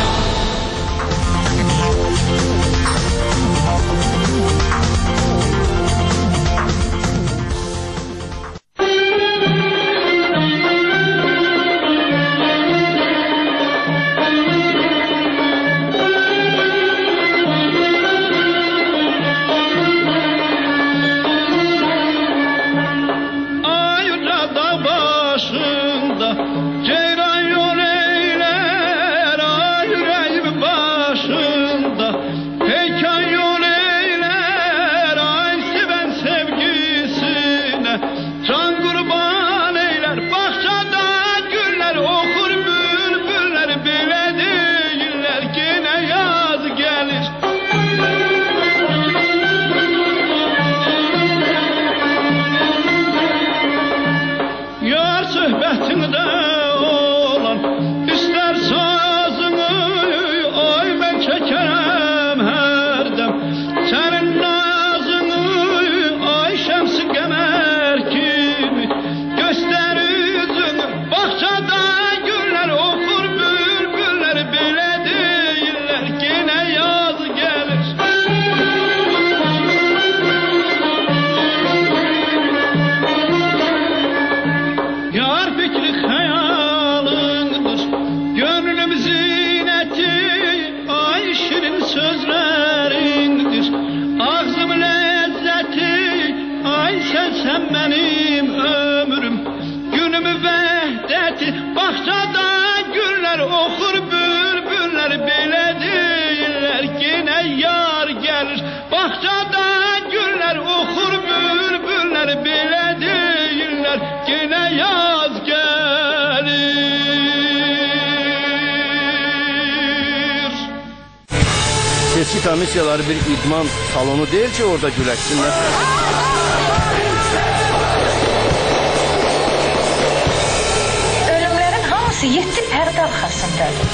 Seçki komissiyaları bir idman salonu deyil ki, orada güləşsinlər. Ölümlərin hamısı 7 pərdə arxasındadır.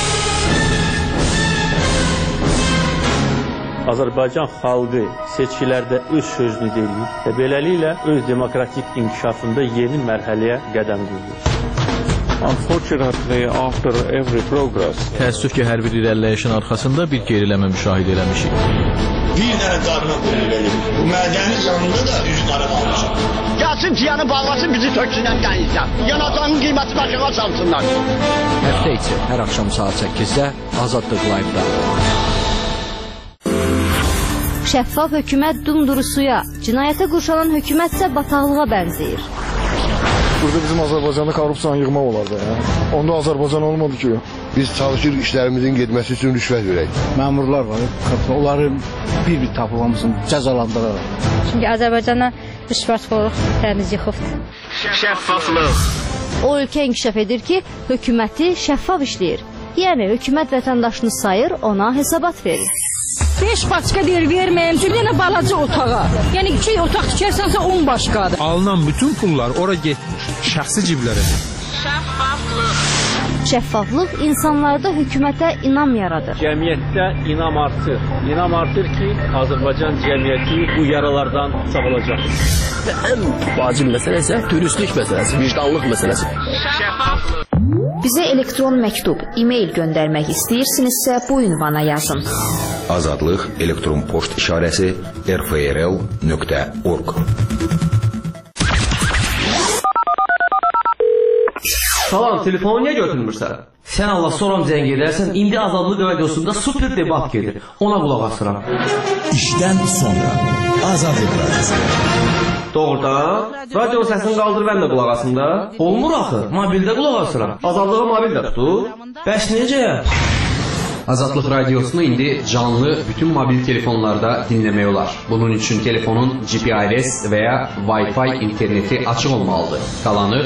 Azərbaycan xalqı seçkilərdə öz sözünü deyir və beləliklə öz demokratik inkişafında yeni mərhələyə qədəm qoyur. Unfortunately, after every progress, təəssüf ki, hər bir irəliləyişin arxasında bir geriləmə müşahidə eləmişik. Bir dənə qarına qoyulur. Bu mədəni canında da üzü qara qalmışıq. Gəlsin ciyanı bağlasın, bizi töksünlər gəlirsə. Yanacağın qiyməti başına salsınlar. Həftə içi hər axşam saat 8-də Azadlıq Live-da. Şəffaf hökumət dumduru suya, cinayətə qurşanan hökumətsə bataqlığa bənzəyir. Burada bizim Azərbaycanda korrupsiyanı yığmaq olardı. Onda Azərbaycan olmadı ki. Biz çalışırıq işlərimizin getməsi üçün rüşvət verək. Məmurlar var, onları bir-bir tapılmasın, cəzalandıraraq. Çünki Azərbaycana rüşvətxorluq təmiz yıxıbdır. Şəffaflıq. O ölkə inkişaf edir ki, hökuməti şəffaf işləyir. Yəni, hökumət vətəndaşını sayır, ona hesabat verir. 5 başqa deyir, verməyim, bir dənə balaca otağa. Yəni, 2 otaq tikərsənsə 10 başqadır. Alınan bütün pullar ora getmir, şəxsi ciblərə. Şəffaflıq. Şəffaflıq insanlarda hökumətə inam yaradır. Cəmiyyətdə inam artır. İnam artır ki, Azərbaycan cəmiyyəti bu yaralardan sağalacaq. Və ən vacib məsələ isə dürüstlük məsələsi, vicdanlıq məsələsi. Şəffaflıq. Bizə elektron məktub, e-mail göndərmək istəyirsinizsə bu ünvana yazın. Azadlıq elektron poçt işarəsi rfrl.org. Salam, telefonu niyə götürmürsən? Sən Allah soram zəng edərsən, indi Azadlıq radiosunda super debat gedir. Ona qulaq asıram. İşdən sonra Azadlıq radiosu. Doğrudan? Radio səsini qaldır, mən də qulaq asım da. Olmur axı, mobildə qulaq asıram. Azadlığı mobildə tutur. Bəs necə? Azadlıq radiosunu indi canlı bütün mobil telefonlarda dinləmək olar. Bunun üçün telefonun GPRS və ya Wi-Fi interneti açıq olmalıdır. Qalanı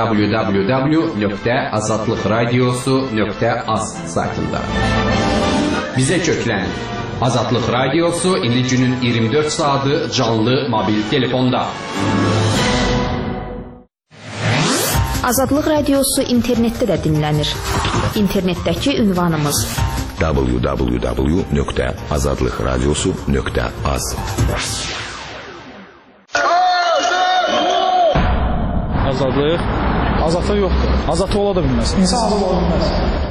www.azadlıqradiosu.az saytında. Bizə köklənin. Azadlıq radiosu indi günün 24 saatı canlı mobil telefonda. Azadlıq radiosu internetdə də dinlənir. İnternetdəki ünvanımız www.azadlıqradiosu.az. Azadlıq? Azadlıq yoxdur. Azadlıq ola da bilməz. İnsan azad ola bilməz.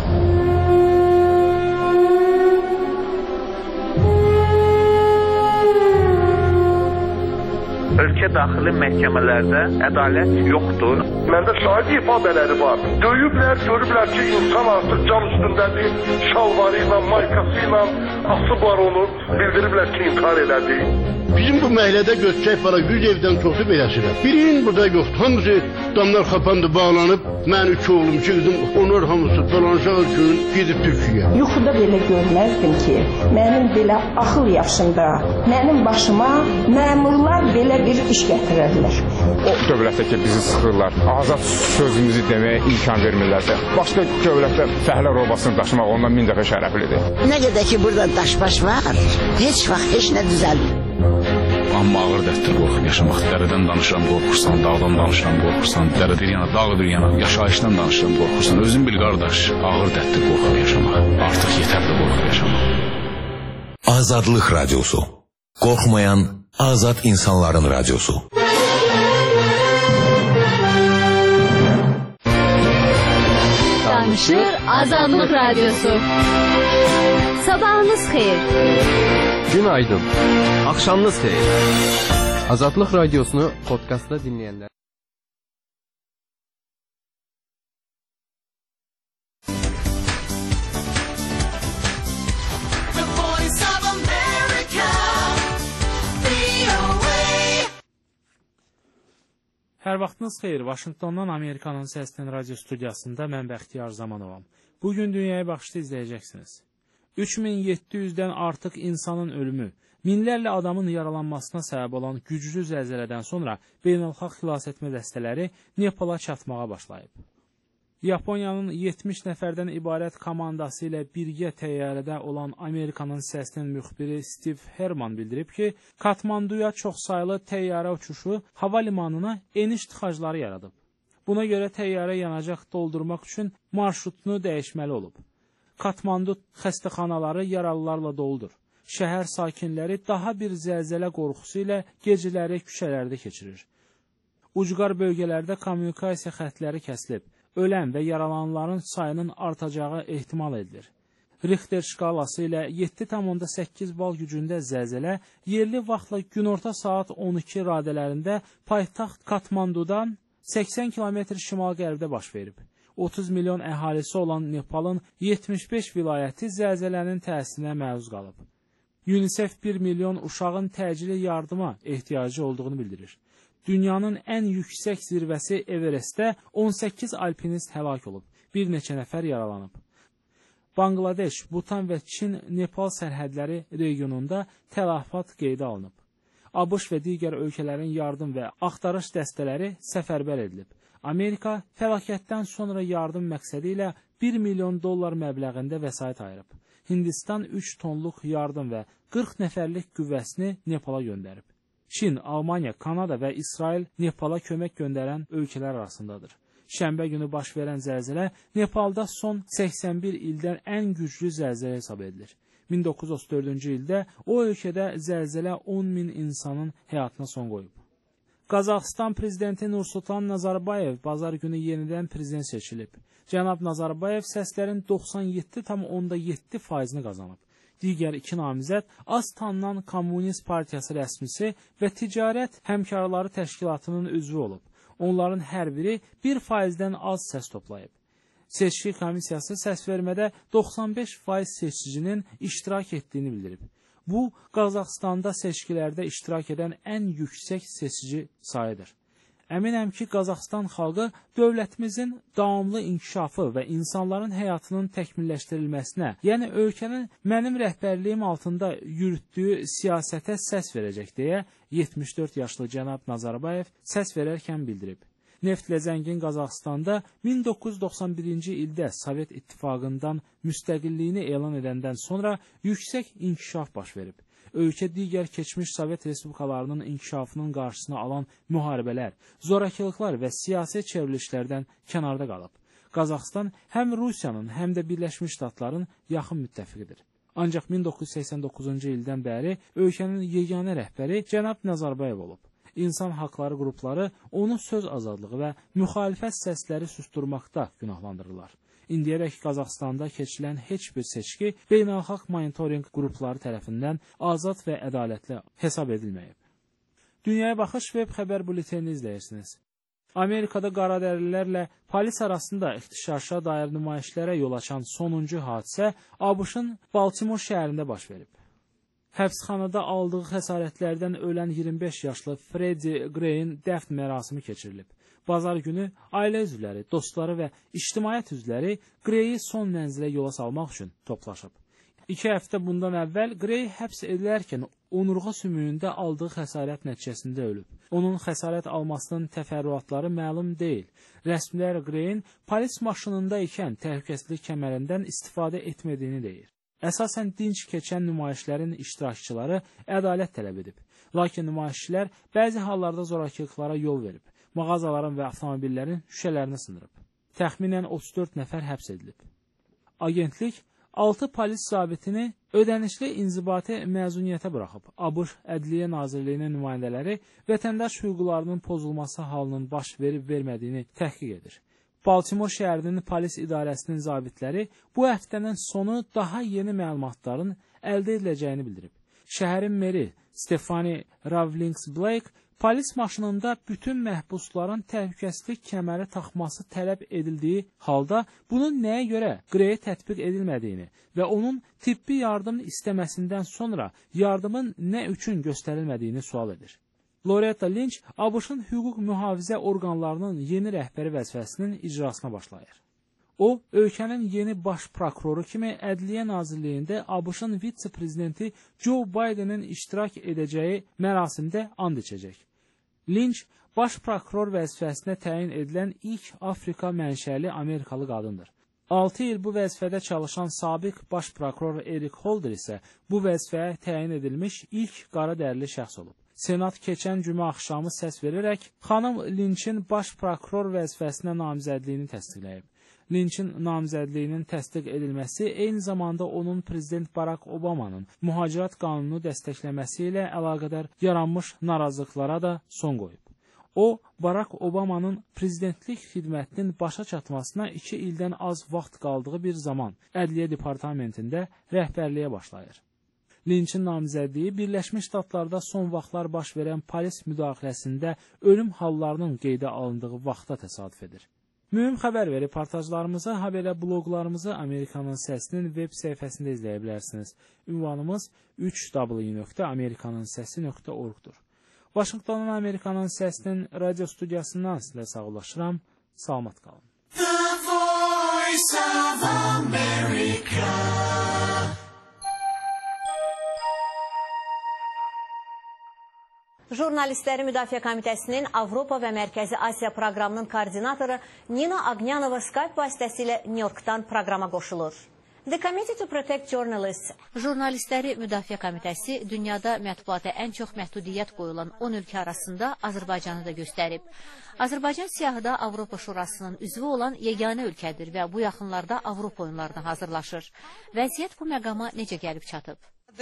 Ölkə daxili məhkəmələrdə ədalət yoxdur. Məndə şahid ifadələri var. Döyüblər, görüblər ki, insan artıq cam üstündədir, şalvarı ilə, maykası ilə asıblar onu, bildiriblər ki, intihar elədi. Bizim bu məhəllədə götürək para 100 evdən çoxu beləsirəm. Birinin burada yoxdur. Hamısı damlar xapandı, bağlanıb. Mən 3 oğlum, 2 qızım, onlar hamısı dolanışaq üçün gedib Türkiyə. Yuxuda belə görməzdim ki, mənim belə axıl yaşında, mənim başıma məmurlar belə bir iş gətirərlər. O dövlətdə ki, bizi sıxırlar, azad sözümüzü deməyə imkan vermirlərsə, başqa dövlətdə fəhlə robasını daşımaq ondan 1000 dəfə şərəflidir. Nə qədər ki, burada daşbaş var, heç vaxt heç nə düzəlmir. Amma ağır dərddir qorxub yaşamaq. Dərədən danışıram, qorxursan, dağdan danışıram, qorxursan, dərə bir yana, dağ bir yana, yaşayışdan danışıram, qorxursan. Özün bil qardaş, ağır dərddir qorxub yaşamaq. Artıq yetərli qorxub yaşamaq. Azadlıq radiosu. Qorxmayan azad insanların radiosu. Danışır Azadlıq radiosu. Sabahınız xeyir. Günaydın. Akşamınız xeyir. Azadlıq radiosunu podkastda dinləyənlər Hər vaxtınız xeyir. Vaşinqtondan Amerikanın Səslən radio studiyasında mən Bəxtiyar Zamanovam. Bugün Dünyaya Baxışda izləyəcəksiniz. 3700-dən artıq insanın ölümü, minlərlə adamın yaralanmasına səbəb olan güclü zəlzələdən sonra beynəlxalq xilasetmə dəstələri Nepala çatmağa başlayıb. Yaponiyanın 70 nəfərdən ibarət komandası ilə birgə təyyarədə olan Amerikanın Səslən müxbiri Steve Herman bildirib ki, Katmanduya çoxsaylı təyyarə uçuşu hava limanına eniş tıxacları yaradıb. Buna görə təyyarə yanacaq doldurmaq üçün marşrutunu dəyişməli olub. Katmandu xəstəxanaları yaralılarla doludur. Şəhər sakinləri daha bir zəlzələ qorxusu ilə gecələri küçələrdə keçirir. Ucqar bölgələrdə kommunikasiya xəttləri kəsilib. Ölən və yaralananların sayının artacağı ehtimal edilir. Richter şkalası ilə 7,8 bal gücündə zəlzələ yerli vaxtla günorta saat 12 radələrində paytaxt Katmandudan 80 km şimal-qərbdə baş verib. 30 milyon əhalisi olan Nepalın 75 vilayəti zəlzələnin təsirinə məruz qalıb. UNICEF 1 milyon uşağın təcili yardıma ehtiyacı olduğunu bildirir. Dünyanın ən yüksək zirvəsi Everestdə 18 alpinist həlak olub, bir neçə nəfər yaralanıb. Bangladeş, Butan və Çin, Nepal sərhədləri regionunda tələfat qeydə alınıb. ABŞ və digər ölkələrin yardım və axtarış dəstələri səfərbər edilib. Amerika fəlakətdən sonra yardım məqsədi ilə $1 milyon məbləğində vəsait ayırıb. Hindistan 3 tonluq yardım və 40 nəfərlik qüvvəsini Nepala göndərib. Çin, Almaniya, Kanada və İsrail Nepala kömək göndərən ölkələr arasındadır. Şənbə günü baş verən zəlzələ Nepalda son 81 ildən ən güclü zəlzələ hesab edilir. 1934-cü ildə o ölkədə zəlzələ 10.000 insanın həyatına son qoyub. Qazaxıstan prezidenti Nursultan Nazarbayev bazar günü yenidən prezident seçilib. Cənab Nazarbayev səslərin 97,7%-ni qazanıb. Digər iki namizəd az tanınan Kommunist Partiyası rəsmisi və Ticarət Həmkarları Təşkilatının üzvü olub. Onların hər biri 1%-dən az səs toplayıb. Seçki komissiyası səsvermədə 95% seçicinin iştirak etdiyini bildirib. Bu, Qazaxıstanda seçkilərdə iştirak edən ən yüksək seçici sayıdır. Əminəm ki, Qazaxıstan xalqı dövlətimizin davamlı inkişafı və insanların həyatının təkmilləşdirilməsinə, yəni ölkənin mənim rəhbərliyim altında yürütdüyü siyasətə səs verəcək deyə 74 yaşlı cənab Nazarbayev səs verərkən bildirib. Neftlə zəngin Qazaxıstanda 1991-ci ildə Sovet İttifaqından müstəqilliyini elan edəndən sonra yüksək inkişaf baş verib. Ölkə digər keçmiş Sovet respublikalarının inkişafının qarşısını alan müharibələr, zorakılıqlar və siyasi çevrilişlərdən kənarda qalıb. Qazaxıstan həm Rusiyanın, həm də Birləşmiş Ştatların yaxın müttəfiqidir. Ancaq 1989-cu ildən bəri ölkənin yeganə rəhbəri cənab Nazarbayev olub. İnsan haqları qrupları onu söz azadlığı və müxalifət səsləri susturmaqda günahlandırırlar. İndiyərək Qazaxıstanda keçilən heç bir seçki beynəlxalq monitorinq qrupları tərəfindən azad və ədalətli hesab edilməyib. Dünyaya baxış web xəbər bültenini izləyirsiniz. Amerikada qaradərililərlə polis arasında ixtişaşa dair nümayişlərə yol açan sonuncu hadisə ABŞ-ın Baltimore şəhərində baş verib. Həbsxanada aldığı xəsarətlərdən ölən 25 yaşlı Freddie Gray'in dəfn mərasimi keçirilib. Bazar günü ailə üzvləri, dostları və ictimaiyyət üzvləri Gray'i son mənzilə yola salmaq üçün toplaşıb. 2 həftə bundan əvvəl Gray həbs edilərkən onurğa sümüyündə aldığı xəsarət nəticəsində ölüb. Onun xəsarət almasının təfərrüatları məlum deyil. Rəsmilər Gray'in polis maşınında ikən təhlükəsizlik kəmərindən istifadə etmədiyini deyir. Əsasən dinc keçən nümayişlərin iştirakçıları ədalət tələb edib. Lakin nümayişçilər bəzi hallarda zorakılıqlara yol verib. Mağazaların və avtomobillərin şüşələrini sındırıb. Təxminən 34 nəfər həbs edilib. Agentlik 6 polis zabitini ödənişli inzibati məzuniyyətə buraxıb. ABŞ Ədliyyə Nazirliyinin nümayəndələri vətəndaş hüquqlarının pozulması halının baş verib-vermədiyini təhqiq edir. Baltimore şəhərinin polis idarəsinin zabitləri bu həftənin sonu daha yeni məlumatların əldə ediləcəyini bildirib. Şəhərin meri Stephanie Rawlings Blake polis maşınında bütün məhbusların təhlükəsizlik kəməri taxması tələb edildiyi halda bunun nəyə görə Gray'e tətbiq edilmədiyini və onun tibbi yardım istəməsindən sonra yardımın nə üçün göstərilmədiyini sual edir. Loretta Lynch ABŞ-ın hüquq mühafizə orqanlarının yeni rəhbəri vəzifəsinin icrasına başlayır. O, ölkənin yeni baş prokuroru kimi Ədliyyə Nazirliyində ABŞ-ın vitse-prezidenti Joe Bidenin iştirak edəcəyi mərasimdə and içəcək. Lynch, baş prokuror vəzifəsinə təyin edilən ilk Afrika mənşəli Amerikalı qadındır. 6 il bu vəzifədə çalışan sabiq baş prokuror Eric Holder isə bu vəzifəyə təyin edilmiş ilk qara dərili şəxs olub. Senat keçən cümə axşamı səs verərək xanım Lynch'in baş prokuror vəzifəsinə namizədliyini təsdiqləyib. Lynch'in namizədliyinin təsdiq edilməsi eyni zamanda onun prezident Barack Obama'nın mühacirət qanununu dəstəkləməsi ilə əlaqədar yaranmış narazılıqlara da son qoyub. O, Barack Obama'nın prezidentlik xidmətinin başa çatmasına 2 ildən az vaxt qaldığı bir zaman Ədliyyə Departamentində rəhbərliyə başlayır. Lynch'in namizədliyi Birləşmiş Ştatlarda son vaxtlar baş verən polis müdaxiləsində ölüm hallarının qeydə alındığı vaxta təsadüf edir. Mühüm xəbər və reportajlarımızı, habelə bloqlarımızı Amerikanın Səsinin web səhifəsində izləyə bilərsiniz. Ünvanımız 3w.amerikanınsesi.org-dur. Vaşinqtonun Amerikanın Səsinin radio studiyasından sizlə sağollaşıram. Salamat qalın. The Voice of America. Jurnalistləri Müdafiə Komitəsinin Avropa və Mərkəzi Asiya proqramının koordinatoru Nina Agnyanova Skype vasitəsilə New Yorkdan proqrama qoşulur. The Committee to Protect Journalists. Jurnalistləri Müdafiə Komitəsi dünyada mətbuata ən çox məhdudiyyət qoyulan 10 ölkə arasında Azərbaycanı da göstərib. Azərbaycan siyahıda Avropa Şurasının üzvü olan yeganə ölkədir və bu yaxınlarda Avropa oyunlarına hazırlaşır. Vəziyyət bu məqama necə gəlib çatıb?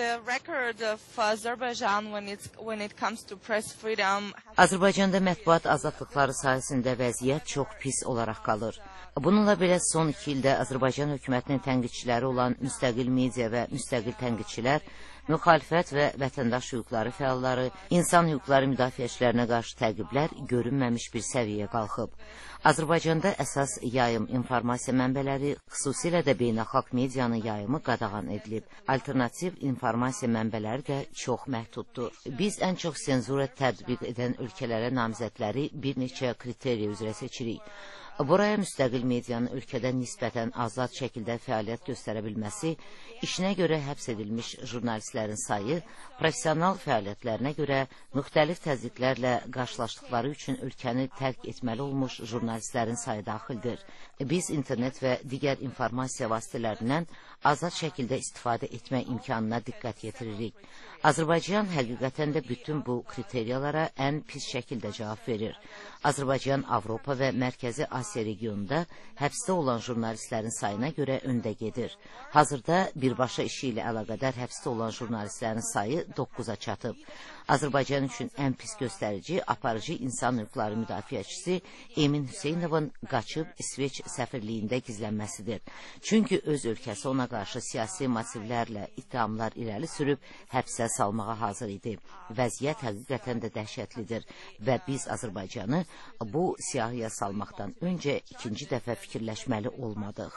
Azərbaycanda mətbuat azadlıqları sayəsində vəziyyət çox pis olaraq qalır. Bununla belə son 2 ildə Azərbaycan hökumətinin tənqidçiləri olan müstəqil media və müstəqil tənqidçilər, müxalifət və vətəndaş hüquqları fəalları, insan hüquqları müdafiəçilərinə qarşı təqiblər görünməmiş bir səviyyəyə qalxıb. Azərbaycanda əsas yayım informasiya mənbələri, xüsusilə də beynəlxalq medianın yayımı qadağan edilib. Alternativ informasiya mənbələri də çox məhduddur. Biz ən çox senzura tətbiq edən ölkələrə namizədləri bir neçə kriteriya üzrə seçirik. Buraya müstəqil medianın ölkədə nisbətən azad şəkildə fəaliyyət göstərə bilməsi, işinə görə həbs edilmiş jurnalistlərin sayı, professional fəaliyyətlərinə görə müxtəlif təzyiqlərlə qarşılaşdıqları üçün ölkəni tərk etməli olmuş jurnalistlərin sayı daxildir. Biz internet və digər informasiya vasitələrindən azad şəkildə istifadə etmək imkanına diqqət yetiririk. Azərbaycan həqiqətən də bütün bu kriteriyalara ən pis şəkildə cavab verir. Azərbaycan Avropa və Mərkəzi Asiya regionunda həbsdə olan jurnalistlərin sayına görə öndə gedir. Hazırda birbaşa işi ilə əlaqədar həbsdə olan jurnalistlərin sayı 9-a çatıb. Azərbaycan üçün ən pis göstərici aparıcı insan hüquqları müdafiəçisi Emin Hüseynovun qaçıb İsveç səfirliyində gizlənməsidir. Çünki öz ölkəsi ona qarşı siyasi motivlərlə ittihamlar irəli sürüb həbsə salmağa hazır idi. Vəziyyət həqiqətən də dəhşətlidir və biz Azərbaycanı bu siyahıya salmaqdan öncə ikinci dəfə fikirləşməli olmadıq.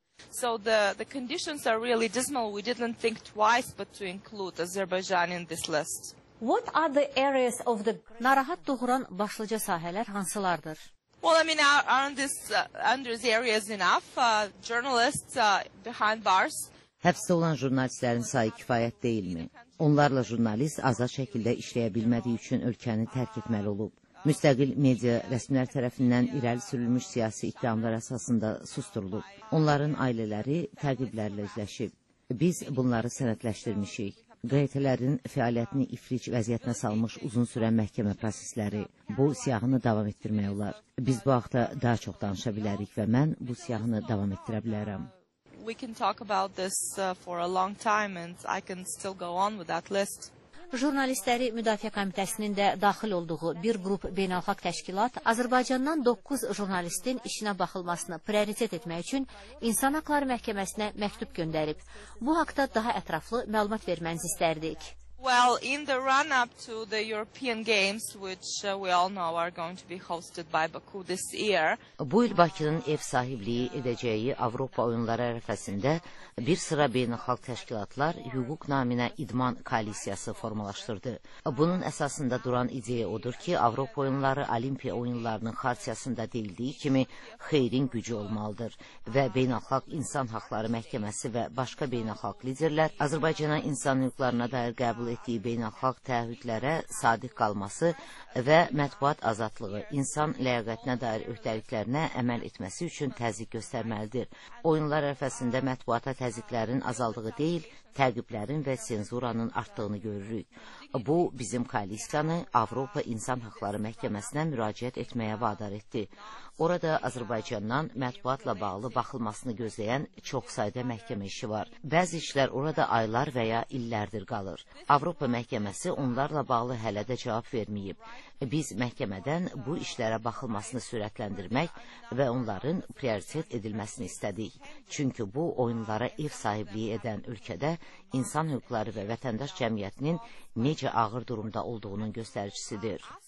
So the conditions are really dismal. We didn't think twice but to include Azerbaijan in this list. What are the areas of the narahat doğuran başlıca sahələr hansılardır? Well, I mean, aren't these areas enough? Journalists behind bars. Həbsdə olan jurnalistlərin sayı kifayət deyilmi? Onlarla jurnalist azad şəkildə işləyə bilmədiyi üçün ölkəni tərk etməli olub. Müstəqil media rəsmilər tərəfindən irəli sürülmüş siyasi ittihamlar əsasında susturulub. Onların ailələri təqiblərlə üzləşib. Biz bunları sənədləşdirmişik. QT-lərin fəaliyyətini iflic vəziyyətinə salmış uzun sürən məhkəmə prosesləri. Bu siyahını davam etdirmək olar. Biz bu haqda daha çox danışa bilərik və mən bu siyahını davam etdirə bilərəm. We can talk about this for a long time and I can still go on with that list. Jurnalistləri Müdafiə Komitəsinin də daxil olduğu bir qrup beynəlxalq təşkilat Azərbaycandan 9 jurnalistin işinə baxılmasını prioritet etmək üçün İnsan Haqları Məhkəməsinə məktub göndərib. Bu haqda daha ətraflı məlumat vermənizi istərdik. Well, in the run-up to the European Games, which we all know are going to be hosted by Baku this year. Bu il Bakının ev sahibliyi edəcəyi Avropa oyunları ərəfəsində bir sıra beynəlxalq təşkilatlar hüquq naminə idman koalisiyası formalaşdırdı. Bunun əsasında duran ideya odur ki, Avropa oyunları Olimpiya oyunlarının xartiyasında deyildiyi kimi xeyrin gücü olmalıdır və beynəlxalq insan haqları məhkəməsi və başqa beynəlxalq liderlər Azərbaycana insan hüquqlarına dair qəbul etdiyi beynəlxalq təahhüdlərə sadiq qalması və mətbuat azadlığı, insan ləyaqətinə dair öhdəliklərinə əməl etməsi üçün təzyiq göstərməlidir. Oyunlar ərəfəsində mətbuata təzyiqlərin azaldığı deyil, təqiblərin və senzuranın artdığını görürük. Bu, bizim koalisiyanı Avropa İnsan Haqları Məhkəməsinə müraciət etməyə vadar etdi. Orada Azərbaycandan mətbuatla bağlı baxılmasını gözləyən çox sayda məhkəmə işi var. Bəzi işlər orada aylar və ya illərdir qalır. Avropa Məhkəməsi onlarla bağlı hələ də cavab verməyib. Biz məhkəmədən bu işlərə baxılmasını sürətləndirmək və onların prioritet edilməsini istədik. Çünki bu, oyunlara ev sahibliyi edən ölkədə insan hüquqları və vətəndaş cəmiyyətinin necə ağır durumda olduğunun göstəricisidir.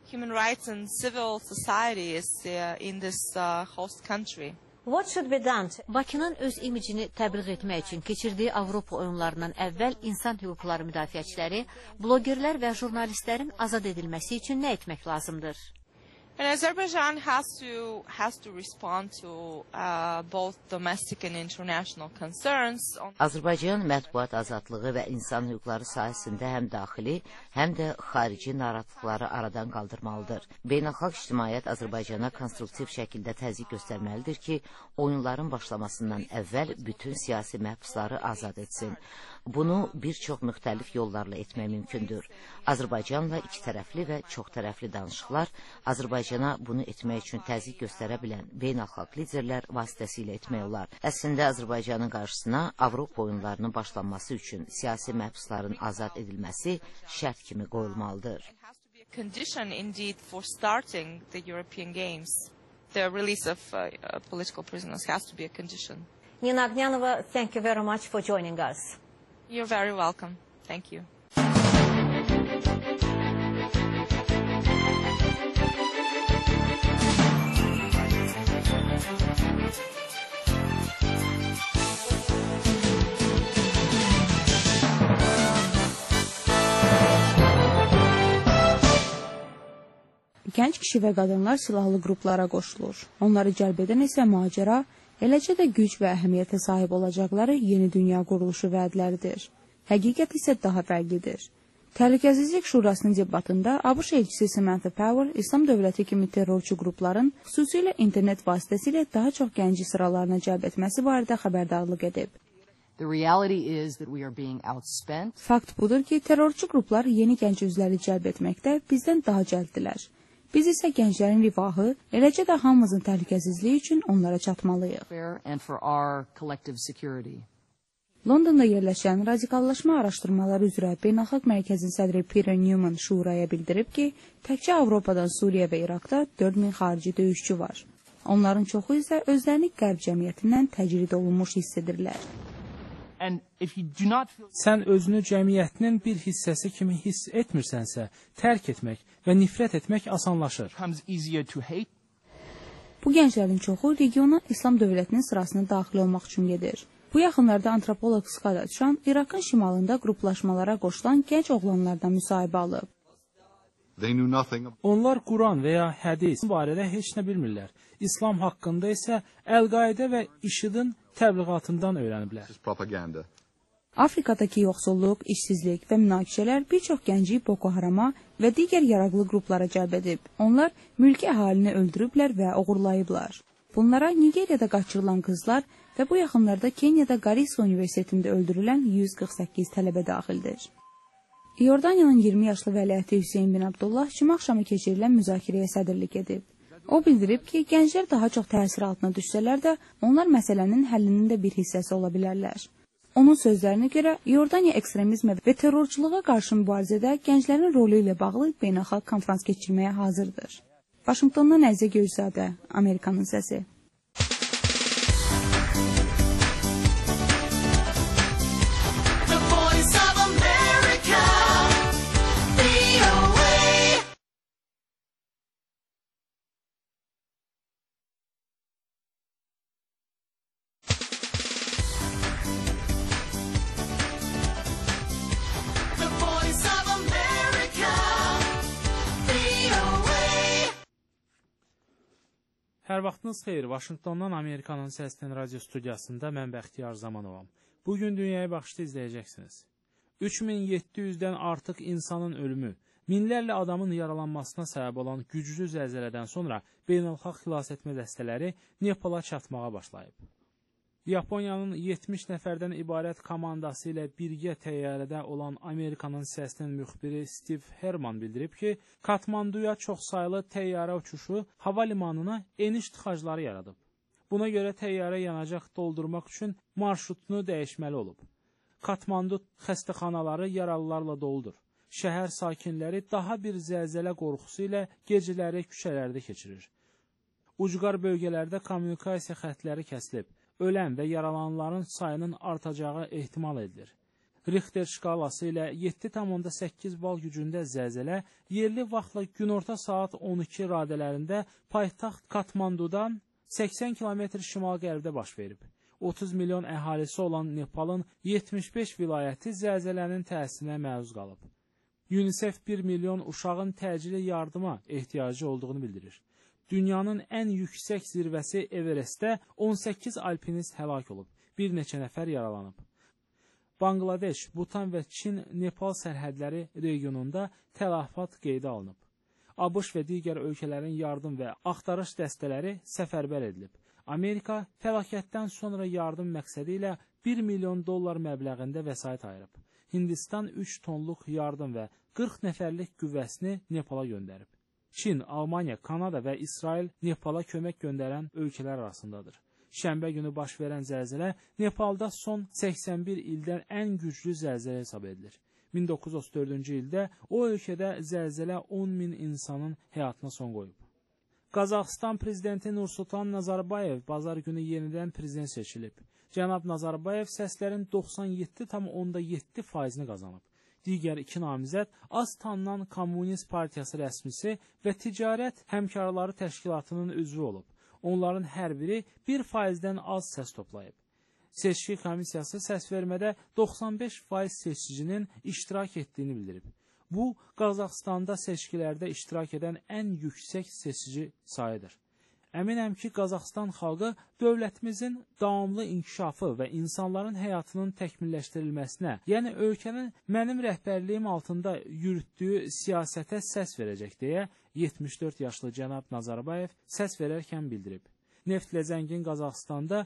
human rights and civil societies in this host country. What should be done? Bakının öz imicini təbliğ etmək üçün keçirdiyi Avropa oyunlarından əvvəl insan hüquqları müdafiəçiləri, blogerlər və jurnalistlərin azad edilməsi üçün nə etmək lazımdır? And Azerbaijan has to respond to both domestic and international concerns. Azərbaycan mətbuat azadlığı və insan hüquqları sahəsində həm daxili, həm də xarici narahatlıqları aradan qaldırmalıdır. Beynəlxalq ictimaiyyət Azərbaycana konstruktiv şəkildə təzyiq göstərməlidir ki, oyunların başlamasından əvvəl bütün siyasi məhbusları azad etsin. Bunu bir çox müxtəlif yollarla etmək mümkündür. Azərbaycanla iki tərəfli və çox tərəfli danışıqlar Azərbaycana bunu etmək üçün təzyiq göstərə bilən beynəlxalq liderlər vasitəsilə etmək olar. Əslində Azərbaycanın qarşısına Avropa oyunlarının başlanması üçün siyasi məhbusların azad edilməsi şərt kimi qoyulmalıdır. Condition indeed for starting the European Games. The release of political prisoners has to be a condition. Nina Agnyanova, thank you very much for joining us. You're very welcome. Thank you. Gənc kişi və qadınlar silahlı qruplara qoşulur. Onları cəlb edən isə macəra, eləcə də güc və əhəmiyyətə sahib olacaqları yeni dünya quruluşu vədləridir. Həqiqət isə daha fərqlidir. Təhlükəsizlik Şurasının debatında ABŞ elçisi Samantha Power İslam dövləti kimi terrorçu qrupların xüsusilə internet vasitəsilə daha çox gənci sıralarına cəlb etməsi barədə xəbərdarlıq edib. Fakt budur ki, terrorçu qruplar yeni gənc üzvləri cəlb etməkdə bizdən daha cəlddirlər. Biz isə gənclərin rifahı, eləcə də hamımızın təhlükəsizliyi üçün onlara çatmalıyıq. Londonda yerləşən radikallaşma araşdırmaları üzrə Beynəlxalq Mərkəzin sədri Peter Newman şuraya bildirib ki, təkcə Avropadan Suriya və İraqda 4000 xarici döyüşçü var. Onların çoxu isə özlərini qərb cəmiyyətindən təcrid olunmuş hiss edirlər. Sən özünü cəmiyyətinin bir hissəsi kimi hiss etmirsənsə, tərk etmək və nifrət etmək asanlaşır. Bu gənclərin çoxu regiona İslam dövlətinin sırasına daxil olmaq üçün gedir. Bu yaxınlarda antropoloq Skada Çan İraqın şimalında qruplaşmalara qoşulan gənc oğlanlardan müsahibə alıb. Onlar Quran və ya hədis barədə heç nə bilmirlər. İslam haqqında isə Əl-Qaidə və IŞİD-in təbliğatından öyrəniblər. Afrikadakı yoxsulluq, işsizlik və münaqişələr bir çox gənci Boko Harama və digər yaraqlı qruplara cəlb edib. Onlar mülki əhalini öldürüblər və oğurlayıblar. Bunlara Nigeriyada qaçırılan qızlar və bu yaxınlarda Kenyada Garissa Universitetində öldürülən 148 tələbə daxildir. İordaniyanın 20 yaşlı vəliəhdi Hüseyin bin Abdullah cümə axşamı keçirilən müzakirəyə sədrlik edib. O bildirib ki, gənclər daha çox təsir altına düşsələr də, onlar məsələnin həllinin də bir hissəsi ola bilərlər. Onun sözlərinə görə, İordaniya ekstremizmə və terrorçuluğa qarşı mübarizədə gənclərin rolu ilə bağlı beynəlxalq konfrans keçirməyə hazırdır. Vaşinqtondan Əzizə Göyzadə, Amerikanın səsi. Hər vaxtınız xeyir, Vaşinqtondan Amerikanın səsinin radio studiyasında mən Bəxtiyar Zamanovam. Bugün Dünyaya Baxışda izləyəcəksiniz. 3700-dən artıq insanın ölümü, minlərlə adamın yaralanmasına səbəb olan güclü zəlzələdən sonra beynəlxalq xilasetmə dəstələri Nepala çatmağa başlayıb. Yaponiyanın 70 nəfərdən ibarət komandası ilə birgə təyyarədə olan Amerikanın səsinin müxbiri Steve Herman bildirib ki, Katmanduya çoxsaylı təyyarə uçuşu hava limanına eniş tıxacları yaradıb. Buna görə təyyarə yanacaq doldurmaq üçün marşrutunu dəyişməli olub. Katmandu xəstəxanaları yaralılarla doludur. Şəhər sakinləri daha bir zəlzələ qorxusu ilə gecələri küçələrdə keçirir. Ucqar bölgələrdə kommunikasiya xətləri kəsilib. Ölən və yaralananların sayının artacağı ehtimal edilir. Richter şkalası ilə 7,8 bal gücündə zəlzələ yerli vaxtla günorta saat 12 radələrində paytaxt Katmandudan 80 km şimal-qərbdə baş verib. 30 milyon əhalisi olan Nepalın 75 vilayəti zəlzələnin təsirinə məruz qalıb. UNICEF 1 milyon uşağın təcili yardıma ehtiyacı olduğunu bildirir. Dünyanın ən yüksək zirvəsi Everestdə 18 alpinist həlak olub, bir neçə nəfər yaralanıb. Bangladeş, Butan və Çin-Nepal sərhədləri regionunda tələfat qeydə alınıb. ABŞ və digər ölkələrin yardım və axtarış dəstələri səfərbər edilib. Amerika fəlakətdən sonra yardım məqsədi ilə $1 milyon məbləğində vəsait ayırıb. Hindistan 3 tonluq yardım və 40 nəfərlik qüvvəsini Nepala göndərib. Çin, Almaniya, Kanada və İsrail Nepala kömək göndərən ölkələr arasındadır. Şənbə günü baş verən zəlzələ Nepalda son 81 ildən ən güclü zəlzələ hesab edilir. 1934-cü ildə o ölkədə zəlzələ 10 min insanın həyatına son qoyub. Qazaxıstan prezidenti Nursultan Nazarbayev bazar günü yenidən prezident seçilib. Cənab Nazarbayev səslərin 97,7%-ni qazanıb. Digər iki namizəd az tanınan Kommunist Partiyası rəsmisi və Ticarət Həmkarları Təşkilatının üzvü olub. Onların hər biri 1%-dən az səs toplayıb. Seçki komissiyası səsvermədə 95% seçicinin iştirak etdiyini bildirib. Bu, Qazaxıstanda seçkilərdə iştirak edən ən yüksək seçici sayıdır. Əminəm ki, Qazaxıstan xalqı dövlətimizin davamlı inkişafı və insanların həyatının təkmilləşdirilməsinə, yəni ölkənin mənim rəhbərliyim altında yürütdüyü siyasətə səs verəcək deyə 74 yaşlı cənab Nazarbayev səs verərkən bildirib. Neftlə zəngin Qazaxıstanda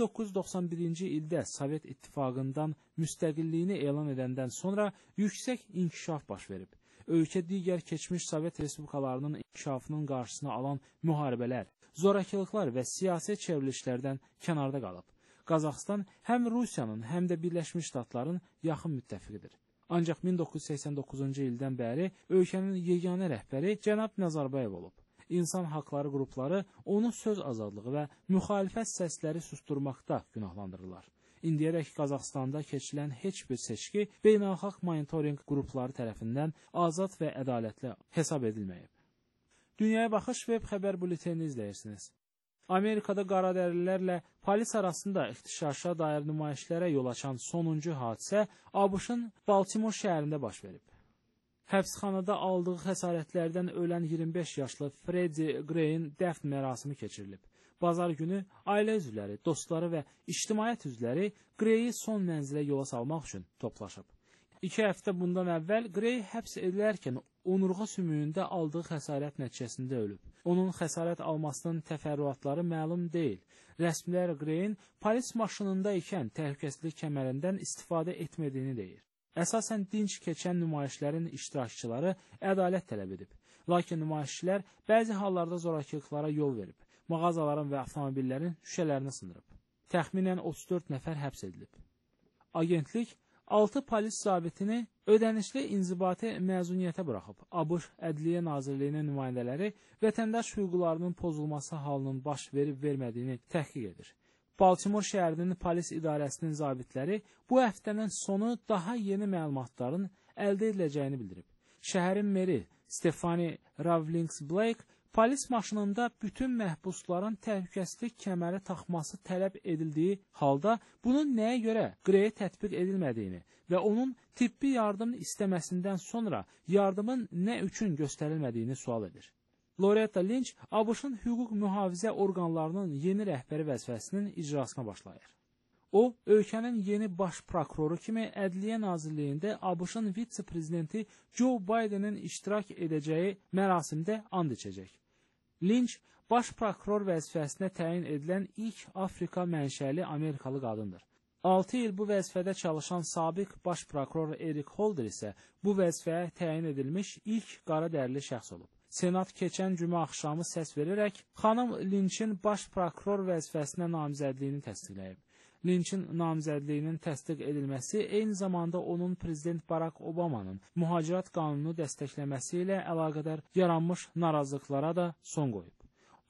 1991-ci ildə Sovet İttifaqından müstəqilliyini elan edəndən sonra yüksək inkişaf baş verib. Ölkə digər keçmiş Sovet respublikalarının inkişafının qarşısını alan müharibələr, zorakılıqlar və siyasi çevrilişlərdən kənarda qalıb. Qazaxıstan həm Rusiyanın, həm də Birləşmiş Ştatların yaxın müttəfiqidir. Ancaq 1989-cu ildən bəri ölkənin yeganə rəhbəri cənab Nazarbayev olub. İnsan haqları qrupları onu söz azadlığı və müxalifət səsləri susturmaqda günahlandırırlar. İndiyərək Qazaxıstanda keçilən heç bir seçki beynəlxalq monitorinq qrupları tərəfindən azad və ədalətli hesab edilməyib. Dünyaya baxış web xəbər bültenini izləyirsiniz. Amerikada qaradərililərlə polis arasında ixtişaşa dair nümayişlərə yol açan sonuncu hadisə ABŞ-ın Baltimore şəhərində baş verib. Həbsxanada aldığı xəsarətlərdən ölən 25 yaşlı Freddie Gray'in dəfn mərasimi keçirilib. Bazar günü ailə üzvləri, dostları və ictimaiyyət üzvləri Gray'i son mənzilə yola salmaq üçün toplaşıb. 2 həftə bundan əvvəl Gray həbs edilərkən onurğa sümüyündə aldığı xəsarət nəticəsində ölüb. Onun xəsarət almasının təfərrüatları məlum deyil. Rəsmilər Gray'in polis maşınında ikən təhlükəsizlik kəmərindən istifadə etmədiyini deyir. Əsasən dinc keçən nümayişlərin iştirakçıları ədalət tələb edib. Lakin nümayişçilər bəzi hallarda zorakılıqlara yol verib. Mağazaların və avtomobillərin şüşələrini sındırıb. Təxminən 34 nəfər həbs edilib. Agentlik 6 polis zabitini ödənişli inzibati məzuniyyətə buraxıb. ABŞ Ədliyyə Nazirliyinin nümayəndələri vətəndaş hüquqlarının pozulması halının baş verib-vermədiyini təhqiq edir. Baltimore şəhərinin polis idarəsinin zabitləri bu həftənin sonu daha yeni məlumatların əldə ediləcəyini bildirib. Şəhərin meri Stephanie Rawlings Blake polis maşınında bütün məhbusların təhlükəsizlik kəməri taxması tələb edildiyi halda bunun nəyə görə Gray'e tətbiq edilmədiyini və onun tibbi yardım istəməsindən sonra yardımın nə üçün göstərilmədiyini sual edir. Loretta Lynch ABŞ-ın hüquq mühafizə orqanlarının yeni rəhbəri vəzifəsinin icrasına başlayır. O, ölkənin yeni baş prokuroru kimi Ədliyyə Nazirliyində ABŞ-ın vitse-prezidenti Joe Bidenin iştirak edəcəyi mərasimdə and içəcək. Lynch, baş prokuror vəzifəsinə təyin edilən ilk Afrika mənşəli Amerikalı qadındır. 6 il bu vəzifədə çalışan sabiq baş prokuror Eric Holder isə bu vəzifəyə təyin edilmiş ilk qara dərili şəxs olub. Senat keçən cümə axşamı səs verərək xanım Lynch'in baş prokuror vəzifəsinə namizədliyini təsdiqləyib. Lynch'in namizədliyinin təsdiq edilməsi eyni zamanda onun prezident Barack Obama'nın mühacirət qanununu dəstəkləməsi ilə əlaqədar yaranmış narazılıqlara da son qoyub. O,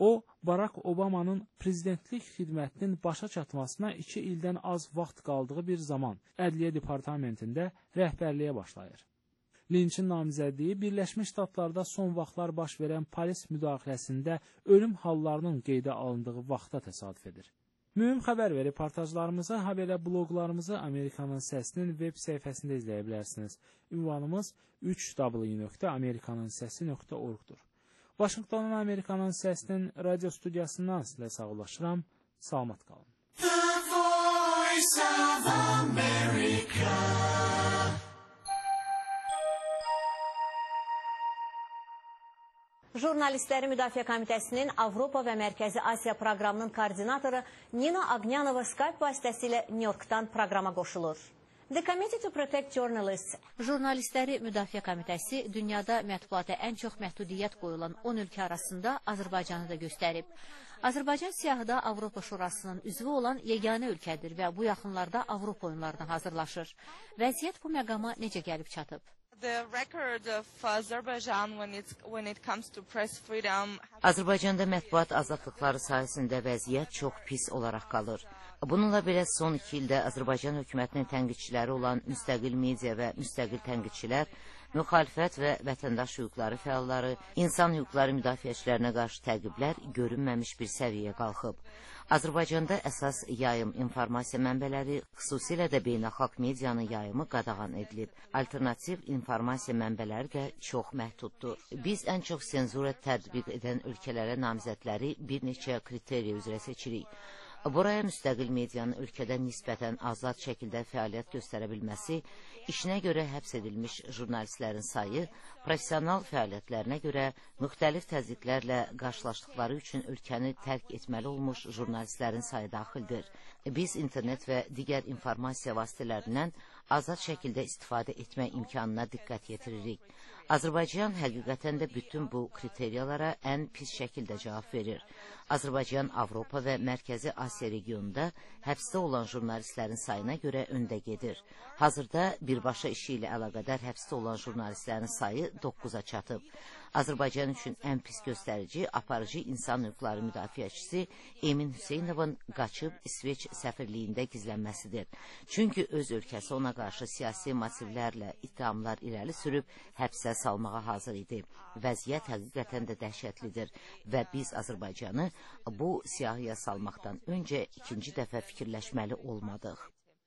Barack Obamanın prezidentlik xidmətinin başa çatmasına 2 ildən az vaxt qaldığı bir zaman Ədliyyə Departamentində rəhbərliyə başlayır. Linçin namizədliyi Birləşmiş Ştatlarda son vaxtlar baş verən polis müdaxiləsində ölüm hallarının qeydə alındığı vaxta təsadüf edir. Mühüm xəbər və reportajlarımızı, habelə bloqlarımızı Amerikanın Səsinin web səhifəsində izləyə bilərsiniz. Ünvanımız 3w.amerikaныnsesi.org-dur. Vaşinqtonun Amerikanın Səsinin radio studiyasından sizlə sağollaşıram. Salamat qalın. The Voice of America. Jurnalistləri Müdafiə Komitəsinin Avropa və Mərkəzi Asiya proqramının koordinatoru Nina Agnyanova Skype vasitəsilə New Yorkdan proqrama qoşulur. The Committee to Protect Journalists. Jurnalistləri Müdafiə Komitəsi dünyada mətbuata ən çox məhdudiyyət qoyulan 10 ölkə arasında Azərbaycanı da göstərib. Azərbaycan siyahıda Avropa Şurasının üzvü olan yeganə ölkədir və bu yaxınlarda Avropa oyunlarına hazırlaşır. Vəziyyət bu məqama necə gəlib çatıb? Azərbaycanda mətbuat azadlıqları sahəsində vəziyyət çox pis olaraq qalır. Bununla belə son 2 ildə Azərbaycan hökumətinin tənqidçiləri olan müstəqil media və müstəqil tənqidçilər, müxalifət və vətəndaş hüquqları fəalları, insan hüquqları müdafiəçilərinə qarşı təqiblər görünməmiş bir səviyyəyə qalxıb. Azərbaycanda əsas yayım informasiya mənbələri, xüsusilə də beynəlxalq medianın yayımı qadağan edilib. Alternativ informasiya mənbələri də çox məhduddur. Biz ən çox senzura tətbiq edən ölkələrə namizədləri bir neçə kriteriya üzrə seçirik. Buraya müstəqil medianın ölkədə nisbətən azad şəkildə fəaliyyət göstərə bilməsi, işinə görə həbs edilmiş jurnalistlərin sayı, professional fəaliyyətlərinə görə müxtəlif təzyiqlərlə qarşılaşdıqları üçün ölkəni tərk etməli olmuş jurnalistlərin sayı daxildir. Biz internet və digər informasiya vasitələrindən azad şəkildə istifadə etmək imkanına diqqət yetiririk. Azərbaycan həqiqətən də bütün bu kriteriyalara ən pis şəkildə cavab verir. Azərbaycan Avropa və Mərkəzi Asiya regionunda həbsdə olan jurnalistlərin sayına görə öndə gedir. Hazırda birbaşa işi ilə əlaqədar həbsdə olan jurnalistlərin sayı 9-a çatıb. Azərbaycan üçün ən pis göstərici aparıcı insan hüquqları müdafiəçisi Emin Hüseynovun qaçıb İsveç səfirliyində gizlənməsidir. Çünki öz ölkəsi ona qarşı siyasi motivlərlə ittihamlar irəli sürüb həbsə salmağa hazır idi. Vəziyyət həqiqətən də dəhşətlidir və biz Azərbaycanı bu siyahıya salmaqdan öncə ikinci dəfə fikirləşməli olmadıq.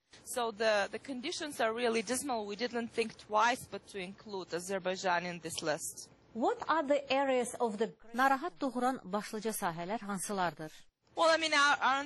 So the conditions are really dismal. We didn't think twice but to include Azerbaijan in this list. What are the areas of the narahat doğuran başlıca sahələr hansılardır? Well, I mean, aren't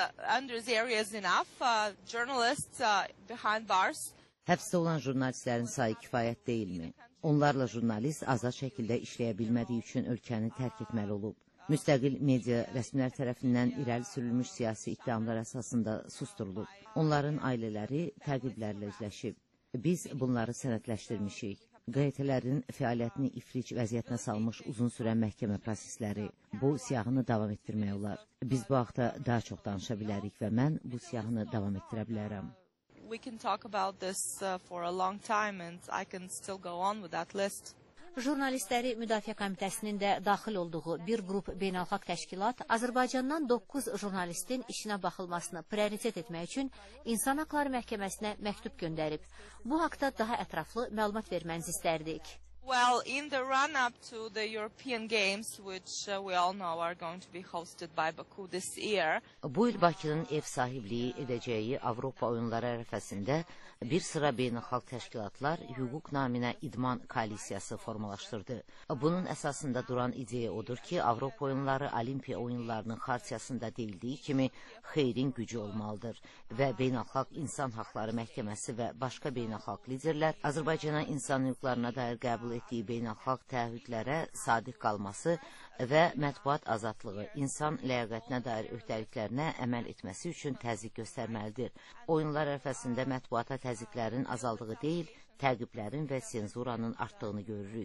these areas enough? Journalists behind bars. Həbsdə olan jurnalistlərin sayı kifayət deyilmi? Onlarla jurnalist azad şəkildə işləyə bilmədiyi üçün ölkəni tərk etməli olub. Müstəqil media rəsmilər tərəfindən irəli sürülmüş siyasi ittihamlar əsasında susturulub. Onların ailələri təqiblərlə üzləşib. Biz bunları sənədləşdirmişik. QT-lərin fəaliyyətini iflic vəziyyətinə salmış uzun sürən məhkəmə prosesləri. Bu siyahını davam etdirmək olar. Biz bu haqda daha çox danışa bilərik və mən bu siyahını davam etdirə bilərəm. We can talk about this for a long time and I can still go on with that list. Jurnalistləri Müdafiə Komitəsinin də daxil olduğu bir qrup beynəlxalq təşkilat Azərbaycandan 9 jurnalistin işinə baxılmasını prioritet etmək üçün İnsan Haqları Məhkəməsinə məktub göndərib. Bu haqda daha ətraflı məlumat vermənizi istərdik. Well, in the run-up to the European Games, which we all know are going to be hosted by Baku this year. Bu il Bakının ev sahibliyi edəcəyi Avropa oyunları ərəfəsində bir sıra beynəlxalq təşkilatlar hüquq naminə idman koalisiyası formalaşdırdı. Bunun əsasında duran ideya odur ki, Avropa oyunları Olimpiya oyunlarının xartiyasında deyildiyi kimi xeyrin gücü olmalıdır və beynəlxalq insan haqları məhkəməsi və başqa beynəlxalq liderlər Azərbaycana insan hüquqlarına dair qəbul etdiyi beynəlxalq təahhüdlərə sadiq qalması və mətbuat azadlığı, insan ləyaqətinə dair öhdəliklərinə əməl etməsi üçün təzyiq göstərməlidir. Oyunlar ərəfəsində mətbuata təzyiqlərin azaldığı deyil, təqiblərin və senzuranın artdığını görürük.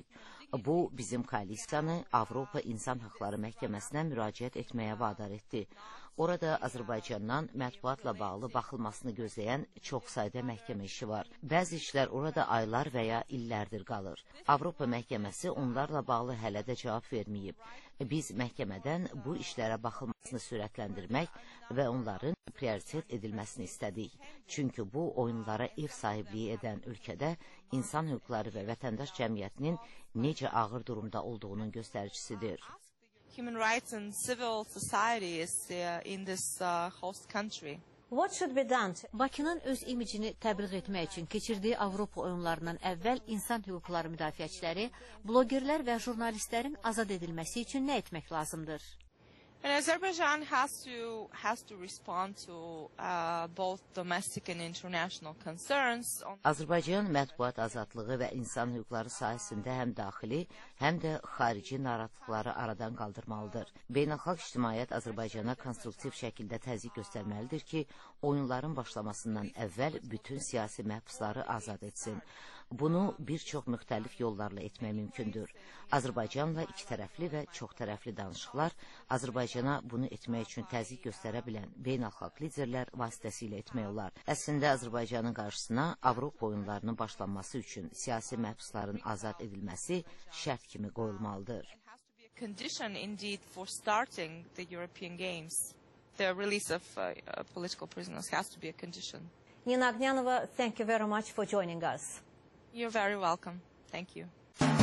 Bu, bizim koalisiyanı Avropa İnsan Haqları Məhkəməsinə müraciət etməyə vadar etdi. Orada Azərbaycandan mətbuatla bağlı baxılmasını gözləyən çox sayda məhkəmə işi var. Bəzi işlər orada aylar və ya illərdir qalır. Avropa Məhkəməsi onlarla bağlı hələ də cavab verməyib. Biz məhkəmədən bu işlərə baxılmasını sürətləndirmək və onların prioritet edilməsini istədik. Çünki bu, oyunlara ev sahibliyi edən ölkədə insan hüquqları və vətəndaş cəmiyyətinin necə ağır durumda olduğunun göstəricisidir. Human rights and civil society is in this host country. What should be done? Bakının öz imicini təbliğ etmək üçün keçirdiyi Avropa oyunlarından əvvəl insan hüquqları müdafiəçiləri, blogerlər və jurnalistlərin azad edilməsi üçün nə etmək lazımdır? And Azerbaijan has to respond to both domestic and international concerns. Azərbaycan mətbuat azadlığı və insan hüquqları sahəsində həm daxili, həm də xarici narahatlıqları aradan qaldırmalıdır. Beynəlxalq ictimaiyyət Azərbaycana konstruktiv şəkildə təzyiq göstərməlidir ki, oyunların başlamasından əvvəl bütün siyasi məhbusları azad etsin. Bunu bir çox müxtəlif yollarla etmək mümkündür. Azərbaycanla iki tərəfli və çox tərəfli danışıqlar Azərbaycana bunu etmək üçün təzyiq göstərə bilən beynəlxalq liderlər vasitəsilə etmək olar. Əslində Azərbaycanın qarşısına Avropa oyunlarının başlanması üçün siyasi məhbusların azad edilməsi şərt kimi qoyulmalıdır. Condition indeed for starting the European Games. The release of political prisoners has to be a condition. Nina Agnyanova, thank you very much for joining us. You're very welcome. Thank you.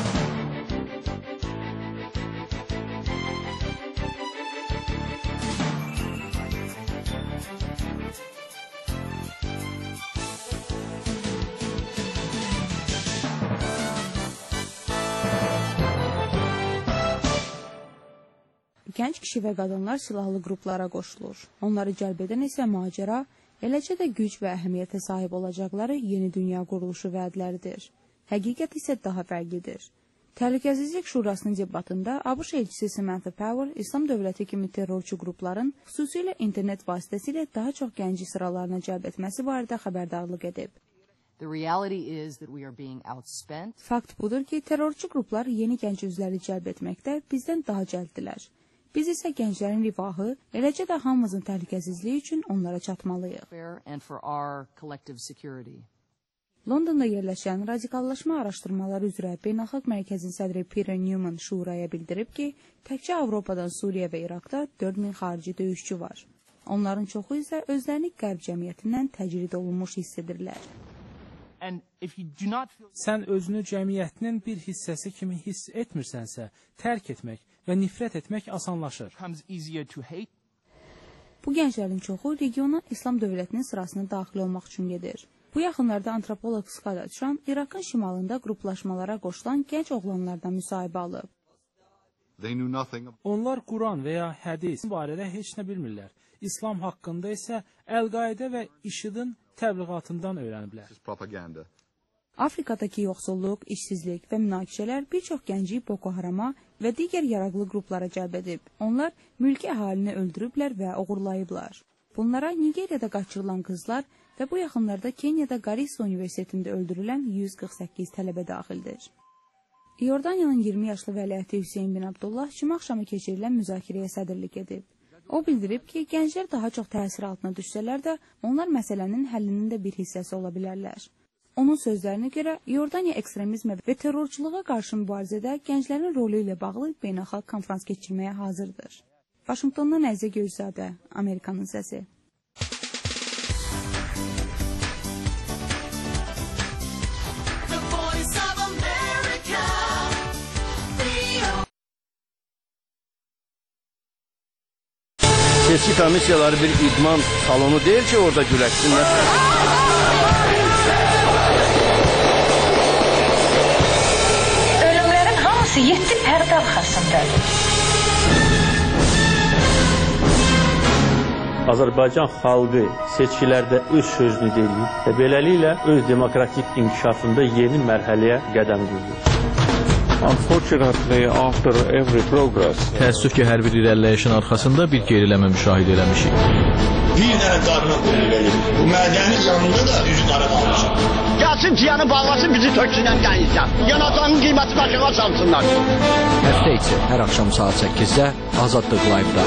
Gənc kişi və qadınlar silahlı qruplara qoşulur. Onları cəlb edən isə macəra, eləcə də güc və əhəmiyyətə sahib olacaqları yeni dünya quruluşu vədləridir. Həqiqət isə daha fərqlidir. Təhlükəsizlik Şurasının debatında ABŞ elçisi Samantha Power, İslam dövləti kimi terrorçu qrupların xüsusilə internet vasitəsilə daha çox gənci sıralarına cəlb etməsi barədə xəbərdarlıq edib. Fakt budur ki, terrorçu qruplar yeni gənc üzvləri cəlb etməkdə bizdən daha cəlddirlər. Biz isə gənclərin rifahı, eləcə də hamımızın təhlükəsizliyi üçün onlara çatmalıyıq. Londonda yerləşən radikallaşma araşdırmaları üzrə Beynəlxalq Mərkəzin sədri Peter Newman şuraya bildirib ki, təkcə Avropadan Suriya və İraqda 4000 xarici döyüşçü var. Onların çoxu isə özlərini qərb cəmiyyətindən təcrid olunmuş hiss edirlər. Sən özünü cəmiyyətinin bir hissəsi kimi hiss etmirsənsə, tərk etmək və nifrət etmək asanlaşır. Bu gənclərin çoxu regiona İslam dövlətinin sırasına daxil olmaq üçün gedir. Bu yaxınlarda antropoloq Skada Tran İraqın şimalında qruplaşmalara qoşulan gənc oğlanlardan müsahibə alıb. Onlar Quran və ya hədis barədə heç nə bilmirlər. İslam haqqında isə Əl-Qaidə və IŞİD-in təbliğatından öyrəniblər. Afrikadakı yoxsulluq, işsizlik və münaqişələr bir çox gənci Boko Harama və digər yaraqlı qruplara cəlb edib. Onlar mülki əhalini öldürüblər və oğurlayıblar. Bunlara Nigeriyada qaçırılan qızlar və bu yaxınlarda Kenyada Garissa Universitetində öldürülən 148 tələbə daxildir. İordaniyanın 20 yaşlı vəliəhdi Hüseyin bin Abdullah cümə axşamı keçirilən müzakirəyə sədrlik edib. O bildirib ki, gənclər daha çox təsir altına düşsələr də, onlar məsələnin həllinin də bir hissəsi ola bilərlər. Onun sözlərinə görə, İordaniya ekstremizmə və terrorçuluğa qarşı mübarizədə gənclərin rolu ilə bağlı beynəlxalq konfrans keçirməyə hazırdır. Vaşinqtondan Əzizə Göyzadə, Amerikanın səsi. Seçki komissiyaları bir idman salonu deyil ki, orada güləşsinlər. Ölümlərin hamısı 7 pərdə arxasındadır. Azərbaycan xalqı seçkilərdə öz sözünü deyir və beləliklə öz demokratik inkişafında yeni mərhələyə qədəm qoyur. Unfortunately, after every progress, təəssüf ki, hər bir irəliləyişin arxasında bir geriləmə müşahidə eləmişik. Bir dənə qarına qulluq bu mədəni yanında da üzü qara qalmışıq. Gəlsin ciyanı bağlasın, bizi töksünən gəlirsən. Yanacağın qiyməti başına salsınlar. Həftə içi hər axşam saat 8-də Azadlıq Live-da.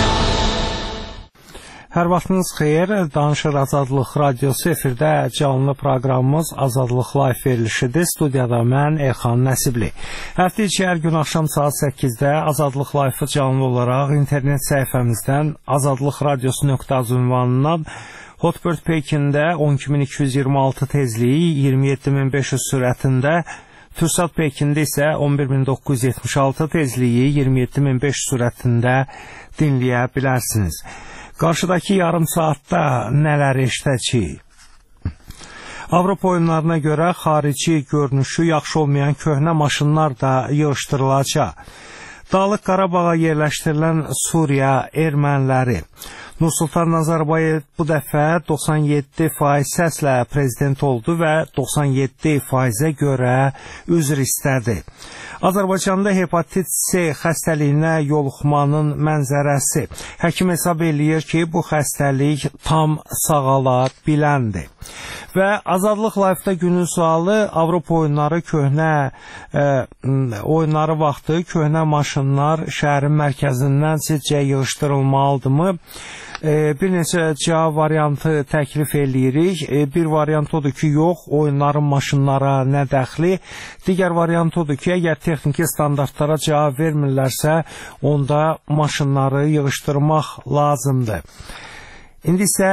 Hər vaxtınız xeyir, Danışır Azadlıq Radiosu efirdə canlı proqramımız Azadlıq Live verilişidir. Studiyada mən Elxan Nəsibli. Həftə içi hər gün axşam saat 8-də Azadlıq Live-ı canlı olaraq internet səhifəmizdən azadlıqradiosu.az ünvanından Hotbird Pekində 12226 tezliyi 27500 sürətində, Türksat Pekində isə 11976 tezliyi 27500 sürətində dinləyə bilərsiniz. Qarşıdakı yarım saatda nələr eşidəcəyik? Avropa oyunlarına görə xarici görünüşü yaxşı olmayan köhnə maşınlar da yığışdırılacaq. Dağlıq Qarabağa yerləşdirilən Suriya erməniləri. Nursultan Nazarbayev bu dəfə 97% səslə prezident oldu və 97%-ə görə üzr istədi. Azərbaycanda hepatit C xəstəliyinə yoluxmanın mənzərəsi. Həkim hesab eləyir ki, bu xəstəlik tam sağala biləndir. Və Azadlıq Live-da günün sualı Avropa oyunları köhnə oyunları vaxtı köhnə maşınlar şəhərin mərkəzindən sizcə yığışdırılmalıdırmı? Bir neçə cavab variantı təklif eləyirik. Bir variant odur ki, yox, oyunların maşınlara nə dəxli. Digər variant odur ki, əgər texniki standartlara cavab vermirlərsə, onda maşınları yığışdırmaq lazımdır. İndi isə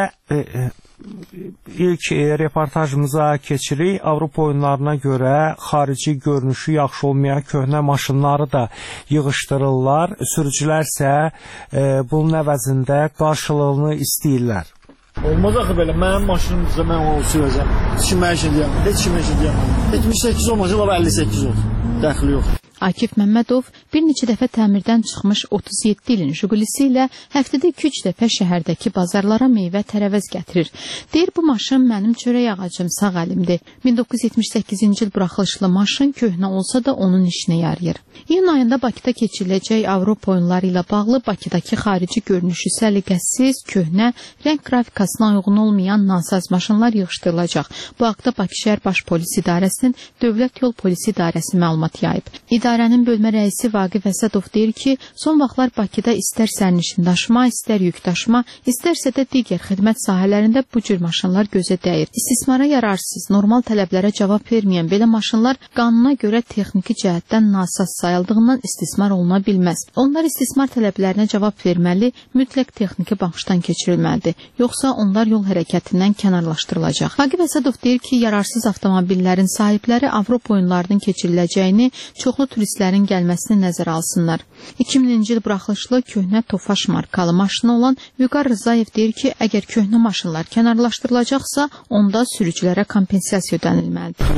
ilk reportajımıza keçirik. Avropa oyunlarına görə xarici görünüşü yaxşı olmayan köhnə maşınları da yığışdırırlar. Sürücülər isə bunun əvəzində qarşılığını istəyirlər. Olmaz axı belə, mənim maşınımızda mən onu sürəcəm. Heç kimə eşidiyəm. 78 olmaz, ola 58 olsun. Dəxli yox. Akif Məmmədov bir neçə dəfə təmirdən çıxmış 37 ilin Jigulisi ilə həftədə 2-3 dəfə şəhərdəki bazarlara meyvə tərəvəz gətirir. Deyir, bu maşın mənim çörək ağacım sağ əlimdir. 1978-ci il buraxılışlı maşın köhnə olsa da onun işinə yarayır. İyun ayında Bakıda keçiriləcək Avropa oyunları ilə bağlı Bakıdakı xarici görünüşü səliqəsiz, köhnə, rəng qrafikasına uyğun olmayan nasaz maşınlar yığışdırılacaq. Bu haqda Bakı şəhər Baş Polis İdarəsinin Dövlət Yol Polisi İdarəsi məlumat yayıb. İdarənin bölmə rəisi Vaqif Əsədov deyir ki, son vaxtlar Bakıda istər sərnişin daşıma, istər yük daşıma, istərsə də digər xidmət sahələrində bu cür maşınlar gözə dəyir. İstismara yararsız, normal tələblərə cavab verməyən belə maşınlar qanuna görə texniki cəhətdən nasaz sayıldığından istismar oluna bilməz. Onlar istismar tələblərinə cavab verməli, mütləq texniki baxışdan keçirilməlidir. Yoxsa onlar yol hərəkətindən kənarlaşdırılacaq. Vaqif Əsədov deyir ki, yararsız avtomobillərin sahibləri Avropa oyunlarının keçiriləcəyini, çoxlu turistlərin gəlməsini nəzərə alsınlar. 2000-ci il buraxılışlı köhnə Tofaş markalı maşını olan Vüqar Rızayev deyir ki, əgər köhnə maşınlar kənarlaşdırılacaqsa, onda sürücülərə kompensasiya ödənilməlidir.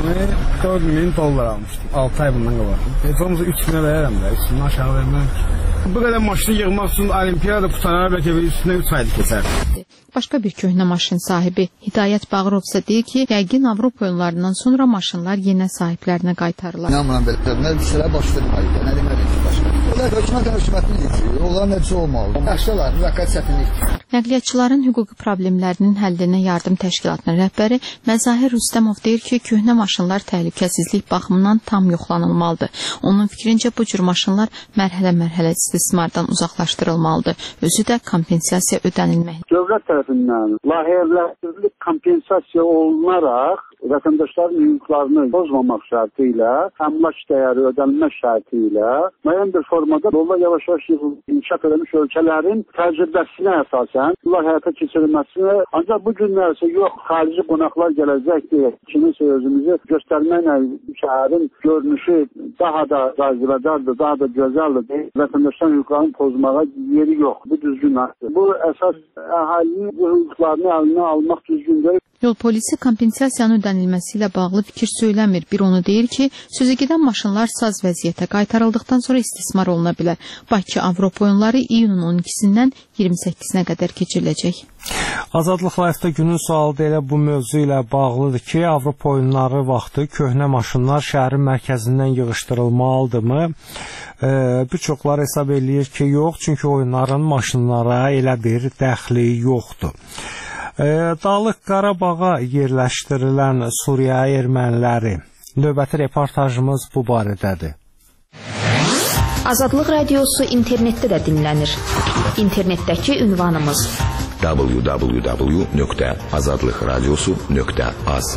$4000 almışdım. 6 ay bundan qabaq. Telefonumuzu 3000-ə verərəm də, üstündən aşağı verməm. Bu qədər maşını yığmaq üçün olimpiyada qutarana bəlkə üstünə 3 ayda keçər. Başqa bir köhnə maşın sahibi Hidayət Bağırov isə deyir ki, yəqin Avropa oyunlarından sonra maşınlar yenə sahiblərinə qaytarırlar. İnanmıram belə, nə bir şeylər baş verməyir, nə deməli ki, başqa. Onlar hökumətini yetirir, onlar necə olmalı? Yaşlılar, müvəqqət çətinlik. Nəqliyyatçıların hüquqi problemlərinin həllinə yardım təşkilatının rəhbəri Məzahir Rüstəmov deyir ki, köhnə maşınlar təhlükəsizlik baxımından tam yoxlanılmalıdır. Onun fikrincə bu cür maşınlar mərhələ-mərhələ istismardan uzaqlaşdırılmalıdır. Özü də kompensasiya ödənilməlidir. Dövlət tərəfindən layihələşdirilib kompensasiya olunaraq vətəndaşların hüquqlarını pozmamaq şərti ilə, əmlak dəyəri ödənilmək şərti ilə müəyyən bir formada yolda yavaş-yavaş inkişaf edilmiş ölkələrin təcrübəsinə əsasən bunlar həyata keçirilməsinə, ancaq bu günlərsə yox, xarici qonaqlar gələcək deyə kiminsə özümüzü göstərməklə şəhərin görünüşü daha da cazibədardır, daha da gözəldir deyə vətəndaşların hüquqlarını pozmağa yeri yox. Bu düzgün haqqdır. Bu əsas əhalinin hüquqlarını əlinə almaq düzgündür. Yol polisi kompensasiyanın ödənilməsi ilə bağlı fikir söyləmir. Bir onu deyir ki, sözügedən maşınlar saz vəziyyətə qaytarıldıqdan sonra istismar oluna bilər. Bakı Avropa oyunları iyunun 12-sindən 28-nə qədər keçiriləcək. Azadlıq Live-da günün sualı da elə bu mövzu ilə bağlıdır ki, Avropa oyunları vaxtı köhnə maşınlar şəhərin mərkəzindən yığışdırılmalıdırmı? Bir çoxlar hesab eləyir ki, yox, çünki oyunların maşınlara elə bir dəxli yoxdur. Dağlıq Qarabağa yerləşdirilən Suriya erməniləri. Növbəti reportajımız bu barədədir. Azadlıq radiosu internetdə də dinlənir. İnternetdəki ünvanımız www.azadlıqradiosu.az.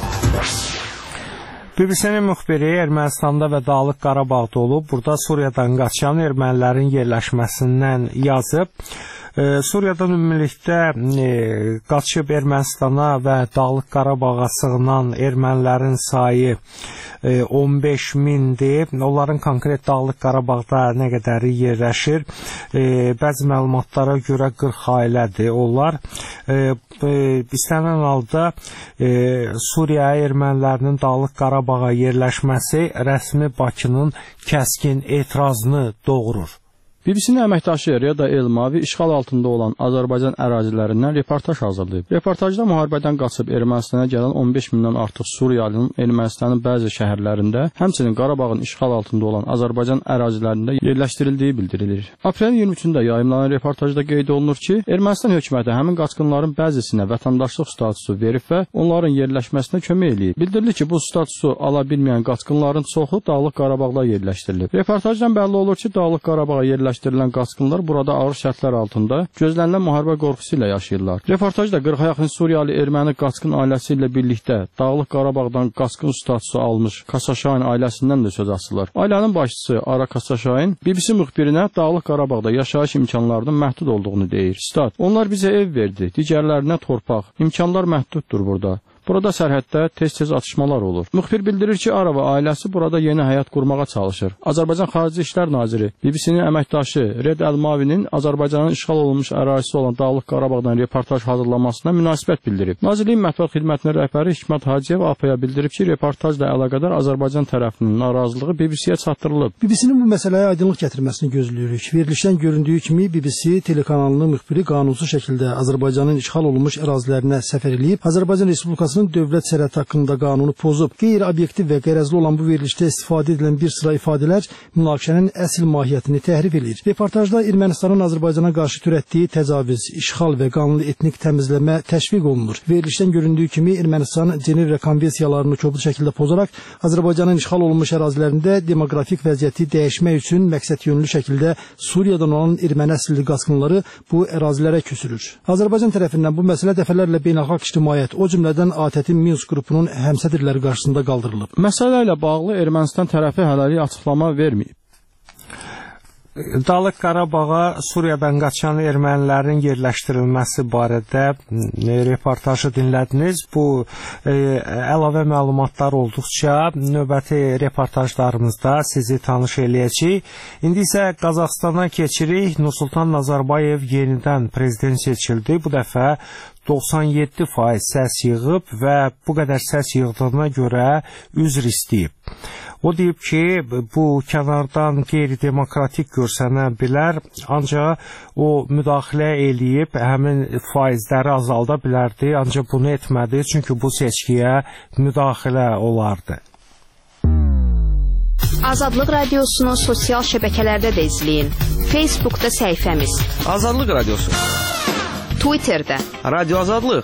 BBC-nin müxbiri Ermənistanda və Dağlıq Qarabağda olub, burada Suriyadan qaçan ermənilərin yerləşməsindən yazıb. Suriyadan ümumilikdə qaçıb Ermənistana və Dağlıq Qarabağa sığınan ermənilərin sayı 15 mindir. Onların konkret Dağlıq Qarabağda nə qədəri yerləşir? Bəzi məlumatlara görə 40 ailədir onlar. İstənilən halda Suriya ermənilərinin Dağlıq Qarabağa yerləşməsi rəsmi Bakının kəskin etirazını doğurur. BBC-nin əməkdaşı Reda Elmavi işğal altında olan Azərbaycan ərazilərindən reportaj hazırlayıb. Reportajda müharibədən qaçıb Ermənistana gələn 15 mindən artıq Suriyalının Ermənistanın bəzi şəhərlərində, həmçinin Qarabağın işğal altında olan Azərbaycan ərazilərində yerləşdirildiyi bildirilir. Aprelin 23-də yayımlanan reportajda qeyd olunur ki, Ermənistan hökuməti həmin qaçqınların bəzisinə vətəndaşlıq statusu verib və onların yerləşməsinə kömək eləyib. Bildirilir ki, bu statusu ala bilməyən qaçqınların çoxu Dağlıq Qarabağda yerləşdirilib. Reportajdan bəlli olur ki, Dağlıq Qarabağa yerləşdirilən qaçqınlar burada ağır şərtlər altında gözlənilən müharibə qorxusu ilə yaşayırlar. Reportajda 40-a yaxın Suriyalı erməni qaçqın ailəsi ilə birlikdə Dağlıq Qarabağdan qaçqın statusu almış Kasaşayn ailəsindən də söz açılır. Ailənin başçısı Ara Kasaşayn BBC müxbirinə Dağlıq Qarabağda yaşayış imkanlarının məhdud olduğunu deyir. Stat: "Onlar bizə ev verdi, digərlərinə torpaq. İmkanlar məhduddur burada. Burada sərhəddə tez-tez atışmalar olur." Müxbir bildirir ki, Ara və ailəsi burada yeni həyat qurmağa çalışır. Azərbaycan Xarici İşlər Naziri BBC-nin əməkdaşı Red Elmavinin Azərbaycanın işğal olunmuş ərazisi olan Dağlıq Qarabağdan reportaj hazırlanmasına münasibət bildirib. Nazirliyin mətbuat xidmətinin rəhbəri Hikmət Hacıyev APA-ya bildirib ki, reportajla əlaqədar Azərbaycan tərəfinin narazılığı BBC-yə çatdırılıb. BBC-nin bu məsələyə aydınlıq gətirməsini gözləyirik. Verilişdən göründüyü kimi BBC telekanalının müxbiri qanunsuz şəkildə Azərbaycanın işğal olunmuş ərazilərinə səfər edib, Azərbaycan Respublikası dövlət sərhəd haqqında qanunu pozub. Qeyri-obyektiv və qərəzli olan bu verilişdə istifadə edilən bir sıra ifadələr münaqişənin əsl mahiyyətini təhrif edir. Reportajda Ermənistanın Azərbaycana qarşı törətdiyi təcavüz, işğal və qanlı etnik təmizləmə təşviq olunur. Verilişdən göründüyü kimi Ermənistan Cenevra konvensiyalarını kobud şəkildə pozaraq Azərbaycanın işğal olunmuş ərazilərində demoqrafik vəziyyəti dəyişmək üçün məqsədyönlü şəkildə Suriyadan olan erməni əsilli qaçqınları bu ərazilərə köçürür. Azərbaycan tərəfindən bu məsələ dəfələrlə beynəlxalq ictimaiyyət, o cümlədən ATƏT-in Minsk qrupunun həmsədrləri qarşısında qaldırılıb. Məsələ ilə bağlı Ermənistan tərəfi hələlik açıqlama verməyib. Dağlıq Qarabağa Suriyadan qaçan ermənilərin yerləşdirilməsi barədə reportajı dinlədiniz. Bu əlavə məlumatlar olduqca növbəti reportajlarımızda sizi tanış eləyəcəyik. İndi isə Qazaxstana keçirik. Nursultan Nazarbayev yenidən prezident seçildi. Bu dəfə 97% səs yığıb və bu qədər səs yığdığına görə üzr istəyib. O deyib ki, bu kənardan qeyri-demokratik görsənə bilər, ancaq o müdaxilə eləyib, həmin faizləri azalda bilərdi, ancaq bunu etmədi, çünki bu seçkiyə müdaxilə olardı. Azadlıq radiosunu sosial şəbəkələrdə də izləyin. Facebookda səhifəmiz Azadlıq radiosu, Twitterdə Radio Azadlıq,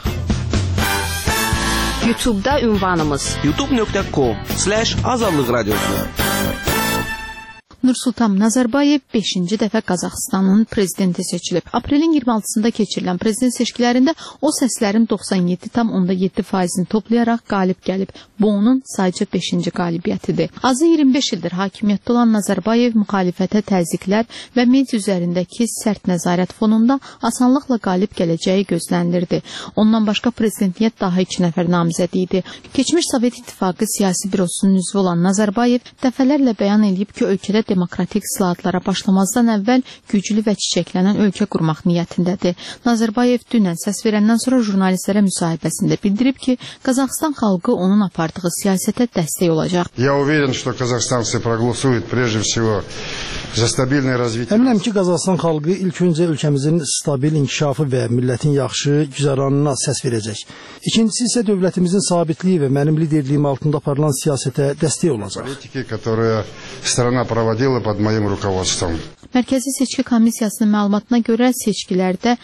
YouTube'da ünvanımız youtube.com/azadlıq radiosu. Nursultan Nazarbayev 5-ci dəfə Qazaxıstanın prezidenti seçilib. Aprelin 26-sında keçirilən prezident seçkilərində o səslərin 97,7%-ni toplayaraq qalib gəlib. Bu onun sadəcə 5-ci qalibiyyətidir. Azı 25 ildir hakimiyyətdə olan Nazarbayev müxalifətə təzyiqlər və media üzərindəki sərt nəzarət fonunda asanlıqla qalib gələcəyi gözlənilirdi. Ondan başqa prezidentliyə daha 2 nəfər namizəd idi. Keçmiş Sovet İttifaqı siyasi bürosunun üzvü olan Nazarbayev dəfələrlə bəyan edib ki, ölkədə demokratik islahatlara başlamazdan əvvəl güclü və çiçəklənən ölkə qurmaq niyyətindədir. Nazarbayev dünən səs verəndən sonra jurnalistlərə müsahibəsində bildirib ki, Qazaxıstan xalqı onun apardığı siyasətə dəstək olacaq. Я уверен, что казахстанцы проголосуют прежде всего за стабильное развитие. Əminəm ki, Qazaxıstan xalqı ilk öncə ölkəmizin stabil inkişafı və millətin yaxşı güzəranına səs verəcək. İkincisi isə dövlətimizin sabitliyi və mənim liderliyim altında aparılan siyasətə dəstək olacaq. Политики, которые страна проводила под моим руководством. Mərkəzi Seçki Komissiyasının məlumatına görə seçkilərdə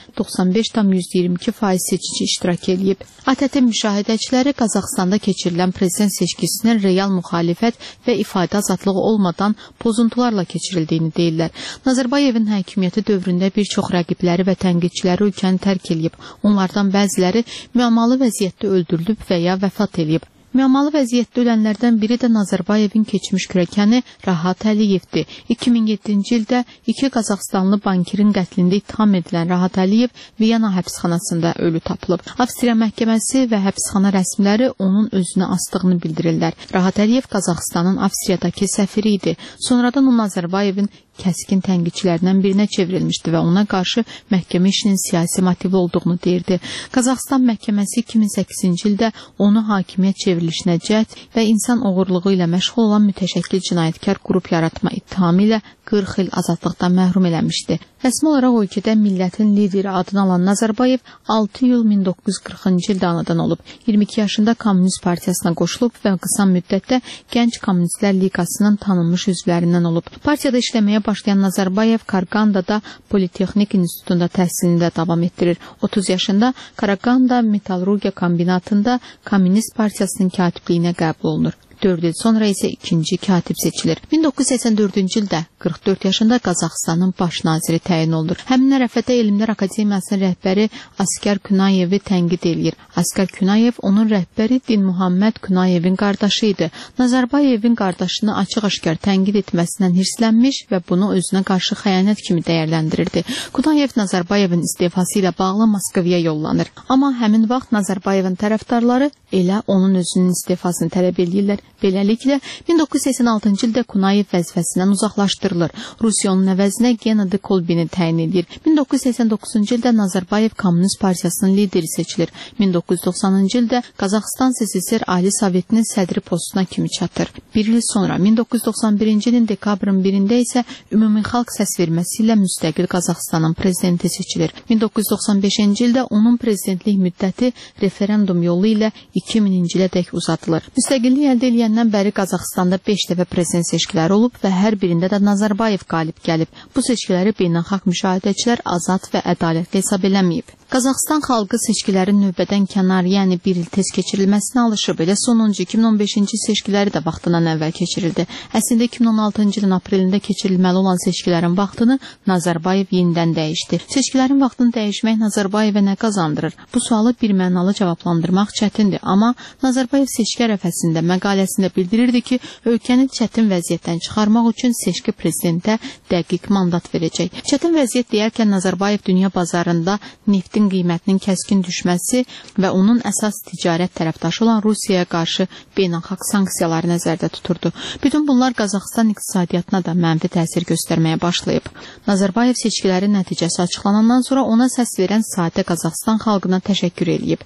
95,22% seçici iştirak edib. ATƏT müşahidəçiləri Qazaxstanda keçirilən prezident seçkisinin real müxalifət və ifadə azadlığı olmadan pozuntularla keçirildiyini deyirlər. Nazarbayevin hakimiyyəti dövründə bir çox rəqibləri və tənqidçiləri ölkəni tərk edib. Onlardan bəziləri müəmmalı vəziyyətdə öldürülüb və ya vəfat edib. Müəmmalı vəziyyətdə ölənlərdən biri də Nazarbayevin keçmiş kürəkəni Rahat Əliyevdir. 2007-ci ildə 2 Qazaxstanlı bankirin qətlində ittiham edilən Rahat Əliyev Viyana həbsxanasında ölü tapılıb. Avstriya məhkəməsi və həbsxana rəsmiləri onun özünü asdığını bildirirlər. Rahat Əliyev Qazaxstanın Avstriyadakı səfiri idi. Sonradan o Nazarbayevin kəskin tənqidçilərindən birinə çevrilmişdi və ona qarşı məhkəmə işinin siyasi motivli olduğunu deyirdi. Qazaxstan məhkəməsi 2008-ci ildə onu hakimiyyət çevrilişinə cəhd və insan oğurluğu ilə məşğul olan mütəşəkkil cinayətkar qrup yaratma ittihamı ilə 40 il azadlıqdan məhrum eləmişdi. Rəsmi olaraq ölkədə millətin lideri adını alan Nazarbayev 6 iyul 1940-cı ildə anadan olub. 22 yaşında Kommunist Partiyasına qoşulub və qısa müddətdə Gənc Kommunistlər Liqasının tanınmış üzvlərindən olub. Partiyada işləməyə başlayan Nazarbayev Karagandada Politexnik İnstitutunda təhsilini də davam etdirir. 30 yaşında Karaganda Metallurgiya Kombinatında Kommunist Partiyasının katibliyinə qəbul olunur. 4 il sonra isə ikinci katib seçilir. 1984-cü ildə 44 yaşında Qazaxıstanın baş naziri təyin olunur. Həmin ərəfədə Elmlər Akademiyasının rəhbəri Askar Künayevi tənqid eləyir. Askar Künayev onun rəhbəri Din Muhammed Künayevin qardaşı idi. Nazarbayevin qardaşını açıq-aşkar tənqid etməsindən hirslənmiş və bunu özünə qarşı xəyanət kimi dəyərləndirirdi. Künayev Nazarbayevin istefası ilə bağlı Moskvaya yollanır. Amma həmin vaxt Nazarbayevin tərəfdarları elə onun özünün istefasını tələb edirlər. Beləliklə, 1986-cı ildə Kunayev vəzifəsindən uzaqlaşdırılır. Rusiya onun əvəzinə Gennady Kolbini təyin edir. 1989-cu ildə Nazarbayev Kommunist Partiyasının lideri seçilir. 1990-cı ildə Qazaxıstan SSR Ali Sovetinin sədri postuna kimi çatır. Bir il sonra 1991-ci ilin dekabrın 1-də isə ümumi xalq səsverməsi ilə müstəqil Qazaxıstanın prezidenti seçilir. 1995-ci ildə onun prezidentlik müddəti referendum yolu ilə 2000-ci ilədək uzadılır. Müstəqillik əldə edəndən bəri Qazaxıstanda 5 dəfə prezident seçkiləri olub və hər birində də Nazarbayev qalib gəlib. Bu seçkiləri beynəlxalq müşahidəçilər azad və ədalətli hesab eləməyib. Qazaxıstan xalqı seçkilərin növbədən kənar, yəni bir il tez keçirilməsinə alışıb. Elə sonuncu 2015-ci seçkiləri də vaxtından əvvəl keçirildi. Əslində 2016-cı ilin aprelində keçirilməli olan seçkilərin vaxtını Nazarbayev yenidən dəyişdi. Seçkilərin vaxtını dəyişmək Nazarbayevə nə qazandırır? Bu sualı birmənalı cavablandırmaq çətindir. Amma Nazarbayev seçki ərəfəsində məqaləsində bildirirdi ki, ölkəni çətin vəziyyətdən çıxarmaq üçün seçki prezidentə dəqiq mandat verəcək. Çətin vəziyyət deyərkən Nazarbayev dünya bazarında neftin qiymətinin kəskin düşməsi və onun əsas ticarət tərəfdaşı olan Rusiyaya qarşı beynəlxalq sanksiyaları nəzərdə tuturdu. Bütün bunlar Qazaxıstan iqtisadiyyatına da mənfi təsir göstərməyə başlayıb. Nazarbayev seçkilərin nəticəsi açıqlanandan sonra ona səs verən sadə Qazaxıstan xalqına təşəkkür eləyib.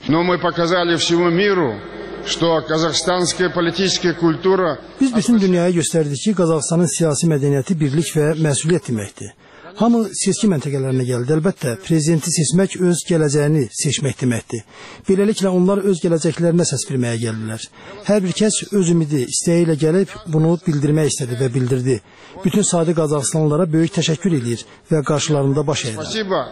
Biz bütün dünyaya göstərdik ki, Qazaxıstanın siyasi mədəniyyəti birlik və məsuliyyət deməkdir. Hamı seçki məntəqələrinə gəldi. Əlbəttə, prezidenti seçmək öz gələcəyini seçmək deməkdir. Beləliklə, onlar öz gələcəklərinə səs verməyə gəlirlər. Hər bir kəs öz ümidi, istəyi ilə gəlib bunu bildirmək istədi və bildirdi. Bütün sadə Qazaxıstanlılara böyük təşəkkür edir və qarşılarında baş əyir.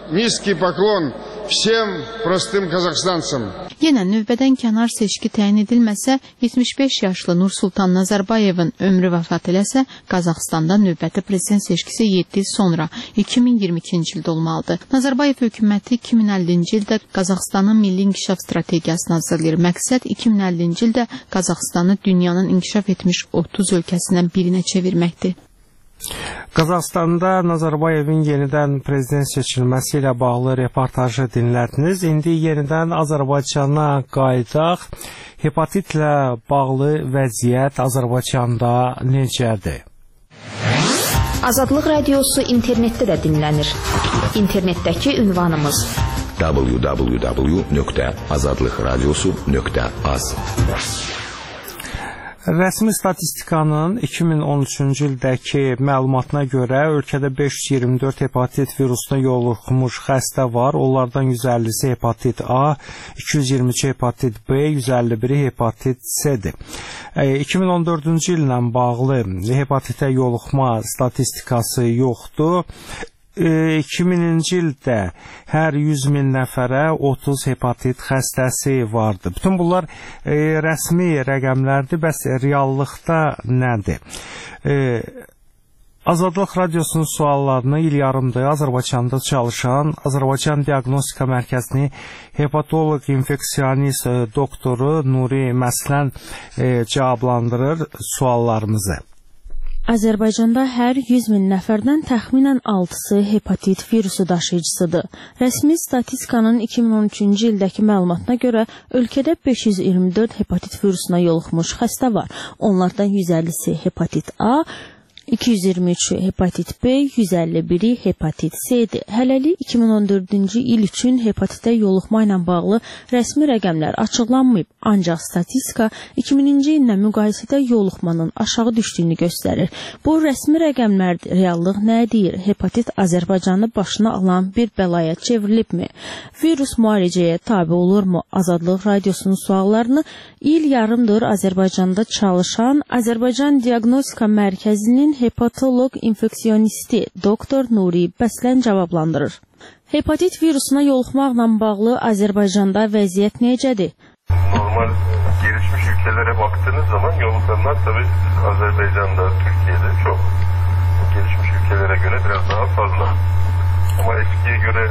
Yenə növbədən kənar seçki təyin edilməsə, 75 yaşlı Nursultan Nazarbayevin ömrü vəfat eləsə, Qazaxıstanda növbəti prezident seçkisi 7 il sonra 2022-ci ildə olmalıdır. Nazarbayev hökuməti 2050-ci ildə Qazaxıstanın milli inkişaf strategiyasını hazırlayır. Məqsəd 2050-ci ildə Qazaxıstanı dünyanın inkişaf etmiş 30 ölkəsindən birinə çevirməkdir. Qazaxstanda Nazarbayevin yenidən prezident seçilməsi ilə bağlı reportajı dinlədiniz. İndi yenidən Azərbaycana qayıdaq. Hepatitlə bağlı vəziyyət Azərbaycanda necədir? Azadlıq Radiosu internetdə də dinlənir. İnternetdəki ünvanımız www.azadlıqradiosu.az. Rəsmi statistikanın 2013-cü ildəki məlumatına görə ölkədə 524 hepatit virusuna yoluxmuş xəstə var. Onlardan 150-si hepatit A, 223 hepatit B, 151-i hepatit C-dir. 2014-cü illə bağlı hepatitə yoluxma statistikası yoxdur. 2000-ci ildə hər 100 min nəfərə 30 hepatit xəstəsi vardı. Bütün bunlar rəsmi rəqəmlərdir, bəs reallıqda nədir? Azadlıq Radiosunun suallarını il yarımdır Azərbaycanda çalışan Azərbaycan Diaqnostika Mərkəzinin hepatoloq infeksionist doktoru Nuri Məslən cavablandırır suallarımızı. Azərbaycanda hər 100 min nəfərdən təxminən 6-sı hepatit virusu daşıyıcısıdır. Rəsmi statistikanın 2013-cü ildəki məlumatına görə ölkədə 524 hepatit virusuna yoluxmuş xəstə var. Onlardan 150-si hepatit A, 223 hepatit B, 151 hepatit C-dir. Hələlik 2014-cü il üçün hepatitə yoluxma ilə bağlı rəsmi rəqəmlər açıqlanmayıb, ancaq statistika 2000-ci illə müqayisədə yoluxmanın aşağı düşdüyünü göstərir. Bu rəsmi rəqəmlərdir. Reallıq nə deyir? Hepatit Azərbaycanı başına alan bir bəlaya çevrilibmi? Virus müalicəyə tabe olurmu? Azadlıq Radiosunun suallarını il yarımdır Azərbaycanda çalışan Azərbaycan Diaqnostika Mərkəzinin hepatoloq infeksionisti doktor Nuri Məslən cavablandırır. Hepatit virusuna yoluxmaqla bağlı Azərbaycanda vəziyyət necədir? Normal gelişmiş ülkelere baktığınız zaman yolukanlar tabii Azerbaycan'da, Türkiye'de çok. Gelişmiş ülkelere göre biraz daha fazla. Ama eskiye göre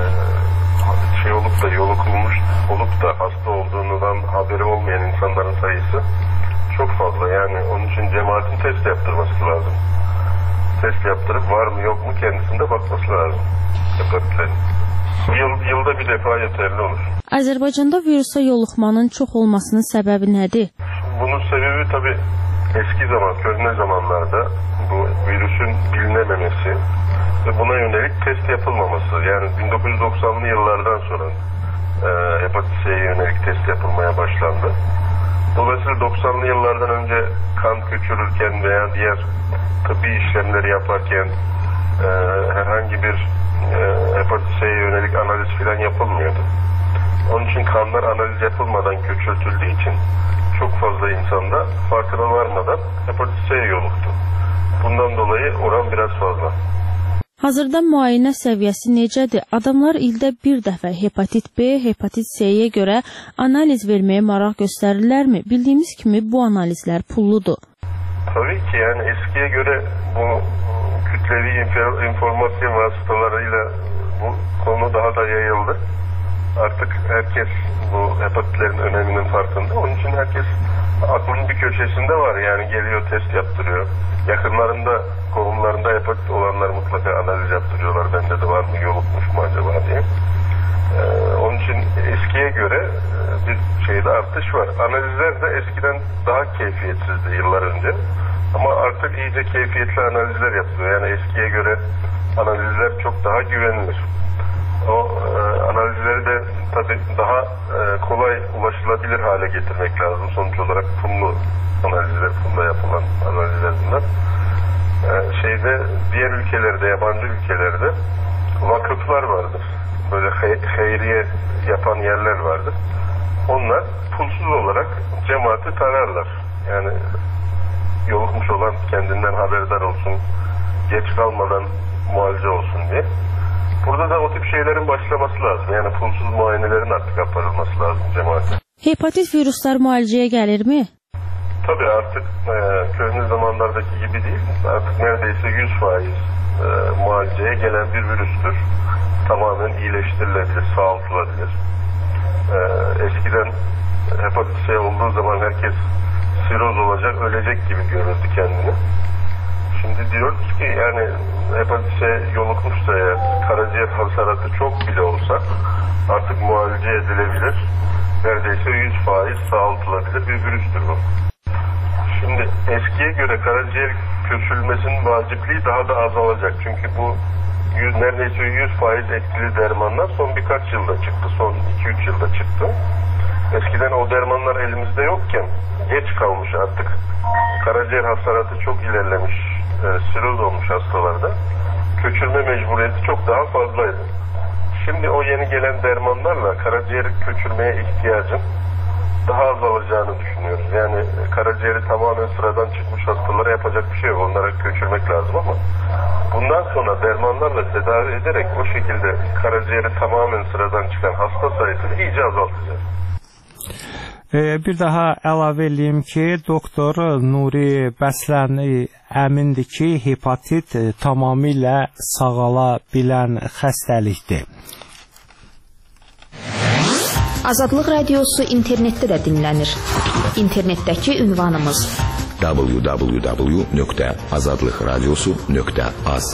yolukulmuş olup da hasta olduğundan haberi olmayan insanların sayısı çok fazla. Yani onun için cemaatin test yaptırması lazım. Test yaptırıp var mı yok mu kendisinde bakması lazım hepatitlerin. Yılda bir defa yeterli olur. Azərbaycanda virusa yoluxmanın çox olmasının səbəbi nədir? Bunun sebebi tabii eski zaman, köhne zamanlarda bu virüsün bilinememesi ve buna yönelik test yapılmaması. Yani 1990'lı yıllardan sonra hepatit C'ye yönelik test yapılmaya başlandı. Dolayısıyla 90'lı yıllardan önce kan köçürürken veya diğer tıbbi işlemleri yaparken herhangi bir hepatit C'ye yönelik analiz falan yapılmıyordu. Onun için kanlar analiz yapılmadan köçürtüldüğü için çok fazla insanda farkına varmadan hepatit C'ye yoluxdu. Bundan dolayı oran biraz fazla. Hazırda müayinə səviyyəsi necədir? Adamlar ildə bir dəfə hepatit B, hepatit C-yə görə analiz verməyə maraq göstərirlərmi? Bildiyimiz kimi bu analizlər pulludur. Tabii ki yani eskiye göre bu kütlevi informasyon vasıtalarıyla bu konu daha da yayıldı. Artık herkes bu hepatitlerin öneminin farkında. Onun için herkes aklının bir köşesinde var. Yani geliyor test yaptırıyor. Yakınlarında, kohumlarında hepatit olanlar mutlaka analiz yaptırıyorlar. Bende de var mı, yoluxmuş mu acaba diye. Onun için eskiye göre bir şeyde artış var. Analizler de eskiden daha keyfiyetsizdi yıllar önce. Ama artık iyice keyfiyetli analizler yapılıyor. Yani eskiye göre analizler çok daha güvenilir. O analizleri de tabii daha kolay ulaşılabilir hale getirmek lazım. Sonuç olarak pullu analizler, pulla yapılan analizler bunlar. Diğer ülkelerde, yabancı ülkelerde vakıflar vardır. Böyle hayriye yapan yerler vardır. Onlar pulsuz olarak cemaati tararlar. Yani yoluxmuş olan kendinden haberdar olsun, geç kalmadan muayene olsun diye. Burada da o tip şeylerin başlaması lazım. Yani pulsuz muayenelerin artık yapılması lazım cemaate. Hepatit viruslar müalicəyə gəlirmi? Tabii artık köhne zamanlardaki gibi değil. Artık neredeyse 100% mualiceye gelen bir virüstür. Tamamen iyileştirilebilir, sağaltılabilir. Eskiden hepatit C olduğu zaman herkes siroz olacak, ölecek gibi görürdü kendini. Şimdi diyoruz ki yani hepatit C yoluxmuşsa eğer karaciğer hasaratı çok bile olsa artık muayene edilebilir. Neredeyse 100% sağaltılabilir bir virüstür bu. Şimdi Şimdi eskiye göre karaciğer köçülmesinin vacipliği daha da azalacak. Çünkü bu neredeyse 100% etkili dermanlar son birkaç yılda çıktı. Son 2-3 yılda çıktı. Eskiden o dermanlar elimizde yokken geç kalmış artık. Karaciğer hastaratı çok ilerlemiş, siroz olmuş hastalarda. Köçülme mecburiyeti çok daha fazlaydı. Şimdi o yeni gelen dermanlarla karaciğeri köçülmeye ihtiyacın daha azalacağını düşünüyoruz. Yani karaciğeri tamamen sıradan çıkmış hastalara yapacak bir şey yok. Onlara köçülmek lazım ama bundan sonra dermanlarla tedavi ederek o şekilde karaciğeri tamamen sıradan çıkan hasta sayısını iyice azaltacağız. Bir daha əlavə edeyim ki, doktor Nuri Bəslən əmindir ki, hepatit tamamilə sağala bilən xəstəlikdir. Azadlıq Radiosu internetdə də dinlənir. İnternetdəki ünvanımız www.azadlıqradiosu.az.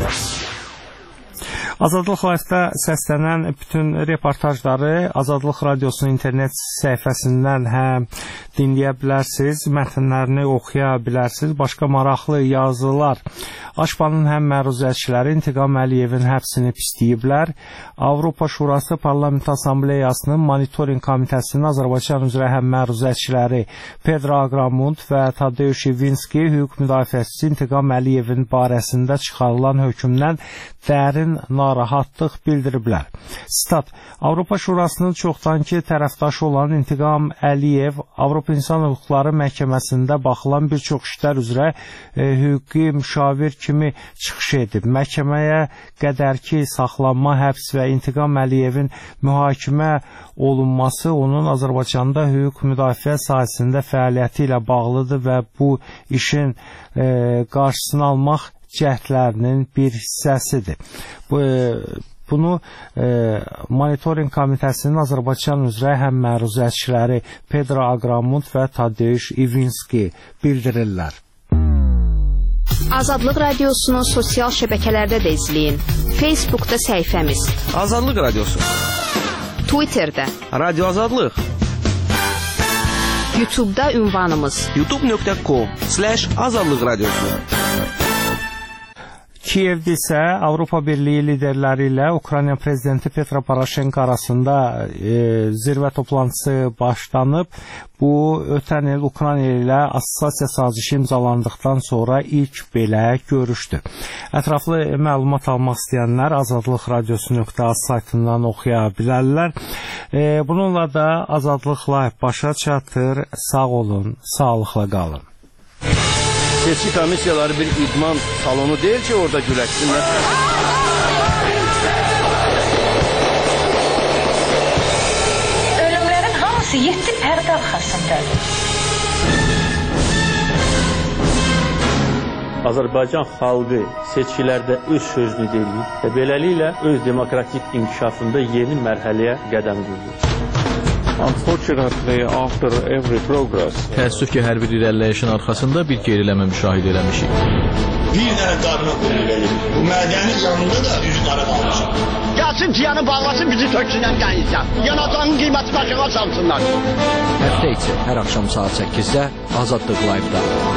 Azadlıq Live-da səslənən bütün reportajları Azadlıq Radiosunun internet səhifəsindən həm dinləyə bilərsiniz, mətnlərini oxuya bilərsiniz. Başqa maraqlı yazılar. Aşpanın həm məruzəçiləri İntiqam Əliyevin həbsini pisləyiblər. Avropa Şurası Parlament Assambleyasının Monitoring Komitəsinin Azərbaycan üzrə həm məruzəçiləri Pedro Agramund və Tadeusz Ivinski hüquq müdafiəçisi İntiqam Əliyevin barəsində çıxarılan hökmdən dərin narahatlıq bildiriblər. Stat: Avropa Şurasının çoxdankı tərəfdaşı olan İntiqam Əliyev Avropa İnsan Hüquqları Məhkəməsində baxılan bir çox işlər üzrə hüquqi müşavir kimi çıxış edib. Məhkəməyə qədərki saxlanma, həbs və İntiqam Əliyevin mühakimə olunması onun Azərbaycanda hüquq müdafiə sahəsində fəaliyyəti ilə bağlıdır və bu işin qarşısını almaq cəhdlərinin bir hissəsidir. Bunu Monitoring Komitəsinin Azərbaycan üzrə həm məruzəçiləri Pedro Agramund və Tadeusz Ivinski bildirirlər. Azadlıq Radiosunu sosial şəbəkələrdə də izləyin. Facebookda səhifəmiz Azadlıq Radiosu, Twitterdə Radio Azadlıq, YouTube'da ünvanımız youtube.com/Azadlıq Radiosu. Kiyevdə isə Avropa Birliyi liderləri ilə Ukrayna prezidenti Petro Poroshenko arasında zirvə toplantısı başlanıb. Bu, ötən il Ukrayna ilə assosiasiya sazişi imzalandıqdan sonra ilk belə görüşdür. Ətraflı məlumat almaq istəyənlər Azadlıq Radiosu.az saytından oxuya bilərlər. Bununla da Azadlıq Live başa çatır. Sağ olun, sağlıqla qalın. Seçki komissiyaları bir idman salonu değil ki orada güləşsinlər. Ölümlərin hamısı 7 pərdə arxasındadır. Azərbaycan xalqı seçkilərdə öz sözünü deyir və beləliklə öz demokratik inkişafında yeni mərhələyə qədəm qoyur. Unfortunately, after every progress, təəssüf ki, hər bir irəliləyişin arxasında bir geriləmə müşahidə eləmişik. Bir dənə qarına verir. Bu mədəni canında da üzləri qalmışıq. Gəlsin ciyanı bağlasın, bizi töksünən qənizdən. Yanacağın qiyməti başına salsınlar. Həftə içi hər axşam saat 8-də Azadlıq Live-da.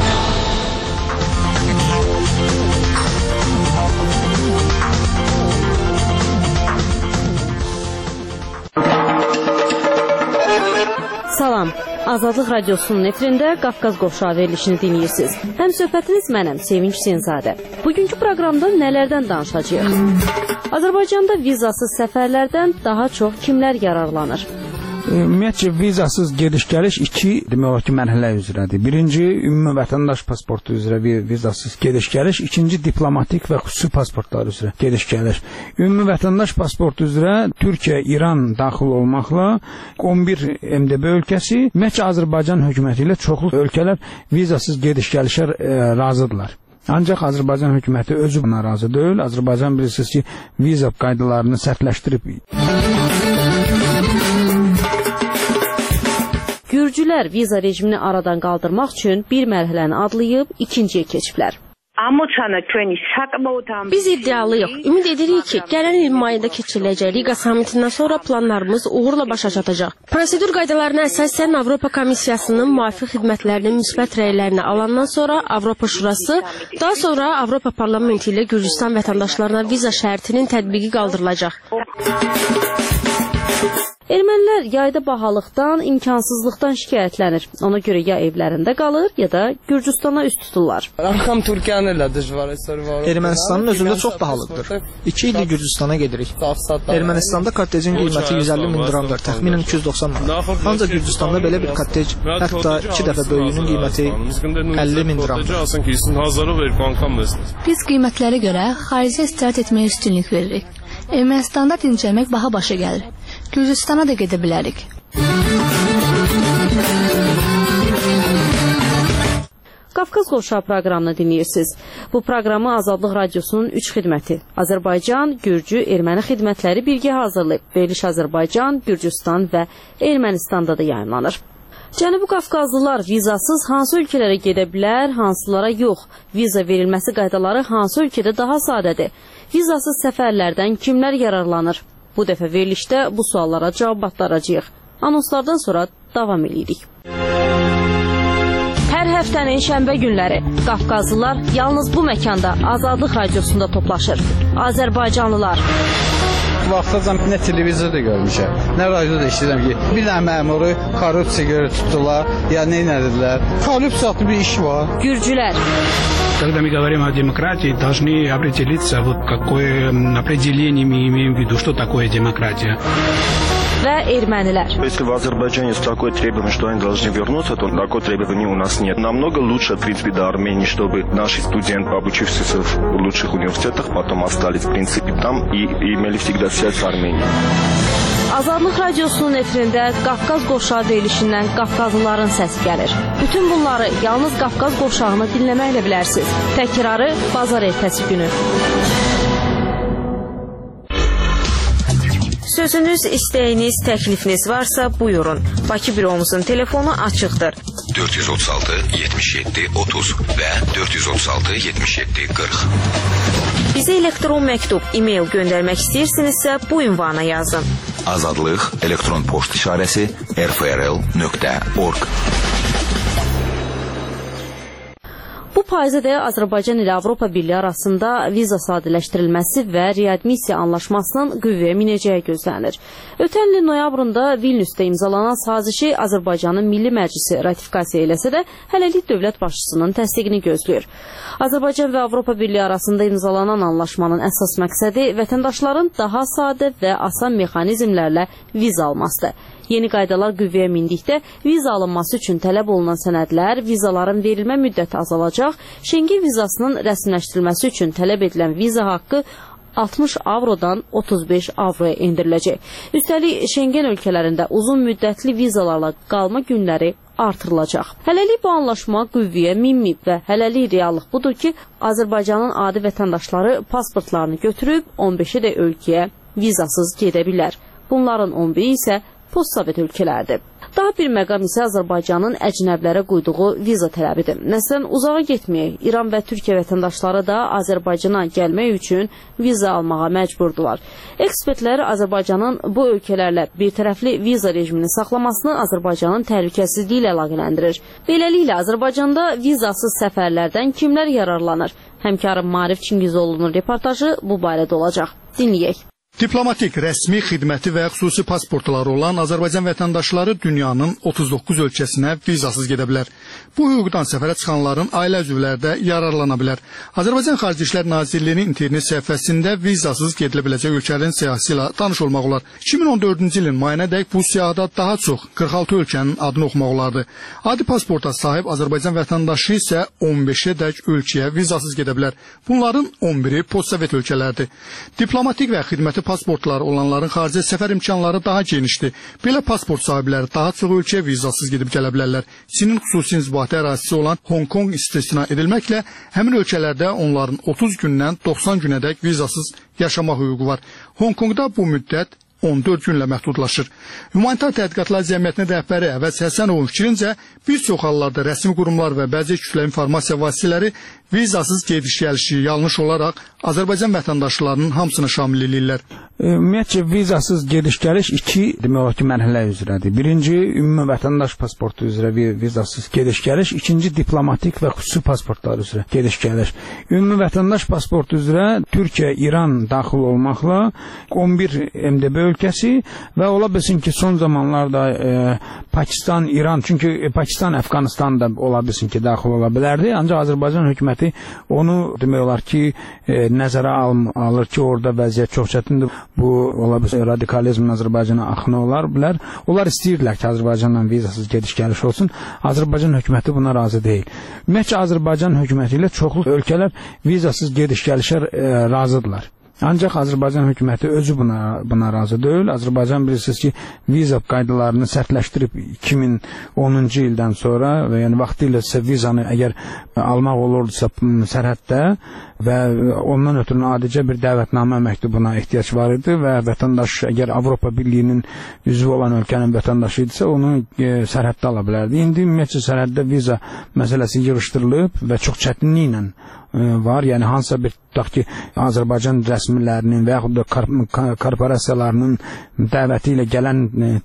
Salam, Azadlıq Radiosunun efirində Qafqaz Qovşağı verilişini dinləyirsiniz. Həm söhbətiniz mənəm, Sevinç Sinzadə. Bugünkü proqramda nələrdən danışacağıq? Azərbaycanda vizasız səfərlərdən daha çox kimlər yararlanır? Ümumiyyətcə, vizasız gediş-gəliş iki demək olar ki, mərhələ üzrədir. Birinci, ümumi vətəndaş pasportu üzrə vizasız gediş-gəliş, ikinci, diplomatik və xüsusi pasportlar üzrə gediş-gəliş. Ümumi vətəndaş pasportu üzrə Türkiyə, İran daxil olmaqla 11 MDB ölkəsi, ümumiyyətcə Azərbaycan hökuməti ilə çoxlu ölkələr vizasız gediş-gəlişə razıdırlar. Ancaq Azərbaycan hökuməti özü buna razı deyil. Azərbaycan bilirsiniz ki, viza qaydalarını sərtləşdirib. Gürcülər viza rejimini aradan qaldırmaq üçün bir mərhələni adlayıb ikinciyə keçiblər. Biz iddialıyıq. Ümid edirik ki, gələn il mayında keçiriləcək Riga sammitindən sonra planlarımız uğurla başa çatacaq. Prosedur qaydalarına əsasən Avropa Komissiyasının müvafiq xidmətlərinin müsbət rəylərini alandan sonra Avropa Şurası, daha sonra Avropa Parlamenti ilə Gürcüstan vətəndaşlarına viza şərtinin tətbiqi qaldırılacaq. Ermənilər yayda bahalıqdan, imkansızlıqdan şikayətlənir. Ona görə ya evlərində qalır, ya da Gürcüstana üst tuturlar. Ermənistanın özündə çox bahalıqdır. 2 ildir Gürcüstana gedirik. Ermənistanda kottecin qiyməti 150 min dramdır, təxminən 290 manat. Ancaq Gürcüstanda belə bir kottec, hətta 2 dəfə böyüyünün qiyməti 50 min dramdır. Biz qiymətlərə görə xaricə istirahət etməyə üstünlük veririk. Ermənistanda dincəlmək baha başa gəlir. Gürcüstana da gedə bilərik. Qafqaz Qovşağı proqramını dinləyirsiniz. Bu proqramı Azadlıq Radiosunun 3 xidməti Azərbaycan, Gürcü, Erməni xidmətləri birgə hazırlayıb. Veriliş Azərbaycan, Gürcüstan və Ermənistanda da yayımlanır. Cənubi Qafqazlılar vizasız hansı ölkələrə gedə bilər, hansılara yox? Viza verilməsi qaydaları hansı ölkədə daha sadədir? Vizasız səfərlərdən kimlər yararlanır? Bu dəfə verilişdə bu suallara cavab axtaracağıq. Anonslardan sonra davam edirik. Hər həftənin şənbə günləri Qafqazlılar yalnız bu məkanda Azadlıq Radiosunda toplaşır. Azərbaycanlılar. Vaxtacan nə televizorda görmüşəm, nə radioda eşidirəm ki, bir dənə məmuru korrupsiya görə tutdular, ya nə edildilər. Korrupsiya adlı bir iş var. Gürcülər. Когда мы говорим о демократии, должны определиться, вот какое определение мы имеем в виду, что такое демократия. Və ermənilər. Если в Азербайджане есть такое требование, что они должны вернуться, то такое требование у нас нет. Намного лучше, в принципе, до Армении, чтобы наши студенты, обучившиеся в лучших университетах, потом остались, в принципе, там и имели всегда связь с Арменией. Azadlıq Radiosunun efirində Qafqaz Qovşağı verilişindən Qafqazlıların səsi gəlir. Bütün bunları yalnız Qafqaz Qovşağını dinləməklə bilərsiniz. Təkrarı bazar ertəsi günü. Sözünüz, istəyiniz, təklifiniz varsa buyurun. Bakı büromuzun telefonu açıqdır. 436 77 30 və 436 77 40. Bizə elektron məktub, e-mail göndərmək istəyirsinizsə bu ünvana yazın. Azadlıq elektron poçt işarəsi rfrl.org. Bu payızda Azərbaycan ilə Avropa Birliyi arasında viza sadələşdirilməsi və readmisiya anlaşmasının qüvvəyə minəcəyi gözlənir. Ötən ilin noyabrında Vilniusda imzalanan sazişi Azərbaycanın Milli Məclisi ratifikasiya eləsə də hələlik dövlət başçısının təsdiqini gözləyir. Azərbaycan və Avropa Birliyi arasında imzalanan anlaşmanın əsas məqsədi vətəndaşların daha sadə və asan mexanizmlərlə viza almasıdır. Yeni qaydalar qüvvəyə mindikdə viza alınması üçün tələb olunan sənədlər, vizaların verilmə müddəti azalacaq, Şengen vizasının rəsmiləşdirilməsi üçün tələb edilən viza haqqı 60 avrodan 35 avroya endiriləcək. Üstəlik, Şengen ölkələrində uzun müddətli vizalarla qalma günləri artırılacaq. Hələlik bu anlaşma qüvvəyə minməyib və hələlik reallıq budur ki, Azərbaycanın adi vətəndaşları pasportlarını götürüb 15-ə də ölkəyə vizasız gedə bilər. Bunların 11-i isə postsovet ölkələrdir. Daha bir məqam isə Azərbaycanın əcnəblərə qoyduğu viza tələbidir. Məsələn, uzağa getməyək, İran və Türkiyə vətəndaşları da Azərbaycana gəlmək üçün viza almağa məcburdular. Ekspertlər Azərbaycanın bu ölkələrlə birtərəfli viza rejimini saxlamasını Azərbaycanın təhlükəsizliyi ilə əlaqələndirir. Beləliklə, Azərbaycanda vizasız səfərlərdən kimlər yararlanır? Həmkarım Maarif Çingizoğlu'nun reportajı bu barədə olacaq. Dinləyək. Diplomatik, rəsmi, xidməti və xüsusi pasportları olan Azərbaycan vətəndaşları dünyanın 39 ölkəsinə vizasız gedə bilər. Bu hüquqdan səfərə çıxanların ailə üzvləri də yararlana bilər. Azərbaycan Xarici İşlər Nazirliyinin internet səhifəsində vizasız gedilə biləcək ölkələrin siyahısı ilə tanış olmaq olar. 2014-cü ilin mayınadək bu siyahıda daha çox 46 ölkənin adını oxumaq olardı. Adi pasporta sahib Azərbaycan vətəndaşı isə 15-ə dək ölkəyə vizasız gedə bilər. Bunların 11-i postsovet ölkələrdir. Diplomatik və xidməti pasportları olanların xaricə səfər imkanları daha genişdir. Belə pasport sahibləri daha çox ölkəyə vizasız gedib gələ bilərlər. Çinin xüsusi inzibati ərazisi olan Hong Kong istisna edilməklə həmin ölkələrdə onların 30 gündən 90 günədək vizasız yaşama hüququ var. Hong Kongda bu müddət 14 günlə məhdudlaşır. Humanitar Tədqiqatlar Cəmiyyətinin rəhbəri Əvəz Həsənovun fikrincə, bir çox hallarda rəsmi qurumlar və bəzi kütləvi informasiya vasitələri vizasız gediş-gəlişi yanlış olaraq Azərbaycan vətəndaşlarının hamısını şamil edirlər. Ümumiyyətcə, vizasız gediş-gəliş iki demək olar ki, mərhələ üzrədir. Birinci, ümumi vətəndaş pasportu üzrə vizasız gediş-gəliş, ikinci, diplomatik və xüsusi pasportlar üzrə gediş-gəliş. Ümumi vətəndaş pasportu üzrə Türkiyə, İran daxil olmaqla 11 MDB ölkəsi və ola bilsin ki, son zamanlarda Pakistan, İran, çünki Pakistan, Əfqanistan da ola bilsin ki, daxil ola bilərdi. Ancaq Azərbaycan hökuməti onu demək olar ki, nəzərə alır ki, orada vəziyyət çox çətindir. Bu, ola bilsin, radikalizmin Azərbaycana axını olar bilər. Onlar istəyirdilər ki, Azərbaycanla vizasız gediş-gəliş olsun. Azərbaycan hökuməti buna razı deyil. Ümumiyyətcə, Azərbaycan hökuməti ilə çoxlu ölkələr vizasız gediş-gəlişə razıdırlar. Ancaq Azərbaycan hökuməti özü buna razı deyil. Azərbaycan bilirsiniz ki, viza qaydalarını sərtləşdirib 2010-cu ildən sonra və yəni vaxtilə vizanı əgər almaq olurdusa sərhəddə və ondan ötürü adicə bir dəvətnamə məktubuna ehtiyac var idi və vətəndaş əgər Avropa Birliyinin üzvü olan ölkənin vətəndaşı idisə onu sərhəddə ala bilərdi. İndi ümumiyyətcə sərhəddə viza məsələsi yığışdırılıb və çox çətinliklə var. Yəni hansısa bir tutaq ki, Azərbaycan rəsmilərinin və yaxud da korporasiyalarının dəvəti ilə gələn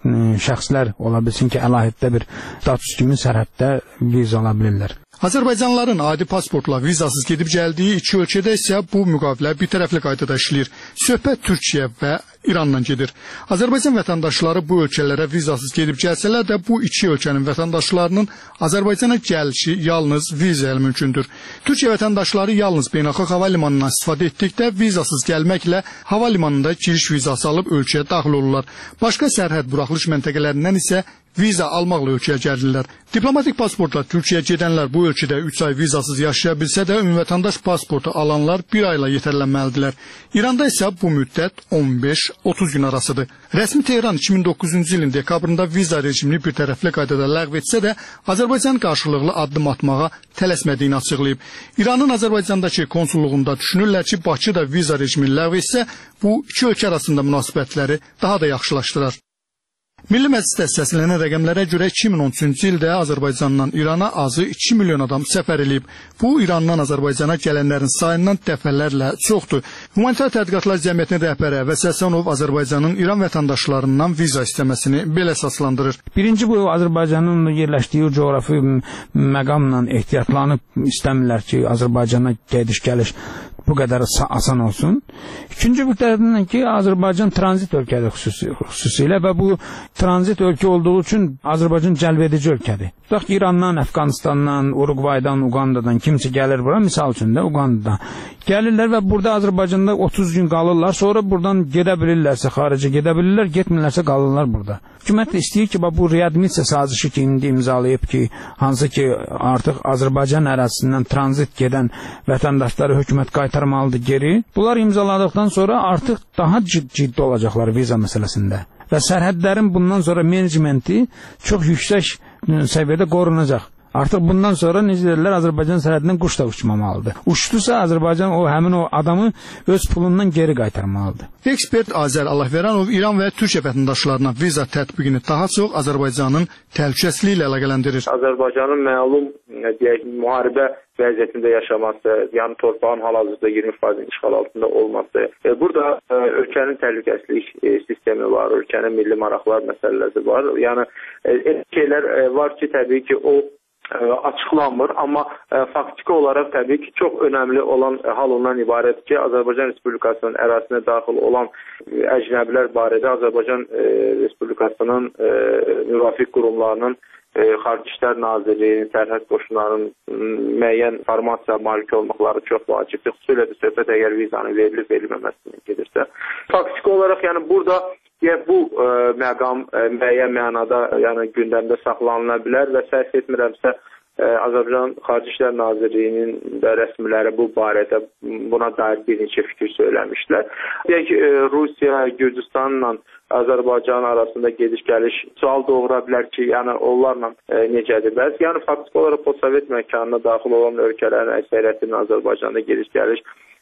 şəxslər ola bilsin ki, əlahiddə bir status kimi sərhəddə viza ala bilirlər. Azərbaycanlıların adi pasportla vizasız gedib gəldiyi iki ölkədə isə bu müqavilə bir tərəfli qaydada işləyir. Söhbət Türkiyə və İrandan gedir. Azərbaycan vətəndaşları bu ölkələrə vizasız gedib gəlsələr də bu iki ölkənin vətəndaşlarının Azərbaycana gəlişi yalnız viza ilə mümkündür. Türkiyə vətəndaşları yalnız beynəlxalq hava limanından istifadə etdikdə vizasız gəlməklə hava limanında giriş vizası alıb ölkəyə daxil olurlar. Başqa sərhəd buraxılış məntəqələrindən isə viza almaqla ölkəyə gəlirlər. Diplomatik pasportla Türkiyəyə gedənlər bu ölkədə 3 ay vizasız yaşaya bilsə də, ümumvətəndaş pasportu alanlar 1 ayla yetərlənməlidirlər. İranda isə bu müddət 15-30 gün arasıdır. Rəsmi Tehran 2009-cu ilin dekabrında viza rejimini bir tərəfli qaydada ləğv etsə də, Azərbaycan qarşılıqlı addım atmağa tələsmədiyini açıqlayıb. İranın Azərbaycandakı konsulluğunda düşünürlər ki, Bakıda viza rejimini ləğv etsə, bu iki ölkə arasında münasibətləri daha da yaxşılaşdırar. Milli Məclisdə səslənən rəqəmlərə görə 2013-cü ildə Azərbaycandan İrana azı 2 milyon adam səfər edib. Bu, İrandan Azərbaycana gələnlərin sayından dəfələrlə çoxdur. Humanitar Tədqiqatlar Cəmiyyətinin rəhbəri Əvəz Həsənov Azərbaycanın İran vətəndaşlarından viza istəməsini belə əsaslandırır. Birinci, bu Azərbaycanın yerləşdiyi coğrafi məqamla ehtiyatlanıb istəmirlər ki, Azərbaycana gediş-gəliş bu qədər asan olsun. İkinci bir tərəfindən ki, Azərbaycan tranzit ölkədir xüsusilə və bu tranzit ölkə olduğu üçün Azərbaycan cəlbedici ölkədir. Tutaq ki, İrandan, Əfqanistandan, Uruqvaydan, Uqandadan kimsə gəlir bura, misal üçün də Uqandadan gəlirlər və burada Azərbaycanda 30 gün qalırlar, sonra buradan gedə bilirlərsə xaricə gedə bilirlər, getmirlərsə qalırlar burada. Hökumət istəyir ki, bu readmisiya sazişi ki, indi imzalayıb ki, hansı ki, artıq Azərbaycan ərazisindən tranzit gedən vətəndaşları hökumət qaytarmalıdır geri. Bunlar imzaladıqdan sonra artıq daha ciddi olacaqlar viza məsələsində. Və sərhədlərin bundan sonra menecmenti çox yüksək səviyyədə qorunacaq. Artıq bundan sonra necə deyirlər, Azərbaycan sərhədindən quş da uçmamalıdır. Uçdusa Azərbaycan həmin o adamı öz pulundan geri qaytarmalıdır. Ekspert Azər Allahveranov İran və Türkiyə vətəndaşlarına viza tətbiqini daha çox Azərbaycanın təhlükəsizliyi ilə əlaqələndirir. Azərbaycanın məlum müharibə vəziyyətində yaşaması, yəni torpağın hal-hazırda 20% işğal altında olması. Burada ölkənin təhlükəsizlik sistemi var, ölkənin milli maraqlar məsələləri var. Yəni şeylər var ki, təbii ki, o açıqlanmır, amma faktiki olaraq təbii ki, çox önəmli olan hal ondan ibarət ki, Azərbaycan Respublikasının ərazisinə daxil olan əcnəbilər barədə Azərbaycan Respublikasının müvafiq qurumlarının, Xarici İşlər Nazirliyinin, sərhəd qoşunlarının müəyyən informasiya malik olmaqları çox vacibdir. Xüsusilə də söhbət əgər vizanın verilib-verilməməsindən gedirsə. Faktiki olaraq, yəni burada bu məqam müəyyən mənada gündəmdə saxlanıla bilər və səhv etmirəmsə Azərbaycan Xarici İşlər Nazirliyinin və rəsmiləri bu barədə buna dair bir neçə fikir söyləmişlər. Deyək ki, Rusiya, Gürcüstanla Azərbaycan arasında gediş-gəliş sual doğura bilər ki, yəni onlarla necədir bəs? Yəni faktiki olaraq postsovet məkanına daxil olan ölkələrin əksəriyyətinin Azərbaycanda gediş-gəliş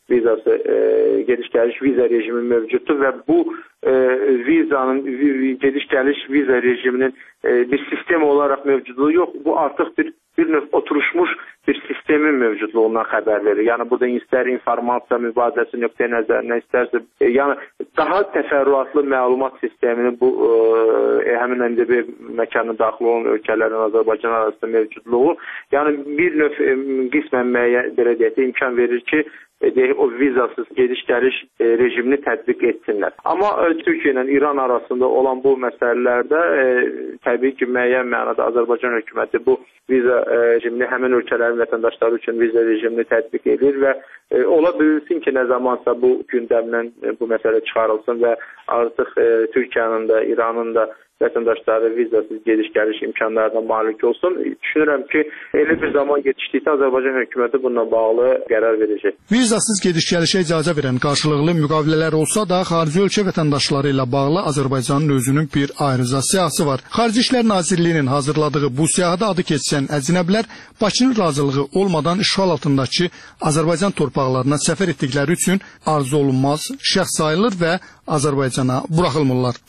vizası, gediş-gəliş viza rejimi mövcuddur və bu vizanın, gediş-gəliş viza rejiminin bir sistem olaraq mövcudluğu yox, bu artıq bir növ oturuşmuş bir sistemin mövcudluğundan xəbər verir. Yəni burada istər informasiya mübadiləsinin nöqteyi nəzərindən, istərsə yəni daha təfərrüatlı məlumat sisteminin bu həmin MDB məkanına daxil olan ölkələrin Azərbaycan arasında mövcudluğu, yəni bir növ qismən müəyyən belə deyək, imkan verir ki, o vizasız gediş-gəliş rejimini tətbiq etsinlər. Amma Türkiyə ilə İran arasında olan bu məsələlərdə təbii ki, müəyyən mənada Azərbaycan hökuməti bu viza rejimini həmin ölkələrin vətəndaşları üçün viza rejimini tətbiq edir və ola bilsin ki, nə zamansa bu gündəmdən bu məsələ çıxarılsın və artıq Türkiyənin də, İranın da vətəndaşları vizasız gediş-gəliş imkanlarına malik olsun. Düşünürəm ki, elə bir zaman yetişdikdə Azərbaycan hökuməti bununla bağlı qərar verəcək. Vizasız gediş-gəlişə icazə verən qarşılıqlı müqavilələr olsa da, xarici ölkə vətəndaşları ilə bağlı Azərbaycanın özünün bir ayrıca siyahısı var. Xarici İşlər Nazirliyinin hazırladığı bu siyahıda adı keçən əcnəbilər Bakının razılığı olmadan işğal altındakı Azərbaycan torpaqlarına səfər etdikləri üçün arzu olunmaz şəxs sayılır və Azərbaycana buraxılmırlar.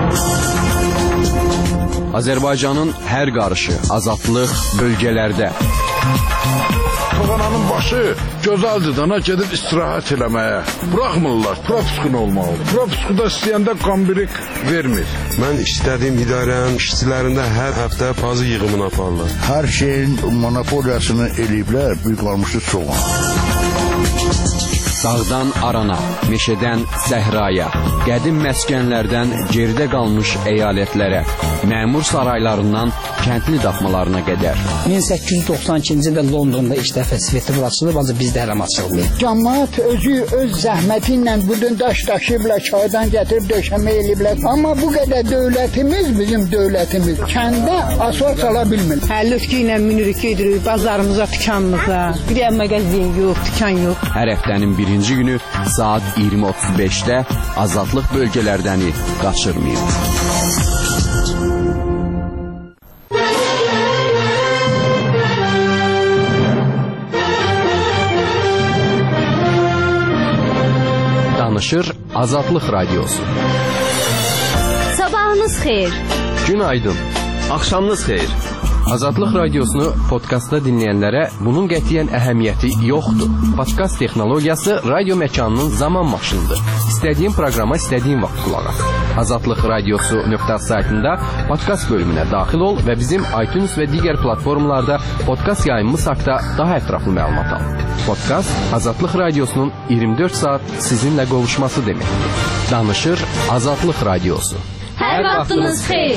Azərbaycanın hər qarışı azadlıq bölgələrdə. Toğananın başı gözəldir dana gedib istirahət eləməyə. Buraxmırlar, propiskun olmalıdır. Propiskuda istəyəndə qambirik vermir. Mən istədiyim idarənin işçilərində hər həftə pazı yığımını aparırlar. Hər şeyin monopoliyasını eləyiblər, bir qalmışdı soğan. Dağdan arana, meşədən səhraya, qədim məskənlərdən geridə qalmış əyalətlərə, məmur saraylarından kəndli daxmalarına qədər. 1892-ci ildə Londonda ilk dəfə Svetlov açılıb, ancaq bizdə hələm açılmayıb. Cəmaət özü öz zəhməti ilə buradan daş daşıyıblar, çaydan gətirib döşəmə eləyiblər. Amma bu qədər dövlətimiz, bizim dövlətimiz kəndə asfalt sala bilmir. Həllütkü ilə minirik gedirik bazarımıza, dükanımıza. Bir mağazin yox, dükan yox. Hər həftənin birinci günü saat 20:35-də azadlıq bölgələrdəni qaçırmayın. Danışır Azadlıq Radiosu. Sabahınız xeyir. Günaydın. Axşamınız xeyir. Azadlıq Radiosunu podkastda dinləyənlərə bunun qətiyyən əhəmiyyəti yoxdur. Podkast texnologiyası radio məkanının zaman maşınıdır. İstədiyin proqrama istədiyin vaxt qulaq as. Azadlıq Radiosu.az saytında podkast bölümünə daxil ol və bizim iTunes və digər platformalarda podkast yayımımız haqqında daha ətraflı məlumat al. Podkast Azadlıq Radiosunun 24 saat sizinlə qovuşması deməkdir. Danışır Azadlıq Radiosu. Hər vaxtınız xeyir.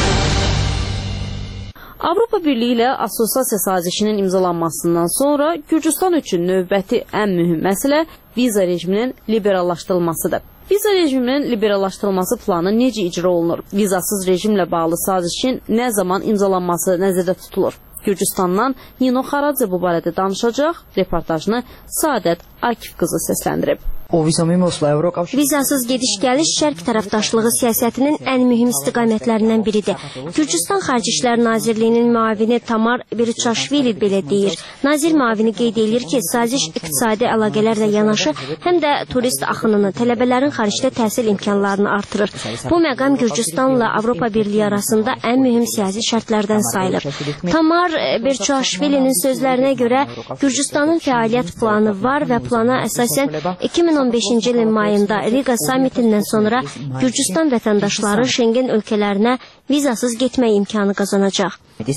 Avropa Birliyi ilə assosiasiya sazişinin imzalanmasından sonra Gürcüstan üçün növbəti ən mühüm məsələ viza rejiminin liberallaşdırılmasıdır. Viza rejiminin liberallaşdırılması planı necə icra olunur? Vizasız rejimlə bağlı sazişin nə zaman imzalanması nəzərdə tutulur? Gürcüstandan Nino Xaradze bu barədə danışacaq. Reportajını Saadət Akif qızı səsləndirib. Vizasız gediş-gəliş şərq tərəfdaşlığı siyasətinin ən mühüm istiqamətlərindən biridir. Gürcüstan Xarici İşlər Nazirliyinin müavini Tamar Beriçaşvili belə deyir. Nazir müavini qeyd edir ki, saziş iqtisadi əlaqələrlə yanaşı, həm də turist axınını, tələbələrin xaricdə təhsil imkanlarını artırır. Bu məqam Gürcüstanla Avropa Birliyi arasında ən mühüm siyasi şərtlərdən sayılır. Tamar Beriçaşvilinin sözlərinə görə Gürcüstanın fəaliyyət planı var və plana əsasən 2015-ci ilin mayında Riga sammitindən sonra Gürcüstan vətəndaşları Şengen ölkələrinə vizasız getmək imkanı qazanacaq.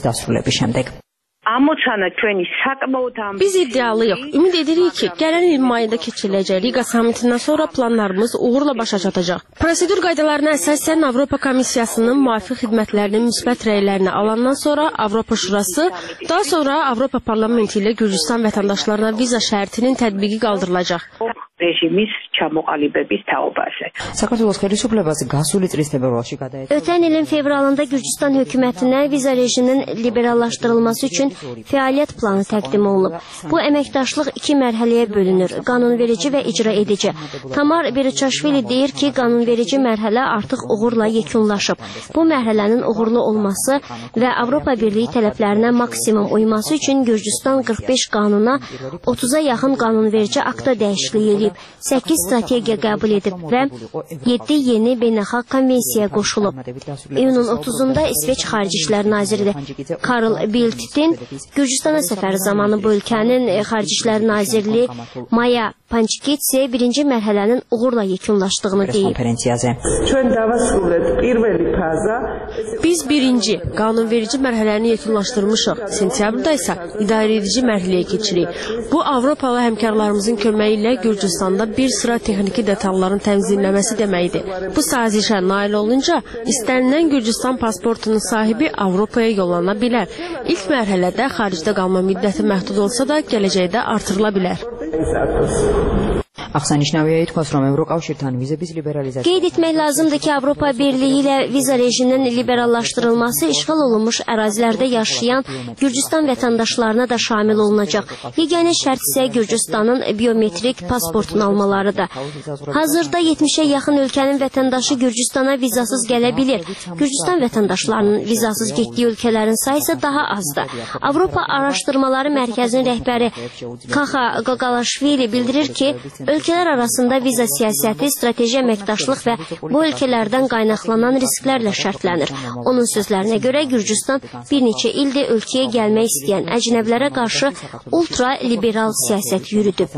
Biz iddialıyıq. Ümid edirik ki, gələn il mayında keçiriləcək Riga sammitindən sonra planlarımız uğurla başa çatacaq. Prosedur qaydalarına əsasən Avropa Komissiyasının müvafiq xidmətlərinin müsbət rəylərini alandan sonra Avropa Şurası, daha sonra Avropa Parlamenti ilə Gürcüstan vətəndaşlarına viza şərtinin tətbiqi qaldırılacaq. Rejimiz ჩამოყალიბების თაობაზე. საქართველოს ხელისუფლებაზე გასული წლის fevralში გადაეცა. Ötən ilin fevralında Gürcüstan hökumətinə viza rejiminin liberallaşdırılması üçün fəaliyyət planı təqdim olunub. Bu əməkdaşlıq 2 mərhələyə bölünür: qanunverici və icra edici. Tamar Beriçaşvili deyir ki, qanunverici mərhələ artıq uğurla yekunlaşıb. Bu mərhələnin uğurlu olması və Avropa Birliyi tələblərinə maksimum uyması üçün Gürcüstan 45 qanuna, 30-a yaxın qanunverici akta dəyişiklik edib, 8 strategiya qəbul edib və 7 yeni beynəlxalq konvensiyaya qoşulub. İyunun 30-da İsveç Xarici İşlər Naziri Karl Bildtin Gürcüstana səfəri zamanı bu ölkənin Xarici İşlər Nazirliyi Maya Pançkitse birinci mərhələnin uğurla yekunlaşdığını deyib. Biz birinci qanunverici mərhələni yekunlaşdırmışıq. Sentyabrda isə idarəedici mərhələyə keçirik. Bu Avropalı həmkarlarımızın köməyi ilə Gürcüstanda bir sıra texniki detalların tənzimləməsi deməkdir. Bu sazişə nail olunca istənilən Gürcüstan pasportunun sahibi Avropaya yollana bilər. İlk mərhələdə xaricdə qalma müddəti məhdud olsa da gələcəkdə artırıla bilər. Qeyd etmək lazımdır ki, Avropa Birliyi ilə viza rejiminin liberallaşdırılması işğal olunmuş ərazilərdə yaşayan Gürcüstan vətəndaşlarına da şamil olunacaq. Yeganə şərt isə Gürcüstanın biometrik pasportunu almalarıdır. Hazırda 70-ə yaxın ölkənin vətəndaşı Gürcüstana vizasız gələ bilir. Gürcüstan vətəndaşlarının vizasız getdiyi ölkələrin sayı isə daha azdır. Avropa Araşdırmaları Mərkəzinin rəhbəri Kaxa Qaqalaşvili bildirir ki, ölkələr arasında viza siyasəti, strateji əməkdaşlıq və bu ölkələrdən qaynaqlanan risklərlə şərtlənir. Onun sözlərinə görə Gürcüstan bir neçə ildir ölkəyə gəlmək istəyən əcnəbilərə qarşı ultraliberal siyasət yürüdüb.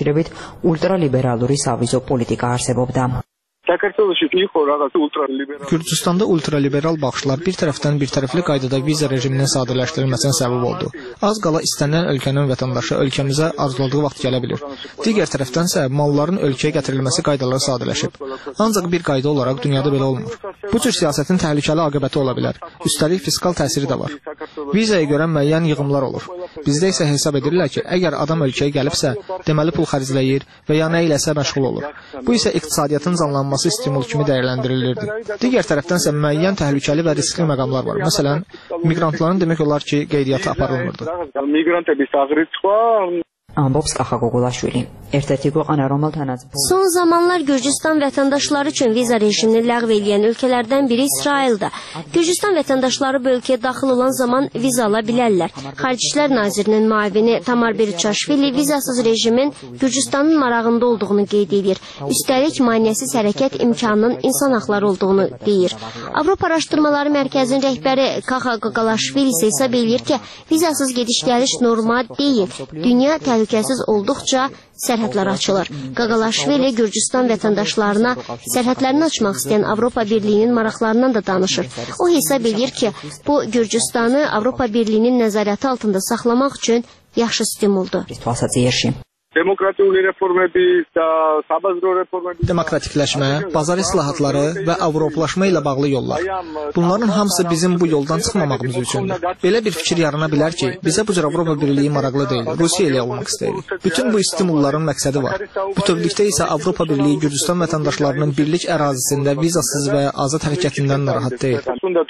Gürcüstanda ultraliberal baxışlar bir tərəfdən birtərəfli qaydada viza rejiminin sadələşdirilməsinə səbəb oldu. Az qala istənilən ölkənin vətəndaşı ölkəmizə arzuladığı vaxt gələ bilir. Digər tərəfdənsə malların ölkəyə gətirilməsi qaydaları sadələşib. Ancaq bir qayda olaraq dünyada belə olmur. Bu cür siyasətin təhlükəli aqibəti ola bilər. Üstəlik fiskal təsiri də var. Vizaya görə müəyyən yığımlar olur. Bizdə isə hesab edirlər ki, əgər adam ölkəyə gəlibsə, deməli pul xərcləyir və ya nə iləsə məşğul olur. Bu isə iqtisadiyyatın canlanması stimul kimi dəyərləndirilirdi. Digər tərəfdənsə müəyyən təhlükəli və riskli məqamlar var. Məsələn, miqrantların demək olar ki, qeydiyyatı aparılmırdı. Ամբողջ Qaxaqoğulaşvili ertəki qoğan əromal Son zamanlar Gürcüstan vətəndaşları üçün viza rejimini ləğv edən ölkələrdən biri İsraildir. Gürcüstan vətəndaşları bu ölkəyə daxil olan zaman viza ala bilərlər. Xarici İşlər Nazirinin müavini Tamar Beriçaşvili vizasız rejimin Gürcüstanın marağında olduğunu qeyd edir. Üstəlik maneəsiz hərəkət imkanının insan haqları olduğunu deyir. Avropa Araşdırmaları Mərkəzinin rəhbəri Kaxa Qaqalaşvili isə hesab edir ki, vizasız gediş-gəliş normal deyil. Dünya təhlükəsiz olduqca sərhədlər açılır. Qaqalaşvili Gürcüstan vətəndaşlarına sərhədlərini açmaq istəyən Avropa Birliyinin maraqlarından da danışır. O hesab edir ki, bu Gürcüstanı Avropa Birliyinin nəzarəti altında saxlamaq üçün yaxşı stimuldur. Demokratikləşmə, bazar islahatları və avroplaşma ilə bağlı yollar. Bunların hamısı bizim bu yoldan çıxmamağımız üçündür. Belə bir fikir yarana bilər ki, bizə bu cür Avropa Birliyi maraqlı deyil, Rusiya ilə olmaq istəyirik. Bütün bu stimulların məqsədi var. Bütövlükdə isə Avropa Birliyi Gürcüstan vətəndaşlarının birlik ərazisində vizasız və azad hərəkətindən narahat deyil.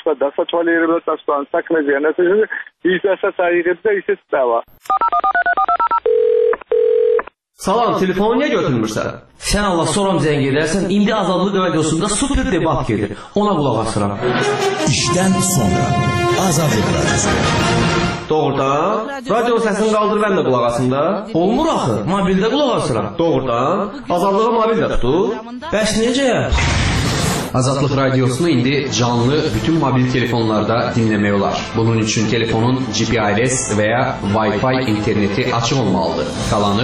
Salam, telefonu niyə götürmürsən? Sən Allah soram zəng edərsən, indi Azadlıq radiosunda super debat gedir. Ona qulaq asıram. İşdən sonra Azadlıq radiosu. Doğrudan? Radio səsini qaldır, mən də qulaq asım da. Olmur axı, mobildə qulaq asıram. Doğrudan? Azadlığa mobil də tutur. Bəs necə? Azadlıq radiosunu indi canlı bütün mobil telefonlarda dinləmək olar. Bunun üçün telefonun GPRS və ya Wi-Fi interneti açıq olmalıdır. Qalanı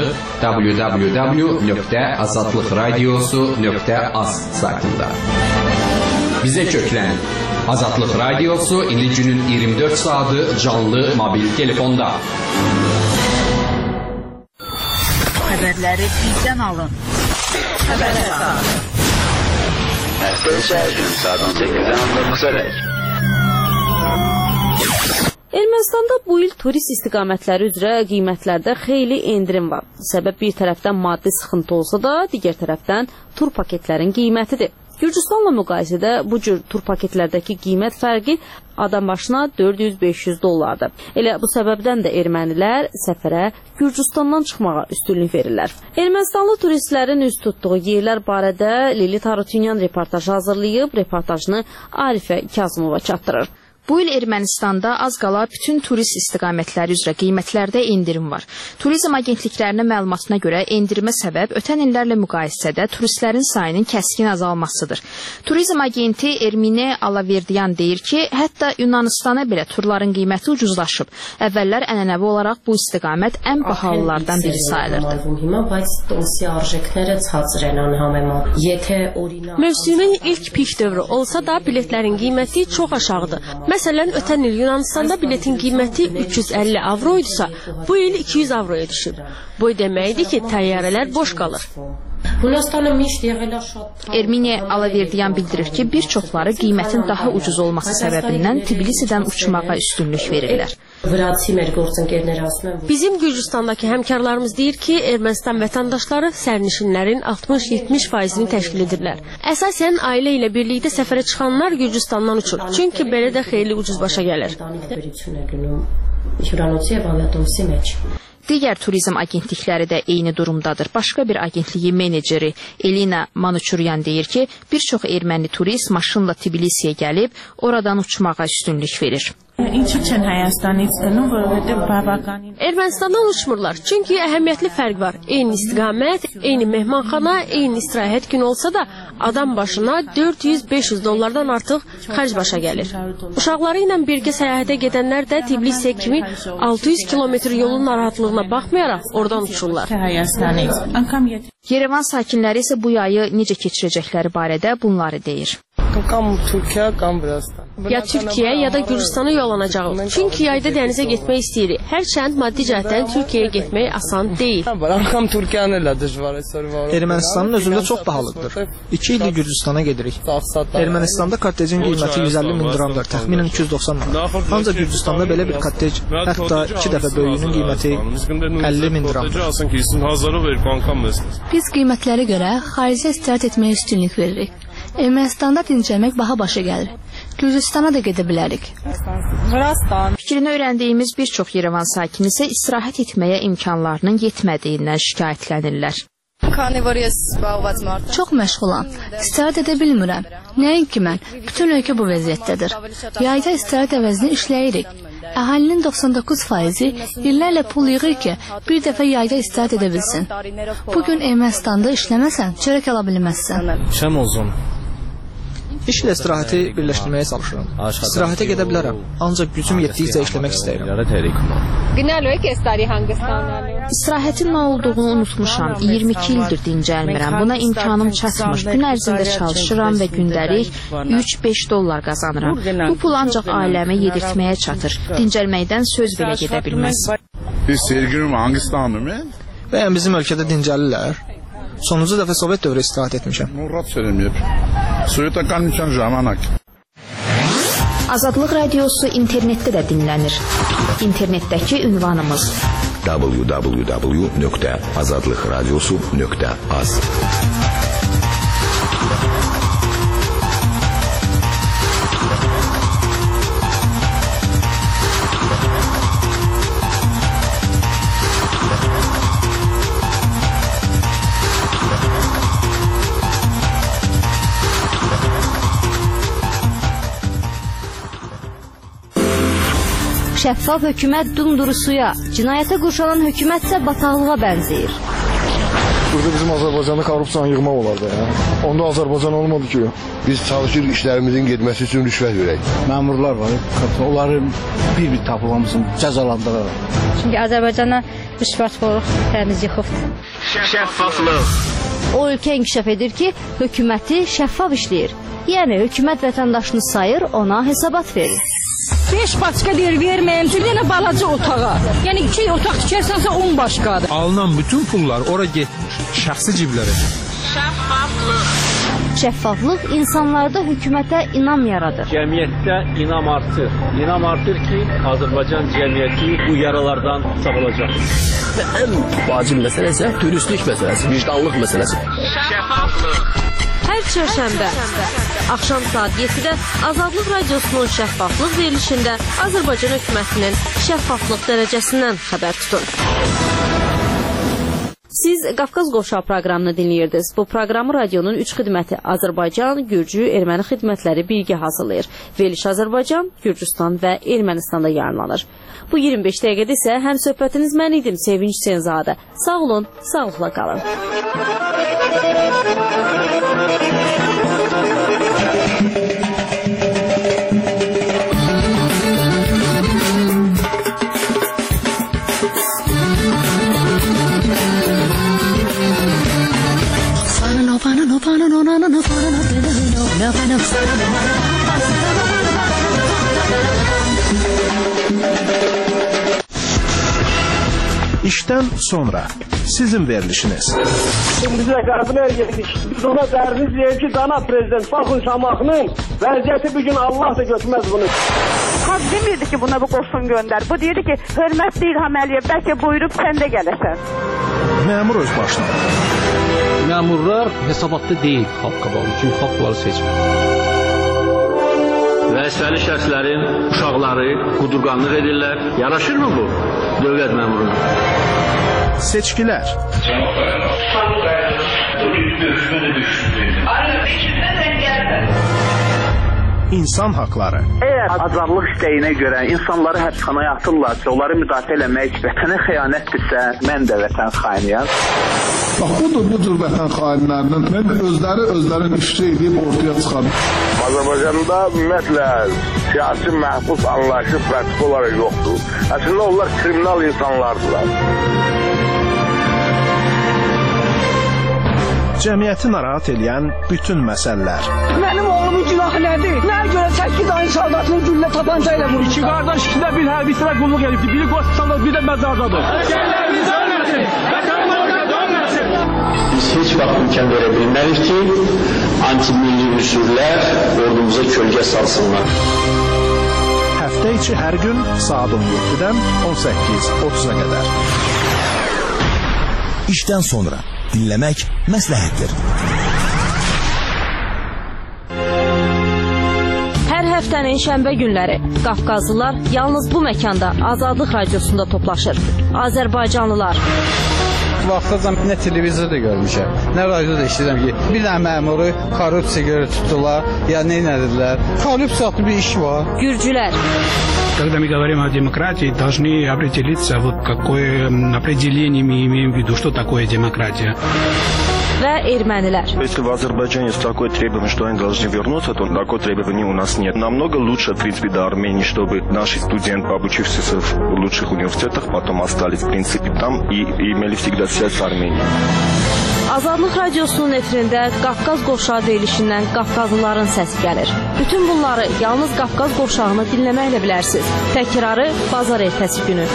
www.azadlıqradiosu.az saytında. Bizə köklən. Azadlıq radiosu indi günün 24 saatı canlı mobil telefonda. Xəbərləri bizdən alın. Xəbərlər saat. Hər gün saat 18-dən 19-a dək. Ermənistanda bu il turist istiqamətləri üzrə qiymətlərdə xeyli endirim var. Səbəb bir tərəfdən maddi sıxıntı olsa da, digər tərəfdən tur paketlərin qiymətidir. Gürcüstanla müqayisədə bu cür tur paketlərdəki qiymət fərqi adam başına 400-500 dollardır. Elə bu səbəbdən də ermənilər səfərə Gürcüstandan çıxmağa üstünlük verirlər. Ermənistanlı turistlərin üz tutduğu yerlər barədə Lili Tarutyunyan reportaj hazırlayıb, reportajını Arifə Kazımova çatdırır. Bu il Ermənistanda az qala bütün turist istiqamətləri üzrə qiymətlərdə endirim var. Turizm agentliklərinin məlumatına görə endirimə səbəb ötən illərlə müqayisədə turistlərin sayının kəskin azalmasıdır. Turizm agenti Ermine Alaverdiyan deyir ki, hətta Yunanistana belə turların qiyməti ucuzlaşıb. Əvvəllər ənənəvi olaraq bu istiqamət ən bahalılardan biri sayılırdı. Mövsümün ilk pik dövrü olsa da biletlərin qiyməti çox aşağıdır. Məsələn, ötən il Yunanistanda biletin qiyməti 350 avro idisə, bu il 200 avroya düşüb. Bu deməkdir ki, təyyarələr boş qalır. Ermine Alaverdiyan bildirir ki, bir çoxları qiymətin daha ucuz olması səbəbindən Tbilisidən uçmağa üstünlük verirlər. Bizim Gürcüstandakı həmkarlarımız deyir ki, Ermənistan vətəndaşları sərnişinlərin 60-70%-ni təşkil edirlər. Əsasən ailə ilə birlikdə səfərə çıxanlar Gürcüstandan uçur. Çünki belə də xeyli ucuz başa gəlir. Digər turizm agentlikləri də eyni durumdadır. Başqa bir agentliyin meneceri Elina Manuçuryan deyir ki, bir çox erməni turist maşınla Tbilisiyə gəlib, oradan uçmağa üstünlük verir. Ermənistandan uçmurlar, çünki əhəmiyyətli fərq var. Eyni istiqamət, eyni mehmanxana, eyni istirahət günü olsa da adam başına 400-500 dollardan artıq xərc başa gəlir. Uşaqları ilə birgə səyahətə gedənlər də Tbilisiyə kimi 600 kilometr yolun narahatlığına baxmayaraq oradan uçurlar. Yerevan sakinləri isə bu yayı necə keçirəcəkləri barədə bunları deyir. Ya Türkiyə, ya da Gürcüstana yollanacağıq. Çünki yayda dənizə getmək istəyirik. Hərçənd maddi cəhətdən Türkiyəyə getmək asan deyil. Ermənistanın özündə çox bahalıdır. 2 ildir Gürcüstana gedirik. Ermənistanda kottecin qiyməti 150 min dramdır, təxminən 290 manat. Ancaq Gürcüstanda belə bir kottec, hətta 2 dəfə böyüyünün qiyməti 50 min dramdır. Biz qiymətlərə görə xaricə istirahət etməyə üstünlük veririk. Ermənistanda dincəlmək baha başa gəlir. Gürcüstana da gedə bilərik. Fikrini öyrəndiyimiz bir çox Yerevan sakini isə istirahət etməyə imkanlarının yetmədiyindən şikayətlənirlər. Çox məşğulam. İstirahət edə bilmirəm. Nəinki mən, bütün ölkə bu vəziyyətdədir. Yayda istirahət əvəzinə işləyirik. Əhalinin 99% illərlə pul yığır ki, bir dəfə yayda istirahət edə bilsin. Bugün Ermənistanda işləməsən, çörək ala bilməzsən. Şəm olsun. İşlə istirahəti birləşdirməyə çalışıram. İstirahətə gedə bilərəm, ancaq gücüm yetdikcə işləmək istəyirəm. İstirahətin nə olduğunu unutmuşam. 22 ildir dincəlmirəm. Buna imkanım çatmır. Gün ərzində çalışıram və gündəlik 3-5 dollar qazanıram. Bu pul ancaq ailəmi yedirtməyə çatır. Dincəlməkdən söz belə gedə bilməz. Bəyən bizim ölkədə dincəlirlər. Sonuncu dəfə Sovet dövrü istirahət etmişəm. Azadlıq radiosu internetdə də dinlənir. İnternetdəki ünvanımız www.azadlıqradiosu.az. Şəffaf hökumət dumdurusuya, cinayətə qurşanan hökumətsə bataqlığa bənzəyir. Burada bizim Azərbaycanda korrupsiyanı yığmaq olar da ya. Onda Azərbaycan olmadı ki. Biz çalışırıq işlərimizin getməsi üçün rüşvət verək. Məmurlar var, onların bir tapılmasını cəzalandırırlar. Çünki Azərbaycana rüşvətxorluq təmiz yıxıbdır. Şəffaflıq. O ölkə inkişaf edir ki, hökuməti şəffaf işləyir. Yəni hökumət vətəndaşını sayır, ona hesabat verir. 5 başqa deyir verməyim, bir dənə balaca otağa. Yəni 2 otaq tikərsənsə 10 başqadır. Alınan bütün pullar ora getmir, şəxsi ciblərə. Şəffaflıq. Şəffaflıq insanlarda hökumətə inam yaradır. Cəmiyyətdə inam artır. İnam artır ki, Azərbaycan cəmiyyəti bu yaralardan sağolacaq. Və ən vacib məsələ isə dürüstlük məsələsi, vicdanlıq məsələsi. Şəffaflıq. Hər çərşənbə axşam saat 7-də Azadlıq Radiosunun şəffaflıq verilişində Azərbaycan hökumətinin şəffaflıq dərəcəsindən xəbər tutun. Siz Qafqaz Qovşağı proqramını dinləyirdiniz. Bu proqramı radionun 3 xidməti Azərbaycan, Gürcü, Erməni xidmətləri birgə hazırlayır. Veriliş Azərbaycan, Gürcüstan və Ermənistanda yayımlanır. Bu 25 dəqiqədə isə həm söhbətiniz mən idim, Sevinç Senzadə. Sağ olun, sağlıqla qalın. İşdən sonra sizin verilişiniz. Bizə qəbilər yedik. Biz ona dəriniz deyir ki, dana prezident baxın Şamaxının vəziyyəti bugün Allah da götürməz bunu. Xalq demirdi ki, buna bu qoşun göndər. Bu deyirdi ki, hörmət deyil Həməliyə, bəlkə buyurub sən də gələsən. Məmur öz başına. Məmurlar hesabatda deyil xalq qabağı, çünki xalq bunları seçmir. Vəzifəli şəxslərin uşaqları qudurqanlıq edirlər. Yaraşırmı bu dövlət məmuruna? Seçkilər. İnsan haqları. Əgər azadlıq istəyinə görə insanları həbsxanaya atırlarsa, onları müdafiə eləmək vətənə xəyanətdirsə, mən də vətən xainiyəm. Bax, bu cür vətən xainlərinin mən özlərini işçi edib ortaya çıxarım. Azərbaycanda ümumiyyətlə siyasi məhbus anlayışı pratik olaraq yoxdur. Əslində onlar kriminal insanlardılar. Cəmiyyəti narahat edən bütün məsələlər. Mənim oğlumun günahı nədir? Nəyə görə 8 ayın saldatını güllə tapanca ilə vurmuşlar? İki qardaş, ikide bir hərbi sıra qulluq edibdir. Biri Qoçistan'da, bir də məzardadır. Ölkələrimiz ölməsin! Vətənimizə dönməsin! Biz heç vaxt imkan verə bilmərik ki, anti-milli ünsürlər ordumuza kölgə salsınlar. Həftə içi hər gün saat 17-dən 18:30-a qədər. İşdən sonra dinləmək məsləhətdir. Hər həftənin şənbə günləri Qafqazlılar yalnız bu məkanda Azadlıq Radiosunda toplaşır. Azərbaycanlılar. Vaxtacan nə televizorda görmüşəm, nə radioda eşidirəm ki, bir dənə məmuru korrupsiya görə tutdular, ya nə edildilər. Korrupsiya adlı bir iş var. Gürcülər. Когда мы говорим о демократии, должны определиться, вот какое определение мы имеем в виду, что такое демократия. Və ermənilər. Если в Азербайджане есть такое требование, что они должны вернуться, то такое требование у нас нет. Намного лучше, в принципе, до Армении, чтобы наши студенты, обучившиеся в лучших университетах, потом остались, в принципе, там и имели всегда связь с Арменией. Azadlıq Radiosunun efirində Qafqaz Qovşağı verilişindən Qafqazlıların səsi gəlir. Bütün bunları yalnız Qafqaz Qovşağını dinləməklə bilərsiniz. Təkrarı bazar ertəsi günü.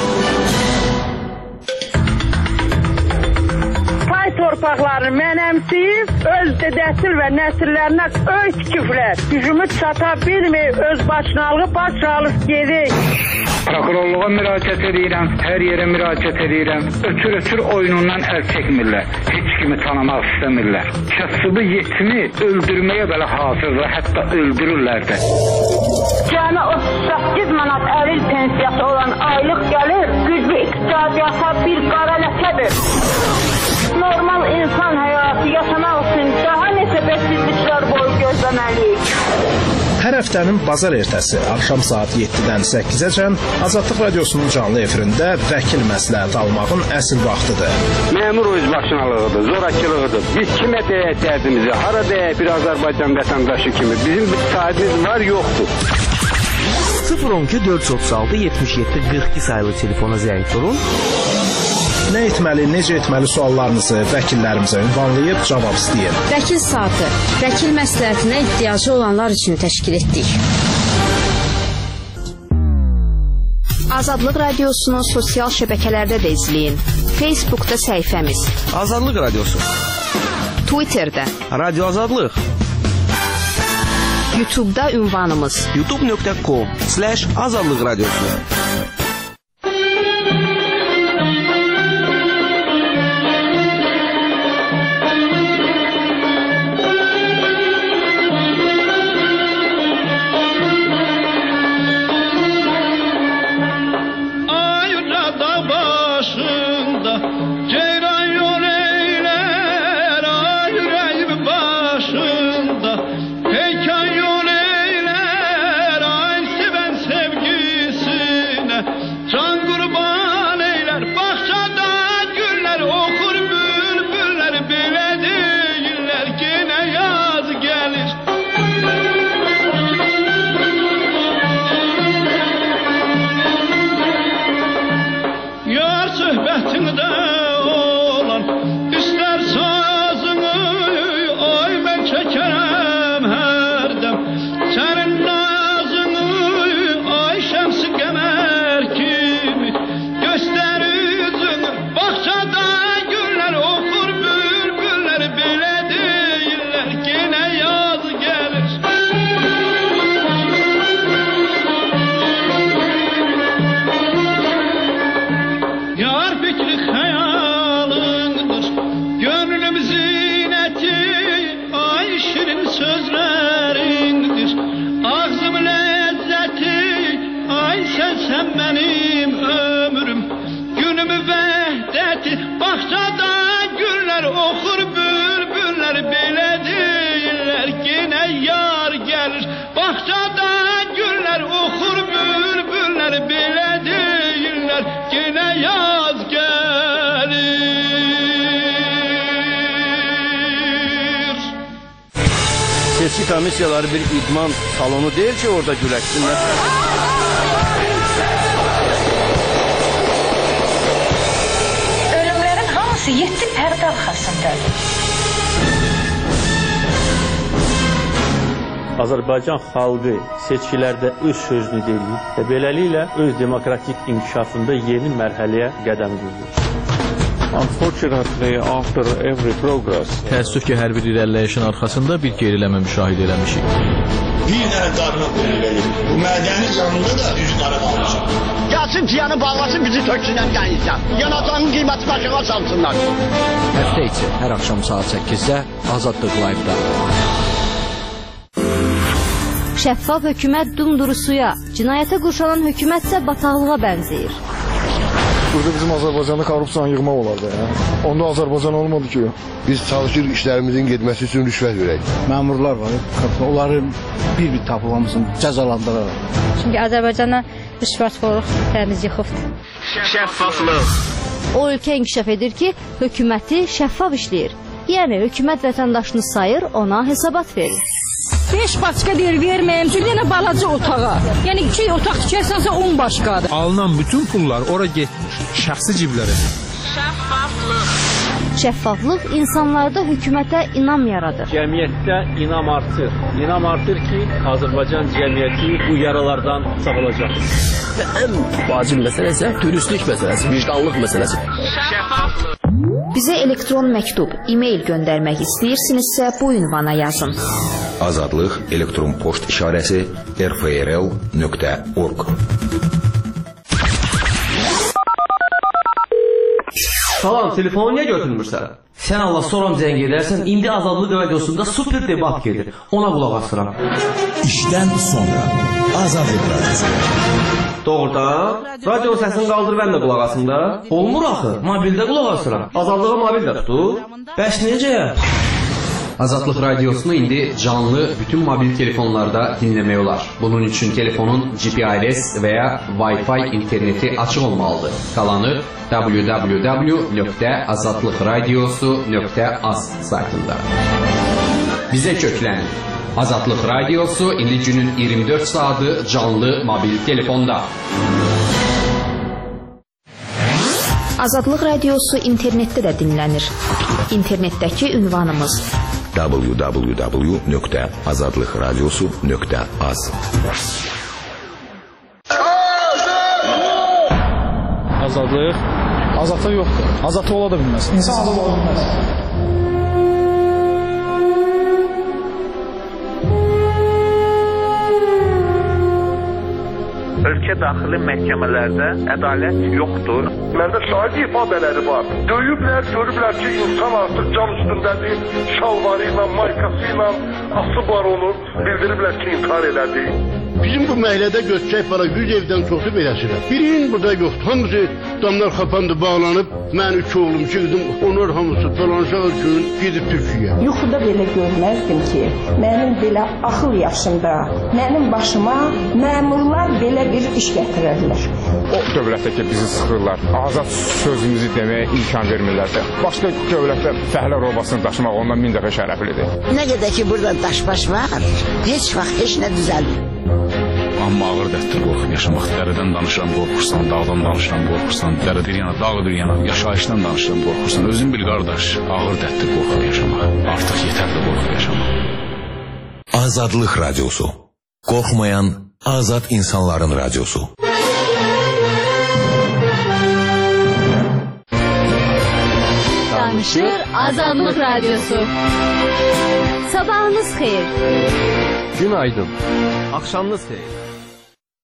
Torpaqlarını mənəmsiyib, öz dədəsil və nəsillərinə öz küflər, gücümüz çata bilməyib, öz başınalığı baş alıb gedik. Prokurorluğa müraciət edirəm, hər yerə müraciət edirəm. Ötür oyunundan əl çəkmirlər, heç kimi tanımaq istəmirlər. Kasıbı yetimi öldürməyə belə hazırdır, hətta öldürürlər də. Cəmi 38 manat əril pensiyası olan aylıq gəlir, güclü iqtisadiyyata bir qara ləkədir. Normal insan həyatı yaşamaq üçün daha neçə bəsizliklər boyu gözləməliyik. Hər həftənin bazar ertəsi axşam saat 7-dən 8-əcən Azadlıq Radiosunun canlı efirində vəkil məsləhət almağın əsl vaxtıdır. Məmur özbaşınalığıdır, zorakılığıdır. Biz kimə deyək dərdimizi, hara deyək bir Azərbaycan vətəndaşı kimi. Bizim bir sahibimiz var, yoxdur. 012 436 77 42 sayılı telefona zəng vurun. Nə etməli, necə etməli suallarınızı vəkillərimizə ünvanlayıb cavab istəyin. Vəkil saatı, vəkil məsləhətinə ehtiyacı olanlar üçün təşkil etdik. Azadlıq Radiosunu sosial şəbəkələrdə də izləyin. Facebookda səhifəmiz Azadlıq Radiosu, Twitterdə Radio Azadlıq, YouTube-da ünvanımız youtube.com/azadlıq radiosu. Seçki komissiyaları bir idman salonu deyil ki, orada güləşsinlər. Ölümlərin hamısı 7 pərdə arxasındadır. Azərbaycan xalqı seçkilərdə öz sözünü deyir və beləliklə öz demokratik inkişafında yeni mərhələyə qədəm qoyur. Unfortunately, after every progress, təəssüf ki, hər bir irəliləyişin arxasında bir geriləmə müşahidə eləmişik. Bir dənə qarına verir. Bu mədəni canında da üzü qara qalmışıq. Gəlsin tiyanı bağlasın, bizi töksünlər gəlirsən. Yanacağının qiyməti başına salsınlar. Həftə içi hər axşam saat 8-də Azadlıq Live-da. Şəffaf hökumət dumduru suya, cinayətə qurşanan hökumət isə bataqlığa bənzəyir. Burada bizim Azərbaycanda korrupsiyanı yığmaq olardı ya. Onda Azərbaycan olmadı ki. Biz çalışır işlərimizin getməsi üçün rüşvət verək. Məmurlar var, onları bir-bir tapılamısın, cəzalandıraraq. Çünki Azərbaycana rüşvətxorluq təmiz yıxıbdır. Şəffaflıq. O ölkə inkişaf edir ki, hökuməti şəffaf işləyir. Yəni, hökumət vətəndaşını sayır, ona hesabat verir. 5 başqa deyir, verməyəm, çünki yenə balaca otağa. Yəni 2 otaq tikərsənsə 10 başqadır. Alınan bütün pullar ora getmiş, şəxsi ciblərə. Şəffaflıq. Şəffaflıq insanlarda hökumətə inam yaradır. Cəmiyyətdə inam artır. İnam artır ki, Azərbaycan cəmiyyəti bu yaralardan sağalacaq. Ən vacib məsələ isə dürüstlük məsələsi, vicdanlıq məsələsi. Şəffaflıq. Bizə elektron məktub, e-mail göndərmək istəyirsinizsə bu ünvana yazın. Azadlıq elektron poçt işarəsi rfrl.org. Salam, telefonu niyə götürmürsən? Sən Allah soram zəng edərsən, indi Azadlıq radiosunda super debat gedir. Ona qulaq asıram. İşdən sonra Azadlıq radiosu. Doğrudan, radio səsini qaldır mən də qulaq asım da. Olmur axı, mobildə qulaq asıram. Azadlığı mobildə tutur. Bəs necə? Azadlıq radiosunu indi canlı bütün mobil telefonlarda dinləmək olar. Bunun üçün telefonun GPRS və ya Wi-Fi interneti açıq olmalıdır. Qalanı www.azadlıqradiosu.az saytında. Bizə köklənin. Azadlıq radiosu indi günün 24 saatı canlı mobil telefonda. Azadlıq radiosu internetdə də dinlənir. İnternetdəki ünvanımız www.azadlıqradiosu.az. Azadlıq? Azadlıq yoxdur. Azadlıq ola da bilməz. İnsan azad ola bilməz. ölkə daxili məhkəmələrdə ədalət yoxdur. Məndə şahid ifadələri var. Döyüblər, görüblər ki, insan artıq can üstündədir, şalvarı ilə, maykası ilə asıb var onu, bildiriblər ki, intihar elədi. Bizim bu məhəllədə götürək bana 100 evdən çoxu beləsidir. Birinin burada yoxdur. Hamısı damlar kapandı, bağlanıb. Mən 3 oğlum, 2 qızım, onlar hamısı dolanışaq üçün gedib Türkiyə. Yuxuda belə görməzdim ki, mənim belə axıl yaşımda, mənim başıma məmurlar belə bir iş gətirərlər. O dövlətdə ki, bizi sıxırlar, azad sözümüzü deməyə imkan vermirlər. Başqa dövlətdə fəhlə robasını daşımaq ondan 1000 dəfə şərəflidir. Nə qədər ki, burada daş-baş var, heç vaxt heç nə düzəlmir. Amma ağır dərddir qorxub yaşamaq. Dərədən danışıram, qorxursan, dağdan danışıram, qorxursan, dərə bir yana, dağ bir yana, yaşayışdan danışıram, qorxursan. Özün bil qardaş, ağır dərddir qorxub yaşamaq. Artıq yetərli qorxub yaşamaq. Azadlıq radiosu. Qorxmayan azad insanların radiosu. Danışır Azadlıq radiosu. Sabahınız xeyir. Günaydın. Akşamınız xeyir.